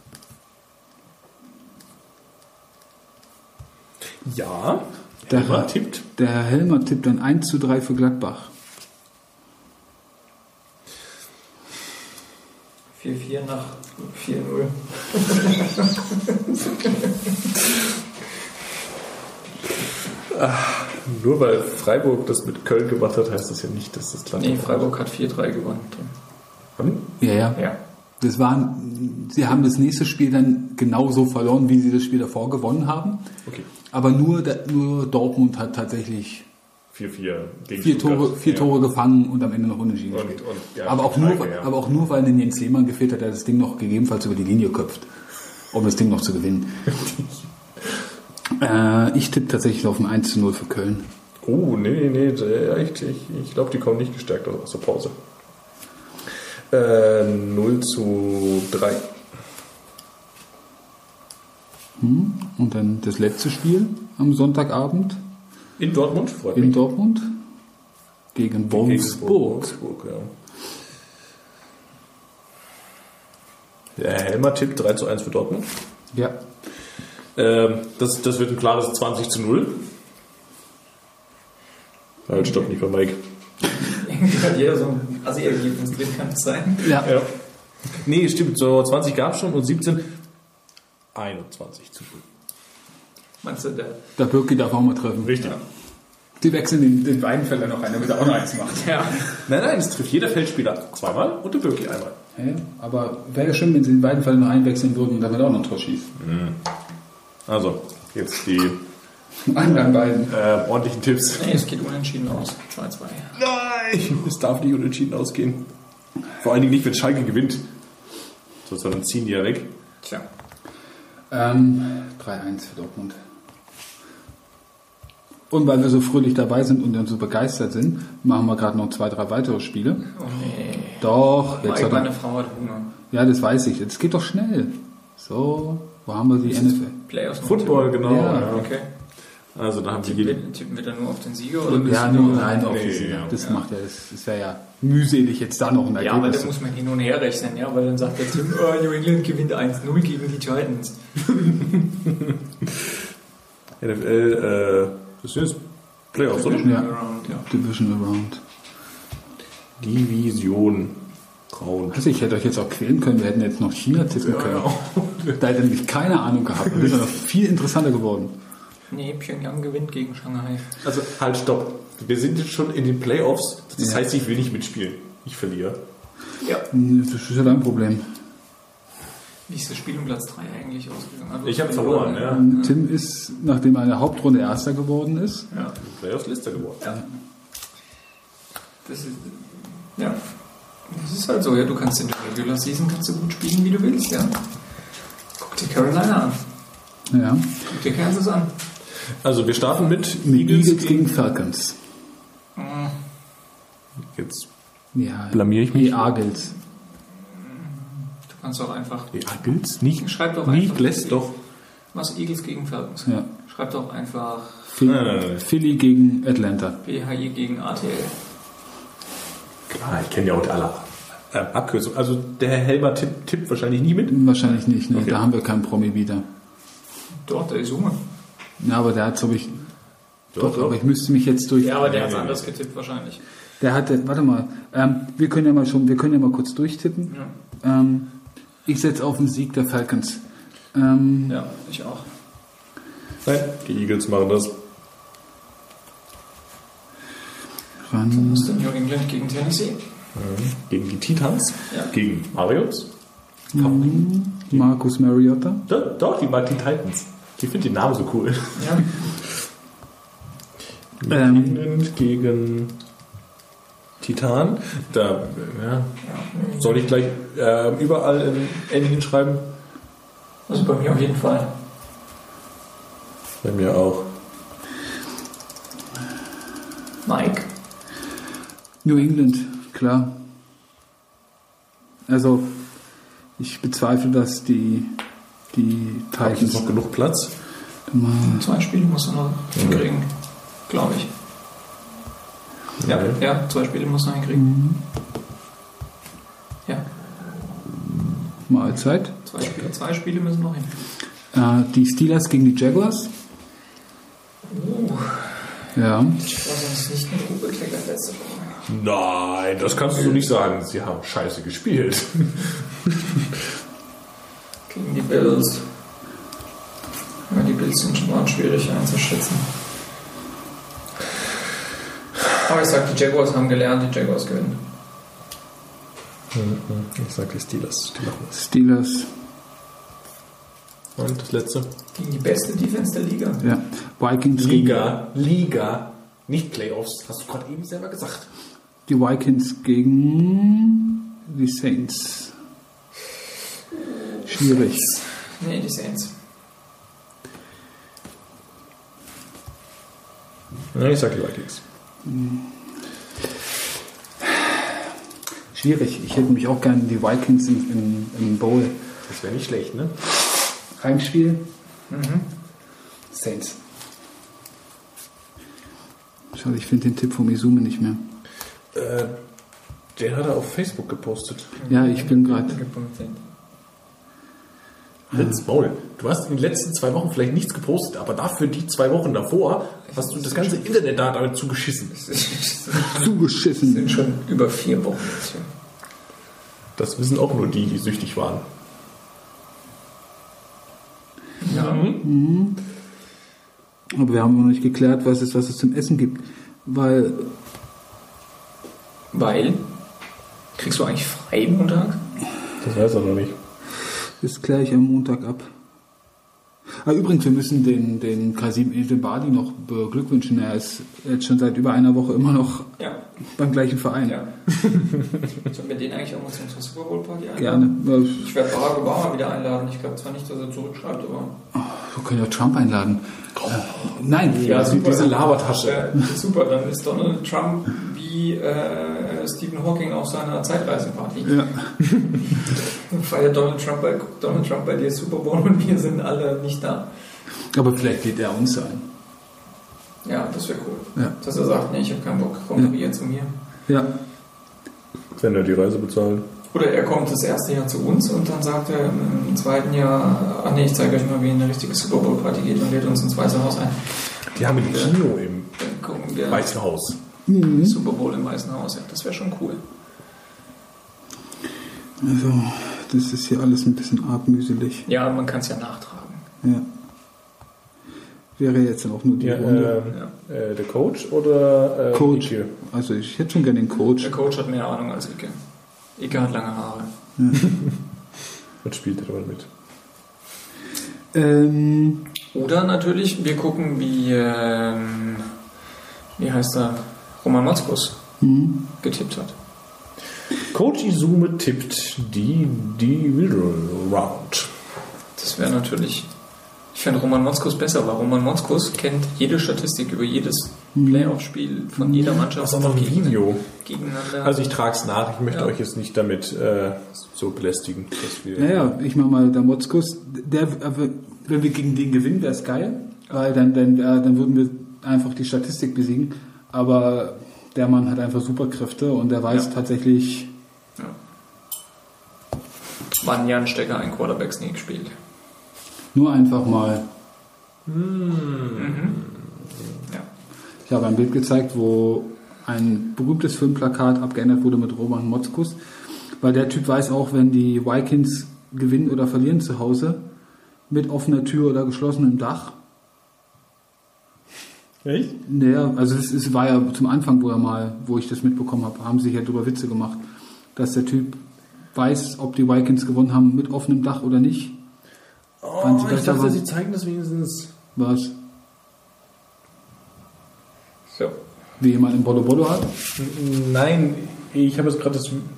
Ja, Der Helmer tippt dann 1-3 für Gladbach. 4-4 nach 4-0. Nur weil Freiburg das mit Köln gemacht hat, heißt das ja nicht, dass das Gladbach... Nee, Freiburg hat 4-3 gewonnen. Ja. Sie haben das nächste Spiel dann genauso verloren, wie sie das Spiel davor gewonnen haben. Okay. Aber nur Dortmund hat tatsächlich 4-4 gegen 4 Tore gefangen und am Ende noch unentschieden gespielt. Aber auch nur, weil ein Jens Lehmann gefehlt hat, der das Ding noch gegebenenfalls über die Linie köpft, um das Ding noch zu gewinnen. Ich tippe tatsächlich auf ein 1-0 für Köln. Oh, nee. Ich glaube, die kommen nicht gestärkt aus der Pause. 0:3. Und dann das letzte Spiel am Sonntagabend In Dortmund, freut in mich. Dortmund gegen Wolfsburg. Wolfsburg, ja. Der Helmer tippt 3:1 für Dortmund. Ja. Das wird ein klares 20:0. Halt, stopp, nicht bei Mike. Irgendwie hat jeder so ein Assi-Ergebnis drin, kann das sein? Ja. Ja. Nee, stimmt, so 20 gab es schon und 17, 21:0. Meinst du, Der Birki darf auch mal treffen. Richtig. Die wechseln den beiden Felder noch ein, damit er auch noch eins macht. Ja. Nein, es trifft jeder Feldspieler zweimal und der Birki einmal. Hä? Aber wäre ja schön, wenn sie in beiden Fällen noch einwechseln würden und damit auch noch ein Tor schießt. Also, jetzt die An beiden. ordentlichen Tipps. Nee, es geht unentschieden aus. 2-2. Nein, es darf nicht unentschieden ausgehen. Vor allen Dingen nicht, wenn Schalke gewinnt. Sonst dann ziehen die ja weg. Tja. 3-1 für Dortmund. Und weil wir so fröhlich dabei sind und dann so begeistert sind, machen wir gerade noch 2-3 weitere Spiele. Oh nee. Doch, jetzt Mike, hat meine er, Frau hat Hunger. ja, das weiß ich. Jetzt geht doch schnell. So, wo haben wir die NFL? Playoffs noch Football, tippen? genau. Ja. Ja. Okay. Also da haben wir Tippen wir dann nur auf den Sieger? Oder Ja, müssen nur wir- rein auf Nee, die Sieger. ja. Das macht ja, das wäre ja mühselig jetzt da noch ein Ja, aber Ergebnis. da muss man hin und her rechnen, ja, weil dann sagt der Tim, New England gewinnt 1-0 gegen die Titans. NFL, das ist Playoffs, oder? Ja. Around, ja. Division Around. Division Round. Also ich hätte euch jetzt auch quälen können, wir hätten jetzt noch China tippen können. Da hätte nämlich keine Ahnung gehabt. Das ist noch viel interessanter geworden. Nee, Pyongyang gewinnt gegen Shanghai. Also halt, stopp. Wir sind jetzt schon in den Playoffs. Das Ja. heißt, ich will nicht mitspielen. Ich verliere. Ja. Das ist ja dein Problem. Wie ist das Spiel um Platz 3 eigentlich ausgegangen? Also Ich habe verloren, ja. Tim ist, nachdem er in der Hauptrunde Erster geworden ist, Ja. Playoffs Liste geworden. Das ist, ja. Das ist halt so, ja, du kannst in der Regular Season kannst du gut spielen, wie du willst, ja. Guck dir Carolina an. ja, Guck dir Kansas an. Also wir starten mit Eagles gegen Falcons. Jetzt Ja, blamier ich mich. Die Eagles. Du kannst auch einfach. Eagles? Nicht, Schreib doch nicht einfach. lässt doch. Was Eagles gegen Falcons? Ja. Schreib doch einfach Nein. Philly gegen Atlanta. PHI gegen ATL. Klar, ich kenne ja auch alle Abkürzungen. Also der Herr Helmer tippt wahrscheinlich nie mit. Wahrscheinlich nicht, ne? Okay. Da haben wir keinen Promi wieder. Dort, der Isume. Ja, aber der hat, glaube ich, doch, doch. aber ich müsste mich jetzt durch. Ja, aber der hat nee, anders getippt wahrscheinlich. Der hatte, warte mal, wir können ja mal kurz durchtippen. Ja, Ich setze auf den Sieg der Falcons. ja ich auch. Nein, die Eagles machen das. Dann Ran, ist New England gegen Tennessee. Gegen die Titans. Ja. Gegen Marios. Marcus Mariota. Doch, die mag die Titans. Ich finde den Namen so cool. Ja. England gegen Titan. Da soll ich gleich überall ein N hinschreiben? Also bei mir auf jeden Fall. Bei mir auch. Mike. New England, klar. Also, ich bezweifle, dass die Habe ich jetzt Titans noch genug Platz? mal 2 Spiele muss er noch hinkriegen. Glaube ich. Ja, Okay. ja, 2 Spiele muss er hinkriegen. Ja, Mahlzeit. 2 Spiele müssen noch hin. Die Steelers gegen die Jaguars. Ja. Ich war sonst nicht mit Ruhe gekleckert letzte Woche. Nein, das kannst du so nicht sagen. Sie haben scheiße gespielt. Gegen die Bills. Ja, die Bills waren schwierig einzuschätzen. Aber ich sag, die Jaguars haben gelernt, die Jaguars gewinnen. Ich sag die Steelers. Die machen das. Steelers. Und das letzte? Gegen die beste Defense der Liga. Ja. Vikings Liga. Nicht Playoffs. Hast du gerade eben selber gesagt. Die Vikings gegen die Saints. Schwierig. Nee, die Saints. Ja, ich sag die Vikings. Schwierig. Ich hätte mich auch gerne die Vikings im Bowl. Das wäre nicht schlecht, ne? Heimspiel. Saints. Schade, ich finde den Tipp vom Izume nicht mehr. Den hat er auf Facebook gepostet. Ja, ich bin gerade... Halt's Maul. Du hast in den letzten 2 Wochen vielleicht nichts gepostet, aber dafür die 2 Wochen davor hast du das ganze Internet da damit zugeschissen. Zugeschissen. Sind schon über 4 Wochen jetzt. Das wissen auch nur die süchtig waren. Ja. Aber wir haben noch nicht geklärt, was es zum Essen gibt. Weil... Kriegst du eigentlich frei Montag? Das weiß er noch nicht. Das kläre ich am Montag ab. Übrigens, wir müssen den Kasim Edebali noch beglückwünschen. Er ist jetzt schon seit über einer Woche immer noch beim gleichen Verein. Ja. Sollen wir den eigentlich auch mal zur Super Bowl Party einladen? Gerne. Ich werde Barack Obama wieder einladen. Ich glaube zwar nicht, dass er zurückschreibt, aber... Wir können ja Trump einladen. Nein. Ja, super. Diese Labertasche. Super, dann ist Donald Trump wie Stephen Hawking auf seiner Zeitreiseparty. Ja. Feiert Donald Trump bei dir Super Bowl und wir sind alle nicht da. Aber vielleicht lädt er uns ein. Ja, das wäre cool. Ja. Dass er sagt, nee, ich habe keinen Bock, komm wieder zu mir. Ja. Wenn er die Reise bezahlt. Oder er kommt das erste Jahr zu uns und dann sagt er im zweiten Jahr, ich zeige euch mal, wie eine richtige Super Bowl Party geht und lädt uns ins Weiße Haus ein. Die haben ein Kino im Dann gucken wir Weißen Haus. Super Bowl im Weißen Haus, ja, das wäre schon cool. Also, das ist hier alles ein bisschen arg mühselig. Ja, man kann es ja nachtragen. Ja. Wäre jetzt auch nur die Runde. Der Coach oder Coach. Ike? Also ich hätte schon gerne den Coach. Der Coach hat mehr Ahnung als Ike. Ike hat lange Haare. Was spielt er damit mit? Oder natürlich, wir gucken, wie heißt er, Roman Motzkus getippt hat. Coach Izume tippt die Divisional Round. Das wäre natürlich... Ich fände Roman Motzkus besser, weil Roman Motzkus kennt jede Statistik über jedes Playoff-Spiel von jeder Mannschaft. Das ist auch noch ein Video. Gegeneinander. Also ich trage es nach, ich möchte euch jetzt nicht damit so belästigen. Dass wir Naja, ich mach mal, der Motzkus, wenn wir gegen den gewinnen, wäre es geil, weil dann würden wir einfach die Statistik besiegen. Aber der Mann hat einfach Superkräfte und der weiß tatsächlich... Ja. Wann Jan Stecker ein Quarterback-Sneak spielt. Nur einfach mal. Ja. Ich habe ein Bild gezeigt, wo ein berühmtes Filmplakat abgeändert wurde mit Roman Motzkus, weil der Typ weiß auch, wenn die Vikings gewinnen oder verlieren zu Hause, mit offener Tür oder geschlossenem Dach. Echt? Naja, also es war ja zum Anfang, wo ich das mitbekommen habe, haben sich ja darüber Witze gemacht, dass der Typ weiß, ob die Vikings gewonnen haben mit offenem Dach oder nicht. Ich dachte, sie zeigen das wenigstens. Was? So. Wie jemand im Bolo Bolo hat? Nein, ich habe jetzt gerade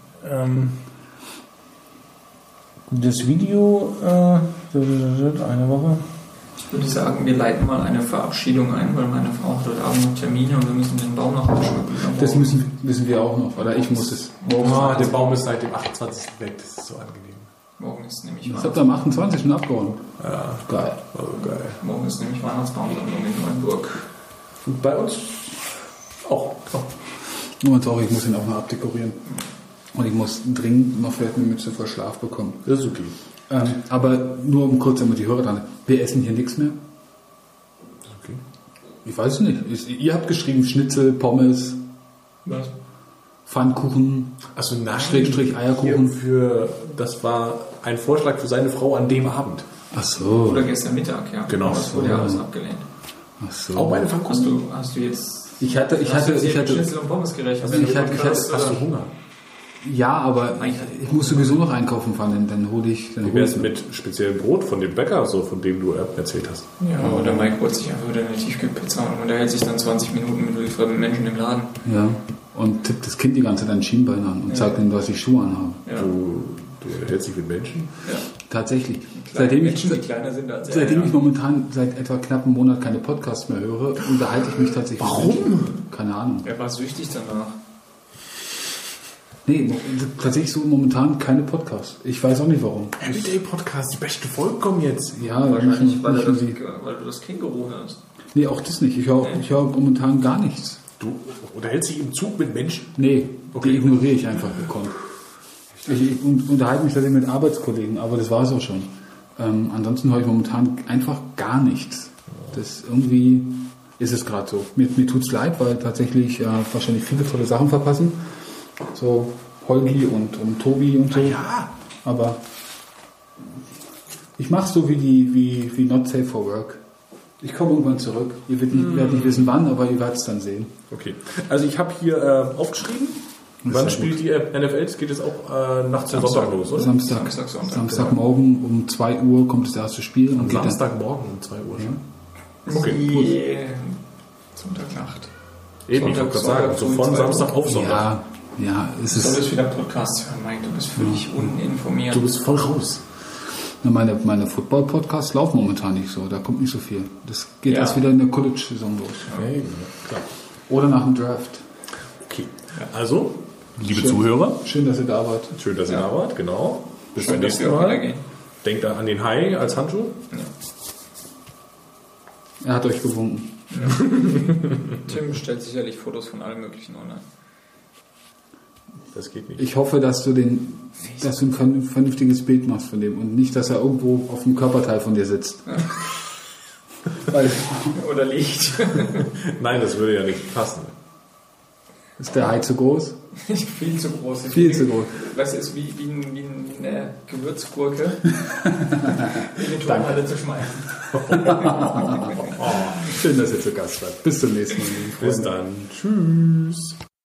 das Video eine Woche. Ich würde sagen, wir leiten mal eine Verabschiedung ein, weil meine Frau hat heute Abend noch Termine und wir müssen den Baum noch abschmücken. Das müssen wir auch noch, oder ich muss es. Der Baum ist seit dem 28. weg, das ist so angenehm. Morgen ist nämlich Das habt ihr am 28. schon abgeräumt. Ja, Geil. also geil. Morgen ist nämlich Weihnachtsbaumsammlung in Neuenburg. Und bei uns auch. Nur sorry, ich muss ihn auch noch abdekorieren. Und ich muss dringend noch vielleicht eine Mütze vor Schlaf bekommen. Das ist okay. Aber nur um kurz damit die Hörer dran. Wir essen hier nichts mehr. Okay. Ich weiß es nicht. Ihr habt geschrieben Schnitzel, Pommes, Was? Pfannkuchen, Also nein, Schrägstrich Eierkuchen. Das war ein Vorschlag für seine Frau an dem Abend. Ach so. Oder gestern Mittag, ja. Genau. Das wurde ja alles abgelehnt. Ach so. Auch meine Pfannkuchen. Hast du jetzt... Ich hatte, Schnitzel und Pommes gerechnet? Hast du Hunger? ja, aber ich muss sowieso noch einkaufen fahren, dann hole ich. Wie wäre es mit speziellem Brot von dem Bäcker, so von dem du erzählt hast? Ja, oder Mike holt sich einfach wieder eine Tiefkühlpizza und unterhält sich dann 20 Minuten mit wildfremden Menschen im Laden. Ja. Und tippt das Kind die ganze Zeit an Schienbein an und zeigt ihm, was ich Schuhe anhabe. Ja. Du hältst dich mit Menschen? Ja. Tatsächlich. Menschen, die kleiner sind als Seitdem ich momentan seit etwa knapp einem Monat keine Podcasts mehr höre, unterhalte ich mich tatsächlich mit Menschen. Keine Ahnung. Er war süchtig danach. Nee, tatsächlich so momentan keine Podcasts. Ich weiß auch nicht warum. Everyday Podcast, die besten Folgen kommen jetzt. Ja, Wahrscheinlich, weil nicht du die- das Känguru hörst. Nee, auch das nicht. Ich höre momentan gar nichts. Du unterhältst dich im Zug mit Menschen? Nee, Okay. die ignoriere ich einfach gekonnt. Ich unterhalte mich tatsächlich mit Arbeitskollegen, aber das war es auch schon. Ansonsten höre ich momentan einfach gar nichts. Das irgendwie ist es gerade so. Mir tut es leid, weil tatsächlich wahrscheinlich viele tolle Sachen verpassen. So Holgi und Tobi und so. Ja. Aber ich mache so wie Not Safe for Work. Ich komme irgendwann zurück. Ihr werdet nicht wissen wann, aber ihr werdet es dann sehen. Okay. Also ich habe hier aufgeschrieben, wann Sehr spielt die NFL? Es geht jetzt auch nachts am Sonntag los, oder? Sonntag. Samstagmorgen um 2 Uhr kommt das erste Spiel. Am und geht dann- Samstagmorgen um 2 Uhr schon. Okay. Okay. Sonntagnacht. Eben, ich wollte gerade sagen, so von Samstag auf Sonntag. Ja, es Du ist. solltest wieder Podcasts hören, Mike. Du bist völlig uninformiert. Du bist voll raus. Meine Football-Podcasts laufen momentan nicht so, da kommt nicht so viel. Das geht Ja. erst wieder in der College-Saison los. Okay, klar. Oder nach dem Draft. Okay. Also, liebe Schön. Zuhörer, Schön, dass ihr da wart. schön, dass ihr da wart, genau. Bis zum Schön, dass nächsten wir auch wieder Mal. gehen. Denkt da an den Hai als Handschuh. Er hat euch gewunken. Tim stellt sicherlich Fotos von allen möglichen online. Das geht nicht. Ich hoffe, dass du ein vernünftiges Bild machst von dem und nicht, dass er irgendwo auf dem Körperteil von dir sitzt. Weil Oder Licht. Nein, das würde ja nicht passen. ist der Hai zu groß? Viel zu groß. Viel zu groß. Weißt du, es ist wie eine Gewürzgurke in die Turnhalle zu schmeißen. Schön, dass ihr zu Gast wart. Bis zum nächsten Mal. liebe Bis Freunde. dann. Tschüss.